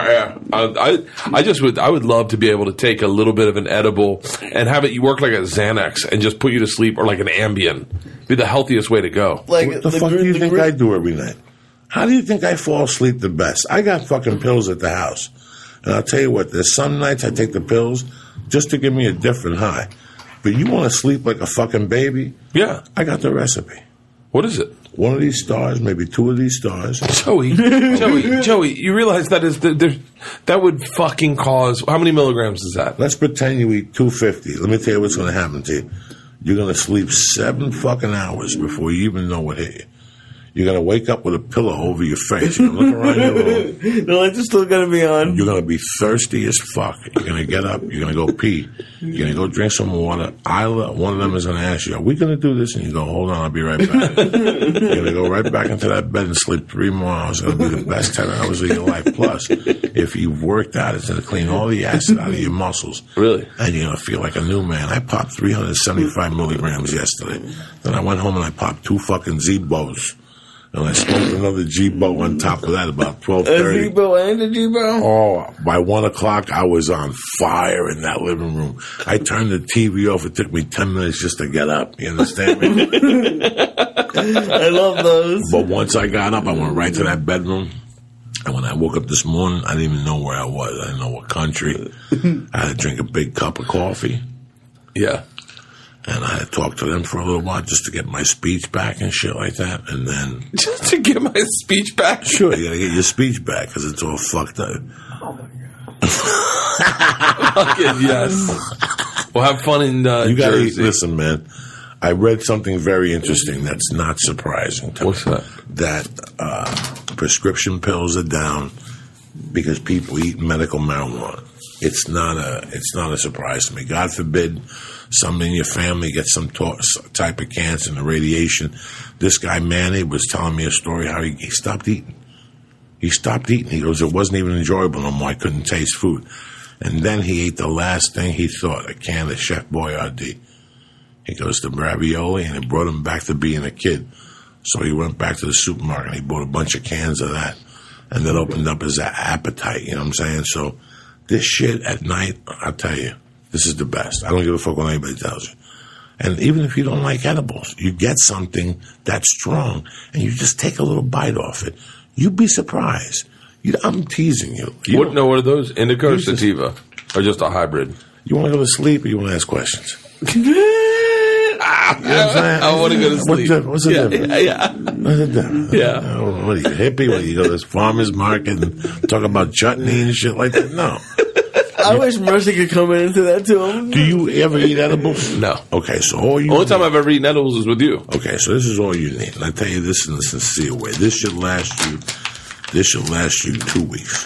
would love to be able to take a little bit of an edible and have it work like a Xanax and just put you to sleep, or like an Ambien. Be the healthiest way to go. Like what the fuck do you think I do every night? How do you think I fall asleep the best? I got fucking pills at the house. And I'll tell you what, there's some nights I take the pills just to give me a different high. But you want to sleep like a fucking baby? Yeah. I got the recipe. What is it? One of these stars, maybe two of these stars. Joey, you realize that that would fucking cause, how many milligrams is that? Let's pretend you eat 250. Let me tell you what's going to happen to you. You're going to sleep 7 fucking hours before you even know what hit you. You're going to wake up with a pillow over your face. You're going to look around your room. The lights are still going to be on. You're going to be thirsty as fuck. You're going to get up. You're going to go pee. You're going to go drink some water. One of them is going to ask you, are we going to do this? And you go, hold on, I'll be right back. You're going to go right back into that bed and sleep 3 more hours. It's going to be the best 10 hours of your life. Plus, if you've worked out, it's going to clean all the acid out of your muscles. Really? And you're going to feel like a new man. I popped 375 milligrams yesterday. Then I went home and I popped 2 fucking Z-Bos. And I smoked another G-Bo on top of that about 12:30. A G-Bo and a G-Bo? Oh, by 1 o'clock, I was on fire in that living room. I turned the TV off. It took me 10 minutes just to get up. You understand me? I love those. But once I got up, I went right to that bedroom. And when I woke up this morning, I didn't even know where I was. I didn't know what country. I had to drink a big cup of coffee. Yeah. And I had to talk to them for a little while just to get my speech back and shit like that. And then... Just to get my speech back? Sure, you got to get your speech back because it's all fucked up. Oh, my God. Fucking yes. We'll have fun in you gotta Jersey. Listen, man. I read something very interesting that's not surprising to What's me. that? That prescription pills are down because people eat medical marijuana. It's not a surprise to me. God forbid somebody in your family gets some type of cancer and the radiation. This guy Manny was telling me a story how he stopped eating. He stopped eating. He goes, it wasn't even enjoyable no more. I couldn't taste food. And then he ate the last thing he thought, a can of Chef Boyardee. He goes to ravioli, and it brought him back to being a kid. So he went back to the supermarket, and he bought a bunch of cans of that. And that opened up his appetite, you know what I'm saying? So this shit at night, I'll tell you, this is the best. I don't give a fuck what anybody tells you. And even if you don't like edibles, you get something that's strong, and you just take a little bite off it. You'd be surprised. I'm teasing you. What are those? Indica or sativa? Or just a hybrid? You want to go to sleep or you want to ask questions? You know what I'm saying? I want to go to sleep. What's the difference? Yeah. What's the difference? Yeah. What are you, hippie? What, you go to this farmer's market and talk about chutney and shit like that? No. I wish Mercy could come in into that too. Do you ever eat edibles? No. Okay, so all you Only time I've ever eaten edibles is with you. Okay, so this is all you need. And I tell you this in a sincere way. This should last you 2 weeks.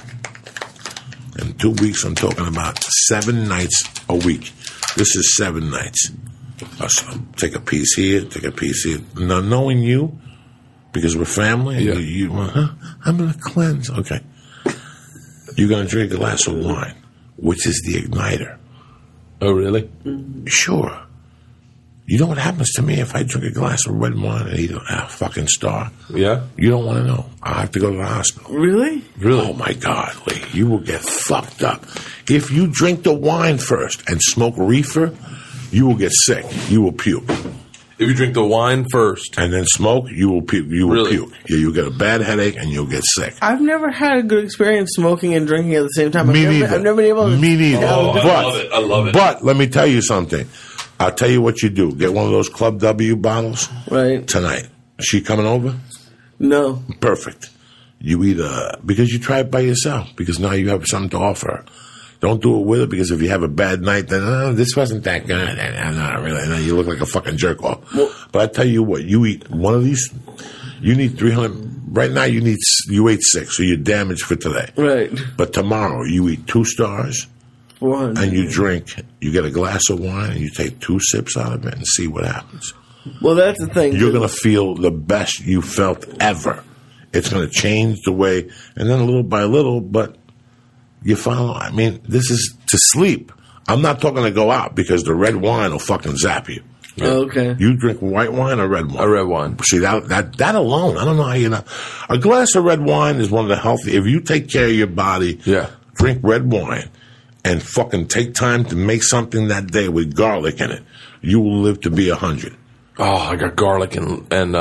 In 2 weeks, I'm talking about 7 nights a week. This is 7 nights. So take a piece here, take a piece here. Now, knowing you, because we're family, and I'm going to cleanse. Okay. You're going to drink a glass of wine, which is the igniter. Oh, really? Sure. You know what happens to me if I drink a glass of red wine and eat a fucking star? Yeah? You don't want to know. I'll have to go to the hospital. Really? Really? Oh, my God, Lee. You will get fucked up. If you drink the wine first and smoke reefer, you will get sick. You will puke. If you drink the wine first. and then smoke, you will puke. You will Really? puke. Yeah, you'll get a bad headache and you'll get sick. I've never had a good experience smoking and drinking at the same time. Me neither. I've never been able to. Me neither. Oh, I but, love it. I love it. But let me tell you something. I'll tell you what you do. Get one of those Club W bottles Right. tonight. Is she coming over? No. Perfect. You either, because you try it by yourself, because now you have something to offer her. Don't do it with her, because if you have a bad night, then, this wasn't that good. Not really. And then you look like a fucking jerk off. But I tell you what, you eat one of these, you need 300, right now you ate 6, so you're damaged for today. Right. But tomorrow you eat 2 stars, 400. and you drink, you get a glass of wine, and you take 2 sips out of it and see what happens. Well, that's the thing. You're going to feel the best you felt ever. It's going to change the way, and then little by little, but you follow. I mean, this is to sleep. I'm not talking to go out, because the red wine will fucking zap you. Oh, okay. You drink white wine or red wine? A red wine. See, that alone, I don't know how you know. A glass of red wine is one of the healthy. If you take care of your body, Yeah. drink red wine and fucking take time to make something that day with garlic in it, you will live to be 100. Oh, I got garlic and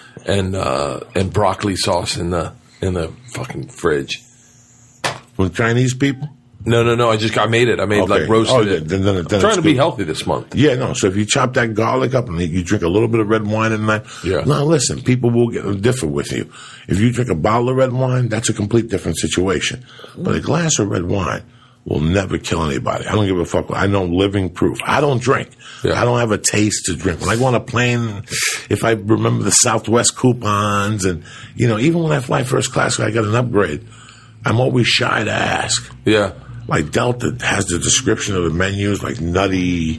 broccoli sauce in the fucking fridge. With Chinese people? No. I made it. I made Okay. like roasted Oh, it. then I'm trying it's to be good. healthy this month. Yeah, no. So if you chop that garlic up and you drink a little bit of red wine at night, Yeah. now listen, people will differ with you. If you drink a bottle of red wine, that's a complete different situation. But a glass of red wine will never kill anybody. I don't give a fuck. I know living proof. I don't drink. Yeah. I don't have a taste to drink. When I go on a plane, if I remember the Southwest coupons, and even when I fly first class, I got an upgrade. I'm always shy to ask. Yeah. Like Delta has the description of the menus, like nutty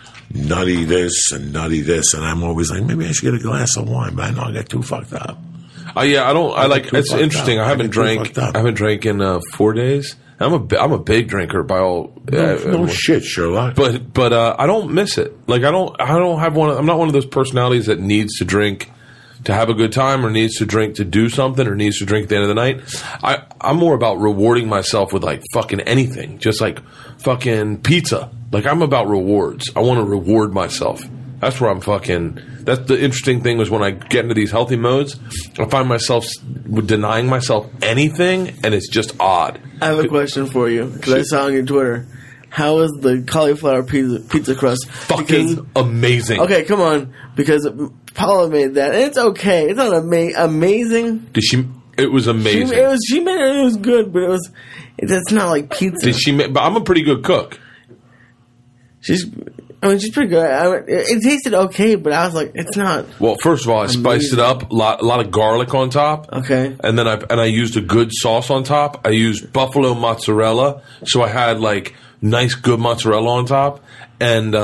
this and nutty this, and I'm always like, maybe I should get a glass of wine, but I know I get too fucked up. Yeah. I like. too It's fucked interesting. up. I haven't I get too drank. fucked up. I haven't drank in 4 days. I'm a big drinker by all. No shit, Sherlock. But I don't miss it. Like I don't have one. I'm not one of those personalities that needs to drink to have a good time, or needs to drink to do something, or needs to drink at the end of the night. I'm more about rewarding myself with like fucking anything, just like fucking pizza. Like I'm about rewards. I want to reward myself. That's where I'm fucking. That's the interesting thing, was when I get into these healthy modes, I find myself denying myself anything, and it's just odd. I have a question for you, because I saw on your Twitter. How is the cauliflower pizza crust? Fucking amazing. Okay, come on. Because Paula made that. And it's okay. It's not amazing. Did she? It was amazing. She made it. It was good, but it's not like pizza. Did she? But I'm a pretty good cook. She's pretty good. It tasted okay, but I was like, it's not. Well, first of all, I spiced it up. A lot of garlic on top. Okay. And then I used a good sauce on top. I used buffalo mozzarella, so I had like nice good mozzarella on top, and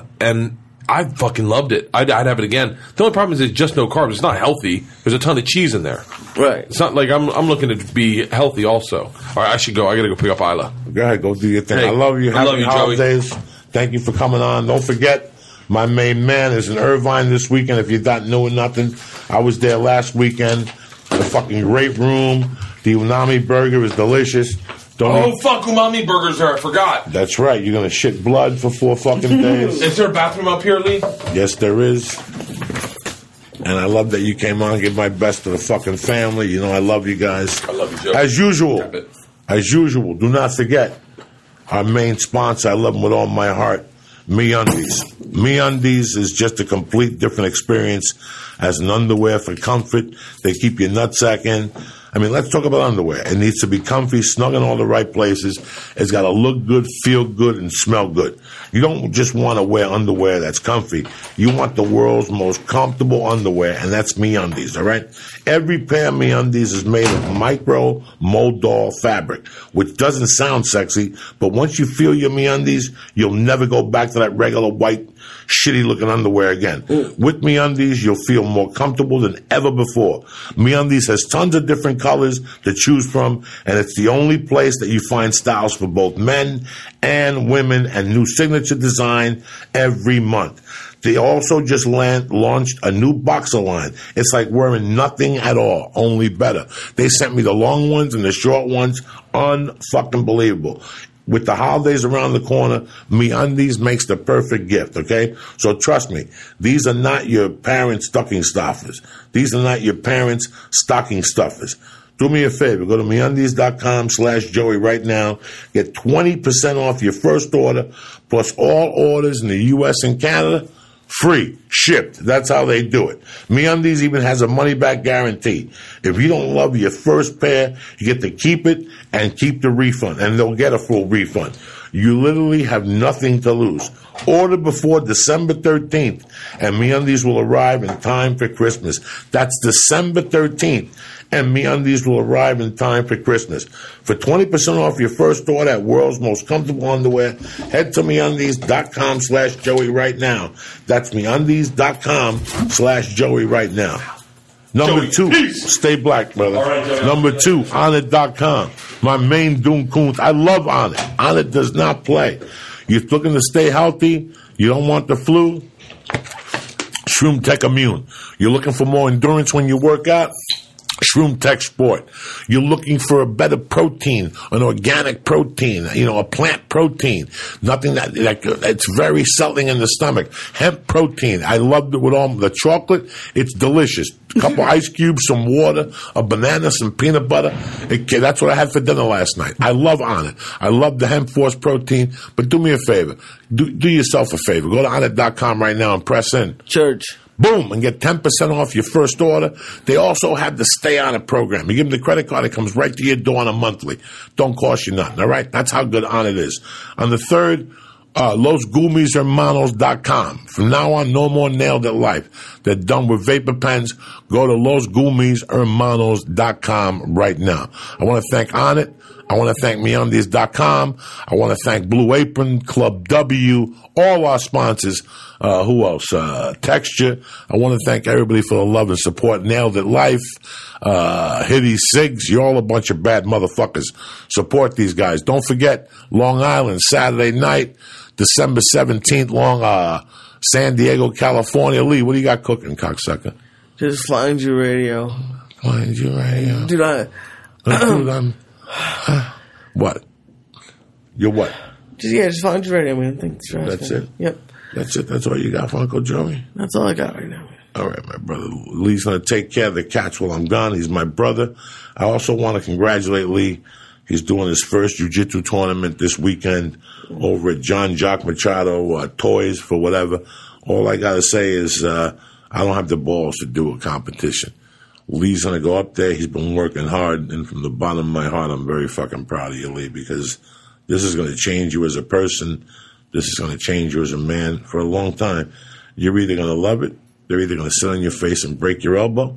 I fucking loved it. I'd have it again. The only problem is it's just no carbs. It's not healthy. There's a ton of cheese in there. Right. It's not like I'm looking to be healthy also. All right, I should go. I got to go pick up Isla. Go ahead, go do your thing. Hey, I love you. I love Happy you, Joey. holidays. Thank you for coming on. Don't forget, my main man is in Irvine this weekend. If you're not knowing nothing, I was there last weekend. The fucking great room. The Unami burger is delicious. Don't fuck, umami burgers there. I forgot. That's right. You're going to shit blood for 4 fucking days. Is there a bathroom up here, Lee? Yes, there is. And I love that you came on. Give my best to the fucking family. I love you guys. I love you, Joe. As usual. Tap it. As usual. Do not forget our main sponsor. I love them with all my heart. MeUndies. MeUndies is just a complete different experience as an underwear for comfort. They keep your nutsack in. I mean, let's talk about underwear. It needs to be comfy, snug in all the right places. It's got to look good, feel good, and smell good. You don't just want to wear underwear that's comfy. You want the world's most comfortable underwear, and that's MeUndies, all right? Every pair of MeUndies is made of micro Modal fabric, which doesn't sound sexy, but once you feel your MeUndies, you'll never go back to that regular white, shitty-looking underwear again. With MeUndies, you'll feel more comfortable than ever before. MeUndies has tons of different colors to choose from, and it's the only place that you find styles for both men and women and new signature design every month. They also just launched a new boxer line. It's like wearing nothing at all, only better. They sent me the long ones and the short ones. Unfucking believable. With the holidays around the corner, MeUndies makes the perfect gift, okay? So trust me, these are not your parents' stocking stuffers. These are not your parents' stocking stuffers. Do me a favor, go to MeUndies.com/Joey right now. Get 20% off your first order, plus all orders in the U.S. and Canada, free, shipped. That's how they do it. MeUndies even has a money-back guarantee. If you don't love your first pair, you get to keep it and keep the refund, and they'll get a full refund. You literally have nothing to lose. Order before December 13th, and MeUndies will arrive in time for Christmas. That's December 13th, and MeUndies will arrive in time for Christmas. For 20% off your first order at World's Most Comfortable Underwear, head to MeUndies.com/Joey right now. That's MeUndies.com/Joey right now. Number Joey, 2, peace. stay black, brother. All right, Joey. Number 2, Onnit.com. My main Doom Coons. I love Onnit. Onnit does not play. You're looking to stay healthy. You don't want the flu. Shroom Tech Immune. You're looking for more endurance when you work out. Shroom Tech Sport. You're looking for a better protein, an organic protein, a plant protein. Nothing that it's very settling in the stomach. Hemp protein. I loved it with all the chocolate. It's delicious. A couple ice cubes, some water, a banana, some peanut butter. That's what I had for dinner last night. I love Onnit. I love the Hemp Force protein. But do me a favor. Do yourself a favor. Go to Onnit.com right now and press in. Church. Boom, and get 10% off your first order. They also have the Stay On It program. You give them the credit card, it comes right to your door on a monthly. Don't cost you nothing, all right? That's how good On It is. On the third, LosGumisHermanos.com. From now on, no more Nailed It Life. They're done with vapor pens. Go to LosGumisHermanos.com right now. I want to thank On It. I want to thank MeUndies.com. I want to thank Blue Apron, Club W, all our sponsors. Who else? Texture. I want to thank everybody for the love and support. Nailed It Life. Hitty Sigs. You're all a bunch of bad motherfuckers. Support these guys. Don't forget, Long Island, Saturday night, December 17th, San Diego, California. Lee, what do you got cooking, cocksucker? Just Flying Jew Radio. Flying Jew Radio. Dude, What? You're what? Just Flying Jew Radio, man. Thanks for asking. That's it? Yep. That's it? That's all you got for Uncle Joey? That's all I got right now, man. All right, my brother. Lee's going to take care of the cats while I'm gone. He's my brother. I also want to congratulate Lee. He's doing his first jiu-jitsu tournament this weekend over at John Jock Machado Toys for whatever. All I got to say is I don't have the balls to do a competition. Lee's going to go up there. He's been working hard, and from the bottom of my heart, I'm very fucking proud of you, Lee, because this is going to change you as a person. This is going to change you as a man for a long time. You're either going to love it, they're either going to sit on your face and break your elbow,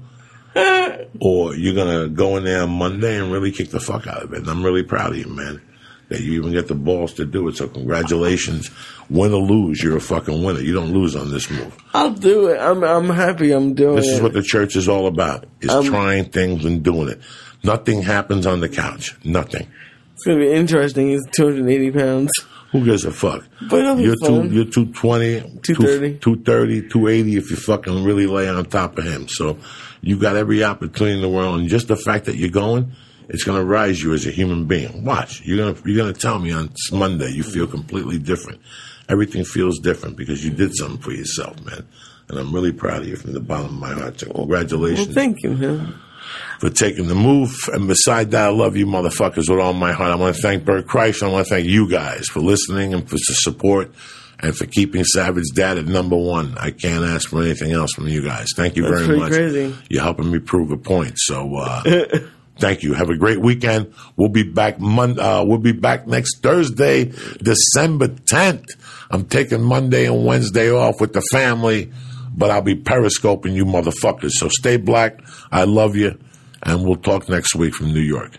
or you're going to go in there on Monday and really kick the fuck out of it. And I'm really proud of you, man, that you even get the balls to do it. So congratulations. Win or lose, you're a fucking winner. You don't lose on this move. I'll do it. I'm happy I'm doing it. This is what the church is all about, is trying things and doing it. Nothing happens on the couch. Nothing. It's going to be interesting. He's 280 pounds. Who gives a fuck? But it'll be You're fun. you're 220, 230. 230, 280 if you fucking really lay on top of him. So you got every opportunity in the world, and just the fact that you're going, it's going to rise you as a human being. Watch. You're gonna tell me on Monday you feel completely different. Everything feels different because you did something for yourself, man. And I'm really proud of you from the bottom of my heart. So congratulations. Well, thank you, man. For taking the move. And beside that, I love you motherfuckers with all my heart. I want to thank Bert Christ. I want to thank you guys for listening and for the support and for keeping Savage Dad at number one. I can't ask for anything else from you guys. Thank you That's very much. crazy. You're helping me prove a point. So, thank you. Have a great weekend. We'll be back we'll be back next Thursday, December 10th. I'm taking Monday and Wednesday off with the family, but I'll be periscoping you motherfuckers. So stay black. I love you. And we'll talk next week from New York.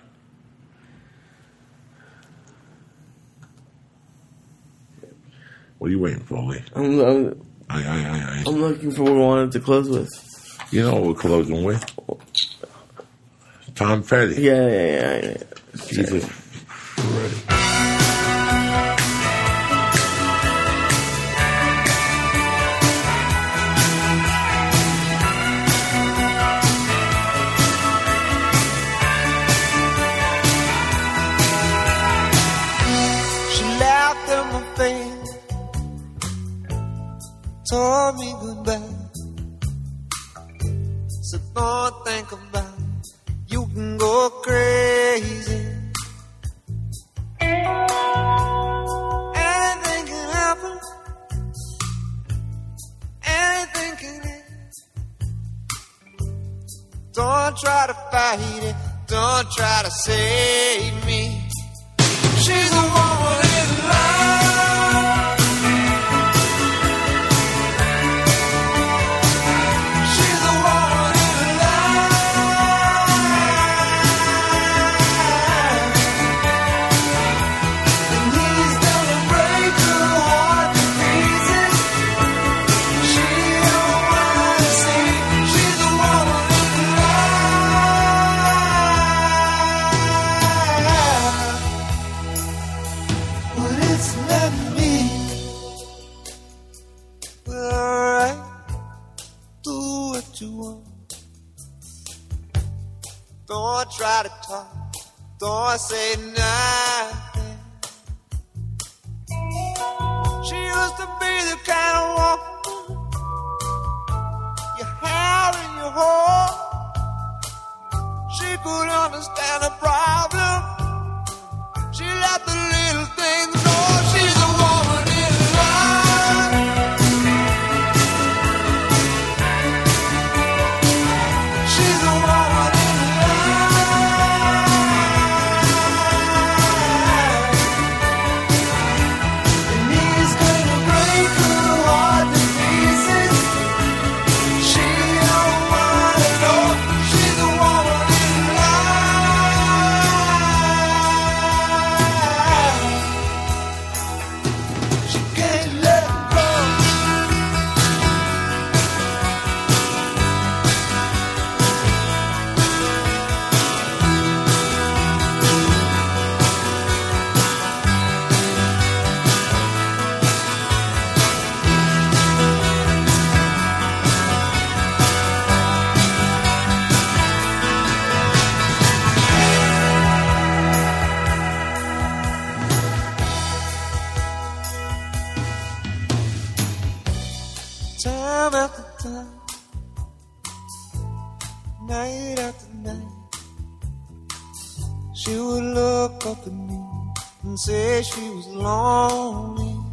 What are you waiting for, Lee? I'm looking for what I wanted to close with. You know what we're closing with? Tom Petty. Yeah. Jesus. Ready. told me goodbye. So don't think about it. You can go crazy. Anything can happen. Anything can happen. Don't try to fight it. Don't try to save me. She's a woman in love. She's a woman in love. And he's gonna break her heart to pieces. She don't wanna see. She's a woman in love. But it's not me. Well, alright, do what you want. Don't try to talk. Don't say nothing. She used to be the kind of woman you have in your home. She could understand the problem. She let the little things go. She's a woman in love. She's a woman in love. And he's gonna break her heart to pieces. She don't wanna know. She's a woman in love. She can't let go. Time after time, night after night, she would look up at me and say she was lonely.